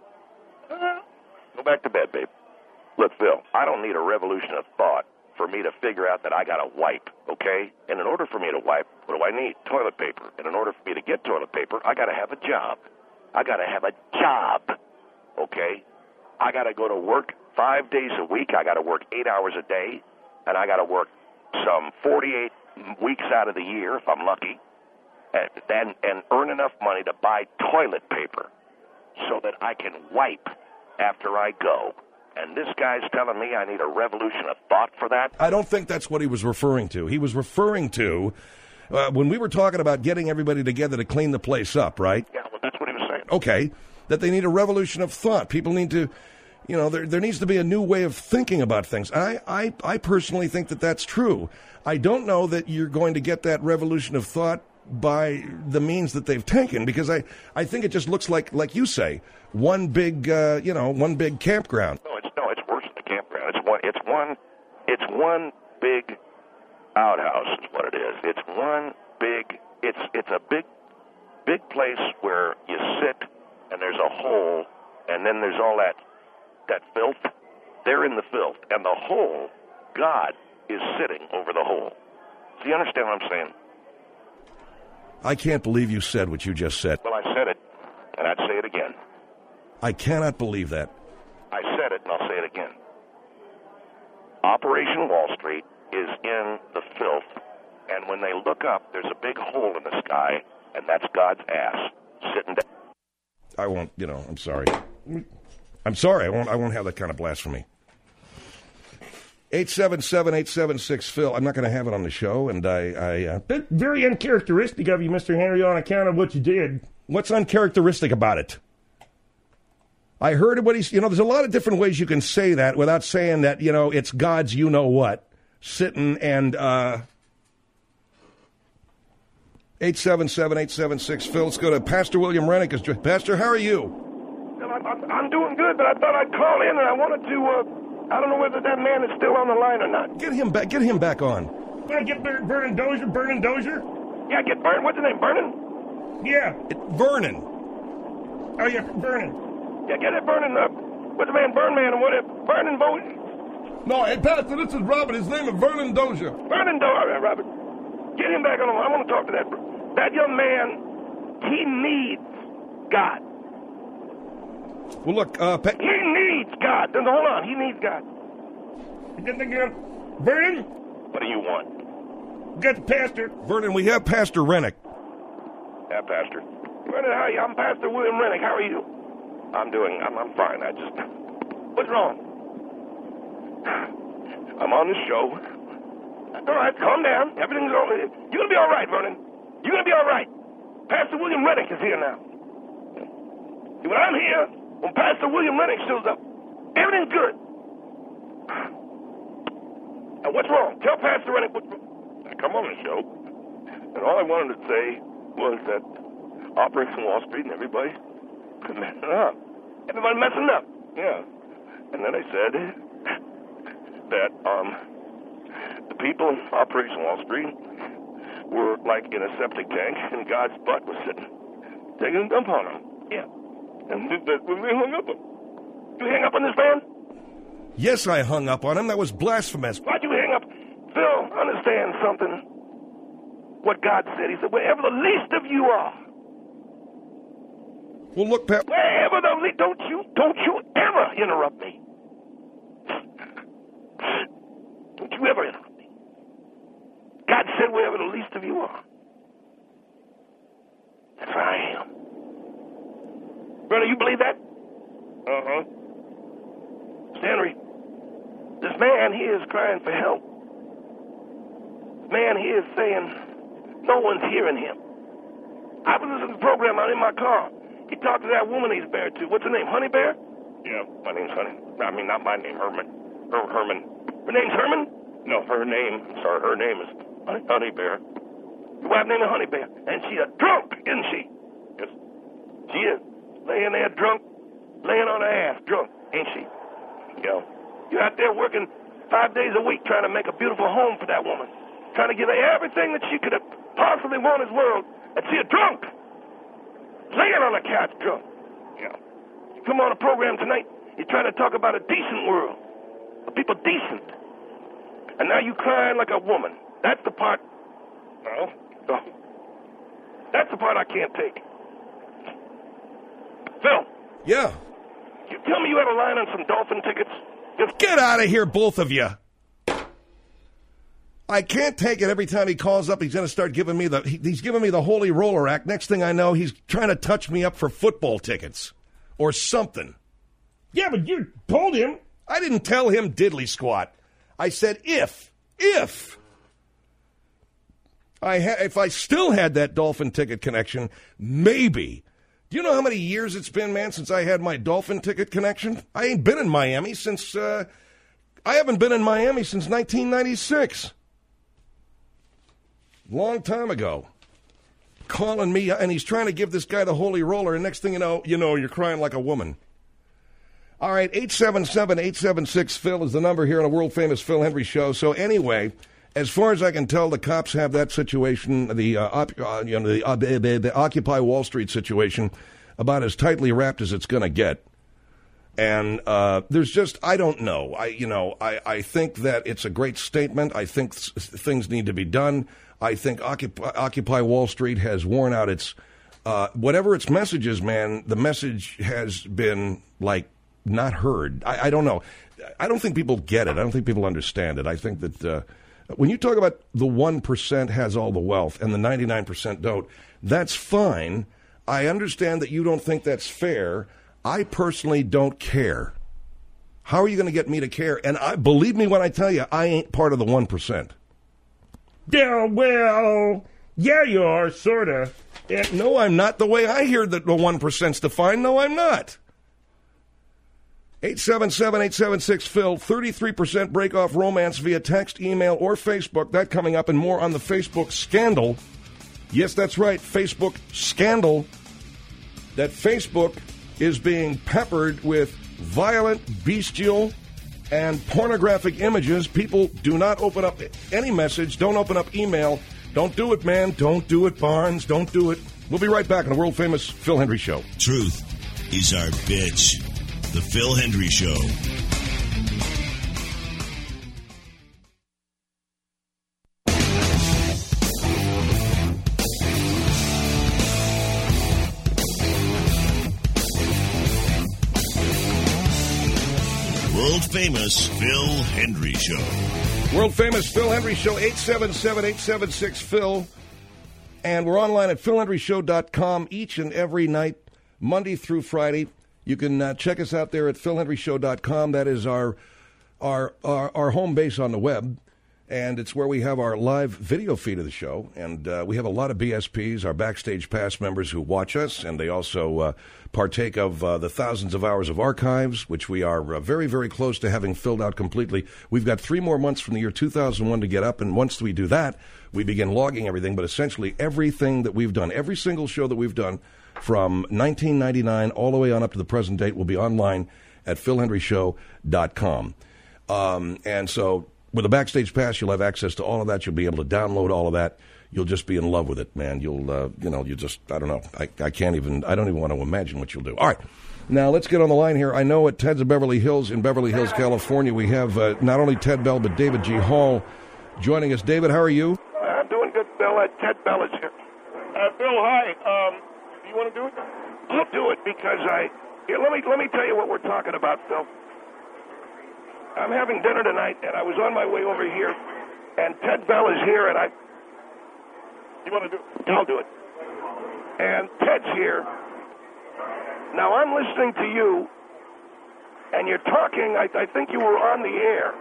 Go back to bed, babe. Look, Phil, I don't need a revolution of thought for me to figure out that I got to wipe, okay? And in order for me to wipe, what do I need? Toilet paper. And in order for me to get toilet paper, I got to have a job. I got to have a job, okay? I got to go to work five days a week. I got to work eight hours a day, and I got to work some forty-eight weeks out of the year, if I'm lucky, and, and, and earn enough money to buy toilet paper so that I can wipe after I go. And this guy's telling me I need a revolution of thought for that? I don't think that's what he was referring to. He was referring to, uh, when we were talking about getting everybody together to clean the place up, right? Yeah, well, that's what he was saying. Okay, that they need a revolution of thought. People need to, you know, there there needs to be a new way of thinking about things. I, I, I personally think that that's true. I don't know that you're going to get that revolution of thought by the means that they've taken, because I, I think it just looks like, like you say, one big, uh, you know, one big campground. No, it's no, it's worse than a campground. It's one, it's one, it's one big outhouse is what it is. It's one big, it's it's a big, big place where you sit and there's a hole, and then there's all that that filth. They're in the filth, and the hole, God is sitting over the hole. Do you understand what I'm saying? I can't believe you said what you just said. Well, I said it, and I'd say it again. I cannot believe that. I said it, and I'll say it again. Operation Wall Street is in the filth, and when they look up, there's a big hole in the sky, and that's God's ass sitting down. I won't, you know, I'm sorry. I'm sorry, I won't, I won't have that kind of blasphemy. eight seven seven, eight seven six, Phil. I'm not going to have it on the show, and I... I uh... That's very uncharacteristic of you, Mister Henry, on account of what you did. What's uncharacteristic about it? I heard what he's... You know, there's a lot of different ways you can say that without saying that, you know, it's God's you-know-what sitting and... uh eight seven seven, eight seven six, Phil. Let's go to Pastor William Rennick. Pastor, how are you? I'm, I'm doing good, but I thought I'd call in, and I wanted to... Uh... I don't know whether that man is still on the line or not. Get him back. Get him back on. Want to get Ber- Vernon Dozier? Vernon Dozier? Yeah, get Vernon. What's his name? Vernon? Yeah. It, Vernon. Oh yeah, Vernon. Yeah, get it, Vernon. Uh, what's the man? Vernon, what? Vernon Bo. No, hey Pastor, this is Robert. His name is Vernon Dozier. Vernon Dozier, Robert. Get him back on the line. I want to talk to that that young man. He needs God. Well, look, uh, pa- he needs God. Hold on, he needs God. Vernon? What do you want? Get the pastor. Vernon, we have Pastor Rennick. Yeah, Pastor. Vernon, how are you? I'm Pastor William Rennick. How are you? I'm doing, I'm, I'm fine. I just... What's wrong? I'm on the show. All right, calm down. Everything's all right. You're going to be all right, Vernon. You're going to be all right. Pastor William Rennick is here now. See, when I'm here, when Pastor William Rennick shows up, everything's good. Now, what's wrong? Tell Pastor Rennick what's wrong. I come on the show, and all I wanted to say was that Operation Wall Street and everybody messing up. Everybody messing up? Yeah. And then I said that um, the people in Operation Wall Street were like in a septic tank, and God's butt was sitting, taking a dump on them. Yeah. And that we hung up on. You hang up on this man? Yes, I hung up on him. That was blasphemous. Why'd you hang up? Phil, understand something. What God said. He said, wherever the least of you are. Well, look, Pat. Wherever the least... Don't you, don't you ever interrupt me. Don't you ever interrupt me. God said wherever the least of you are. That's where I am. Brother, you believe that? Uh-huh. Henry, this man here is crying for help. This man here is saying no one's hearing him. I was listening to the program out in my car. He talked to that woman he's married to. What's her name, Honey Bear? Yeah, my name's Honey. I mean, not my name, Herman. Her, Herman. Her name's Herman? No, her name, I'm sorry, her name is Honey, Honey Bear. Your wife's name is Honey Bear. And she's a drunk, isn't she? Yes. She is. Laying there drunk, laying on her ass, drunk, ain't she? Yeah. You're out there working five days a week trying to make a beautiful home for that woman, trying to give her everything that she could have possibly wanted in this world, and see her drunk, laying on the couch drunk. Yeah. You come on a program tonight, you're trying to talk about a decent world, of people decent, and now you crying like a woman. That's the part, well, no, that's the part I can't take. Phil. Yeah. You tell me you had a line on some Dolphin tickets? Just Get out of here, both of you. I can't take it every time he calls up. He's going to start giving me the, he, he's giving me the holy roller act. Next thing I know, he's trying to touch me up for football tickets or something. Yeah, but you told him. I didn't tell him diddly squat. I said if, if. I ha- if I still had that Dolphin ticket connection, maybe. Do you know how many years it's been, man, since I had my Dolphin ticket connection? I ain't been in Miami since, uh, I haven't been in Miami since nineteen ninety-six. Long time ago. Calling me, and he's trying to give this guy the holy roller, and next thing you know, you know, you're crying like a woman. All right, eight seven seven, eight seven six, Phil is the number here on a world-famous Phil Hendry show. So anyway, as far as I can tell, the cops have that situation, the uh, op, uh, you know, the, uh, the, the, the Occupy Wall Street situation, about as tightly wrapped as it's going to get. And uh, there's just, I don't know. I, you know, I, I think that it's a great statement. I think th- things need to be done. I think Occupy, Occupy Wall Street has worn out its, uh, whatever its message is, man, the message has been, like, not heard. I, I don't know. I don't think people get it. I don't think people understand it. I think that... Uh, When you talk about the one percent has all the wealth and the ninety-nine percent don't, that's fine. I understand that you don't think that's fair. I personally don't care. How are you going to get me to care? And I believe me when I tell you, I ain't part of the one percent. Yeah, well, yeah, you are, sort of. Yeah, no, I'm not. The way I hear that the one percent's defined, no, I'm not. eight seven seven, eight seven six, Phil, thirty-three percent break off romance via text, email, or Facebook. That coming up and more on the Facebook scandal. Yes, that's right, Facebook scandal. That Facebook is being peppered with violent, bestial, and pornographic images. People do not open up any message. Don't open up email. Don't do it, man. Don't do it, Barnes. Don't do it. We'll be right back on the world-famous Phil Hendry Show. Truth is our bitch. The Phil Hendry Show. World famous Phil Hendry Show. World famous Phil Hendry Show, eight seven seven, eight seven six, Phil. And we're online at phil hendry show dot com each and every night, Monday through Friday. You can uh, check us out there at phil hendry show dot com. That is our, our our our home base on the web, and it's where we have our live video feed of the show. And uh, we have a lot of B S Ps, our Backstage Pass members who watch us, and they also uh, partake of uh, the thousands of hours of archives, which we are uh, very, very close to having filled out completely. We've got three more months from the year two thousand one to get up, and once we do that, we begin logging everything. But essentially everything that we've done, every single show that we've done, from nineteen ninety-nine all the way on up to the present date will be online at phil hendry show dot com. Um, and so with a Backstage Pass, you'll have access to all of that. You'll be able to download all of that. You'll just be in love with it, man. You'll, uh, you know, you just, I don't know. I, I can't even, I don't even want to imagine what you'll do. All right. Now, let's get on the line here. I know at Ted's of Beverly Hills in Beverly Hills, California, we have uh, not only Ted Bell, but David G. Hall joining us. David, how are you? I'm doing good, Bill. Uh, Ted Bell is here. Uh, Bill, hi. Um, you want to do it? I'll do it because I. Here, let me let me tell you what we're talking about, Phil. I'm having dinner tonight, and I was on my way over here, and Ted Bell is here, and I. You want to do it? I'll do it. And Ted's here. Now I'm listening to you, and you're talking. I, I think you were on the air,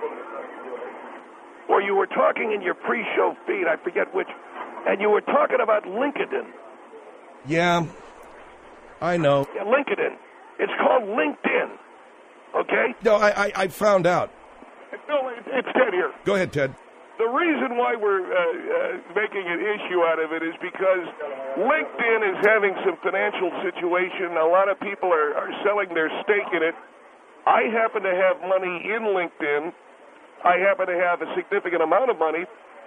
or you were talking in your pre-show feed. I forget which, and you were talking about LinkedIn. Yeah, I know. Yeah, LinkedIn. It's called LinkedIn. Okay? No, I, I, I found out. No, it's Ted here. Go ahead, Ted. The reason why we're uh, uh, making an issue out of it is because LinkedIn is having some financial situation. A lot of people are, are selling their stake in it. I happen to have money in LinkedIn, I happen to have a significant amount of money,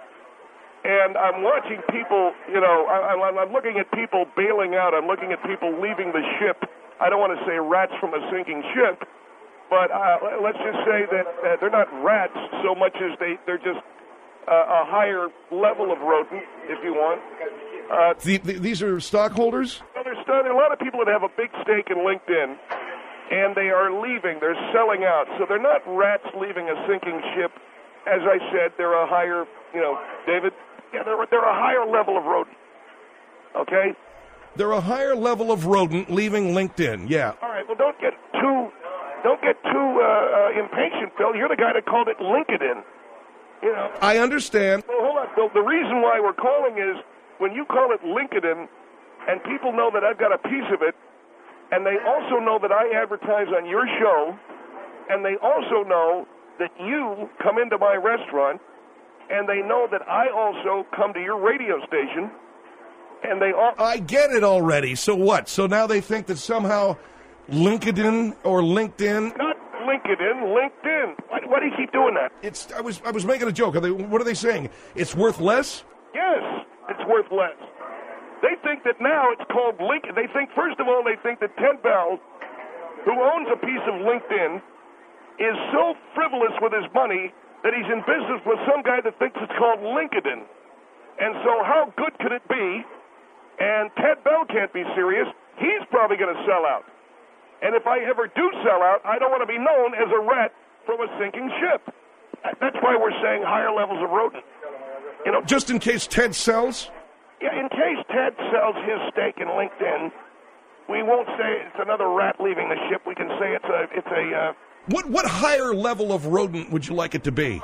and I'm watching people, you know, I, I'm, I'm looking at people bailing out. I'm looking at people leaving the ship. I don't want to say rats from a sinking ship, but uh, let's just say that uh, they're not rats so much as they, they're just uh, a higher level of rodent, if you want. Uh, the, the, these are stockholders? Well, there's, there are a lot of people that have a big stake in LinkedIn, and they are leaving. They're selling out. So they're not rats leaving a sinking ship. As I said, they're a higher, you know, David, yeah, they're, they're a higher level of rodent. Okay? They're a higher level of rodent leaving LinkedIn, yeah. All right, well, don't get too, don't get too uh, uh, impatient, Phil. You're the guy that called it LinkedIn. You know. I understand. Well, hold on, Phil. The reason why we're calling is when you call it LinkedIn, and people know that I've got a piece of it, and they also know that I advertise on your show, and they also know that you come into my restaurant, and they know that I also come to your radio station, and they all... I get it already. So what? So now they think that somehow LinkedIn or LinkedIn... Not LinkedIn, LinkedIn. Why, why do you keep doing that? It's. I was I was making a joke. Are they, what are they saying? It's worth less? Yes, it's worth less. They think that now it's called LinkedIn. They think, first of all, they think that Ted Bell, who owns a piece of LinkedIn, is so frivolous with his money that he's in business with some guy that thinks it's called LinkedIn. And so how good could it be? And Ted Bell can't be serious. He's probably going to sell out. And if I ever do sell out, I don't want to be known as a rat from a sinking ship. That's why we're saying higher levels of rodent. You know, just in case Ted sells? Yeah, in case Ted sells his stake in LinkedIn, we won't say it's another rat leaving the ship. We can say it's a it's a. Uh, what what higher level of rodent would you like it to be?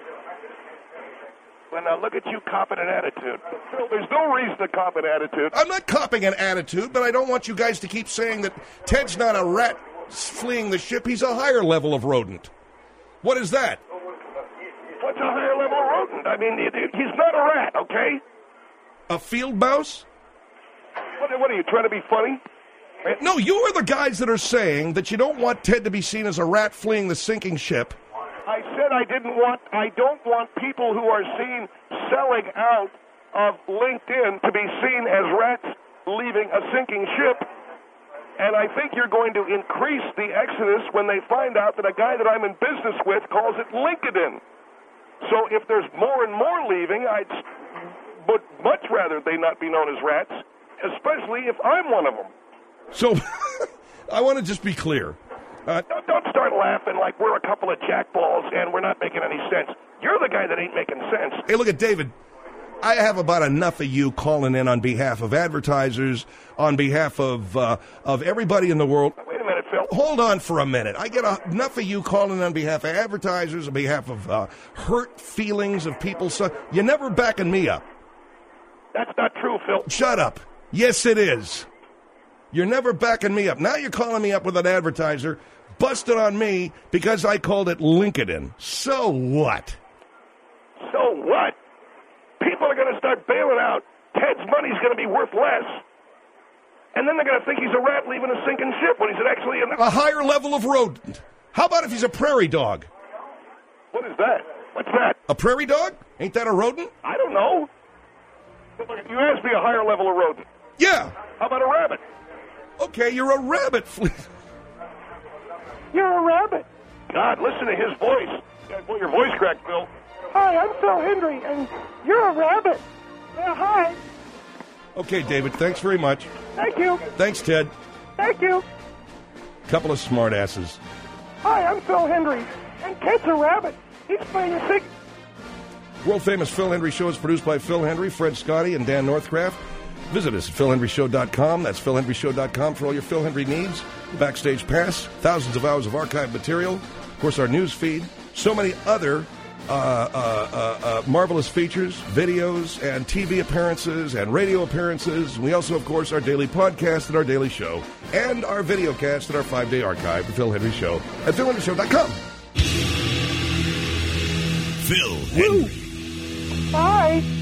Well, now look at you copping an attitude. There's no reason to cop an attitude. I'm not copping an attitude, but I don't want you guys to keep saying that Ted's not a rat fleeing the ship. He's a higher level of rodent. What is that? What's a higher level of rodent? I mean, he's not a rat, okay? A field mouse? What, what are you, trying to be funny? No, you are the guys that are saying that you don't want Ted to be seen as a rat fleeing the sinking ship. I said I didn't want, I don't want people who are seen selling out of LinkedIn to be seen as rats leaving a sinking ship. And I think you're going to increase the exodus when they find out that a guy that I'm in business with calls it LinkedIn. So if there's more and more leaving, I'd would much rather they not be known as rats, especially if I'm one of them. So I want to just be clear. Uh, don't, don't start laughing like we're a couple of jackballs and we're not making any sense. You're the guy that ain't making sense. Hey, look at David. I have about enough of you calling in on behalf of advertisers, on behalf of uh, of everybody in the world. Wait a minute, Phil. Hold on for a minute. I get a, enough of you calling on behalf of advertisers, on behalf of uh, hurt feelings of people. So you're never backing me up. That's not true, Phil. Shut up. Yes, it is. You're never backing me up. Now you're calling me up with an advertiser, busted on me because I called it LinkedIn. So what? So what? People are going to start bailing out. Ted's money's going to be worth less. And then they're going to think he's a rat leaving a sinking ship when he's actually in a higher level of rodent. How about if he's a prairie dog? What is that? What's that? A prairie dog? Ain't that a rodent? I don't know. You asked me a higher level of rodent. Yeah. How about a rabbit? Okay, you're a rabbit. You're a rabbit. God, listen to his voice. Well, your voice cracked, Bill. Hi, I'm Phil Hendry, and you're a rabbit. Yeah, hi. Okay, David, thanks very much. Thank you. Thanks, Ted. Thank you. Couple of smart asses. Hi, I'm Phil Hendry, and Ted's a rabbit. He's playing a sick... World-famous Phil Hendry Show is produced by Phil Hendry, Fred Scotty, and Dan Northcraft. Visit us at phil hendry show dot com. That's phil hendry show dot com for all your Phil Hendry needs. Backstage Pass, thousands of hours of archived material. Of course, our news feed. So many other uh, uh, uh, uh, marvelous features, videos, and T V appearances, and radio appearances. We also, of course, our daily podcast and our daily show, and our video cast and our five-day archive, the Phil Hendry Show, at phil hendry show dot com. Phil Hendry. Bye.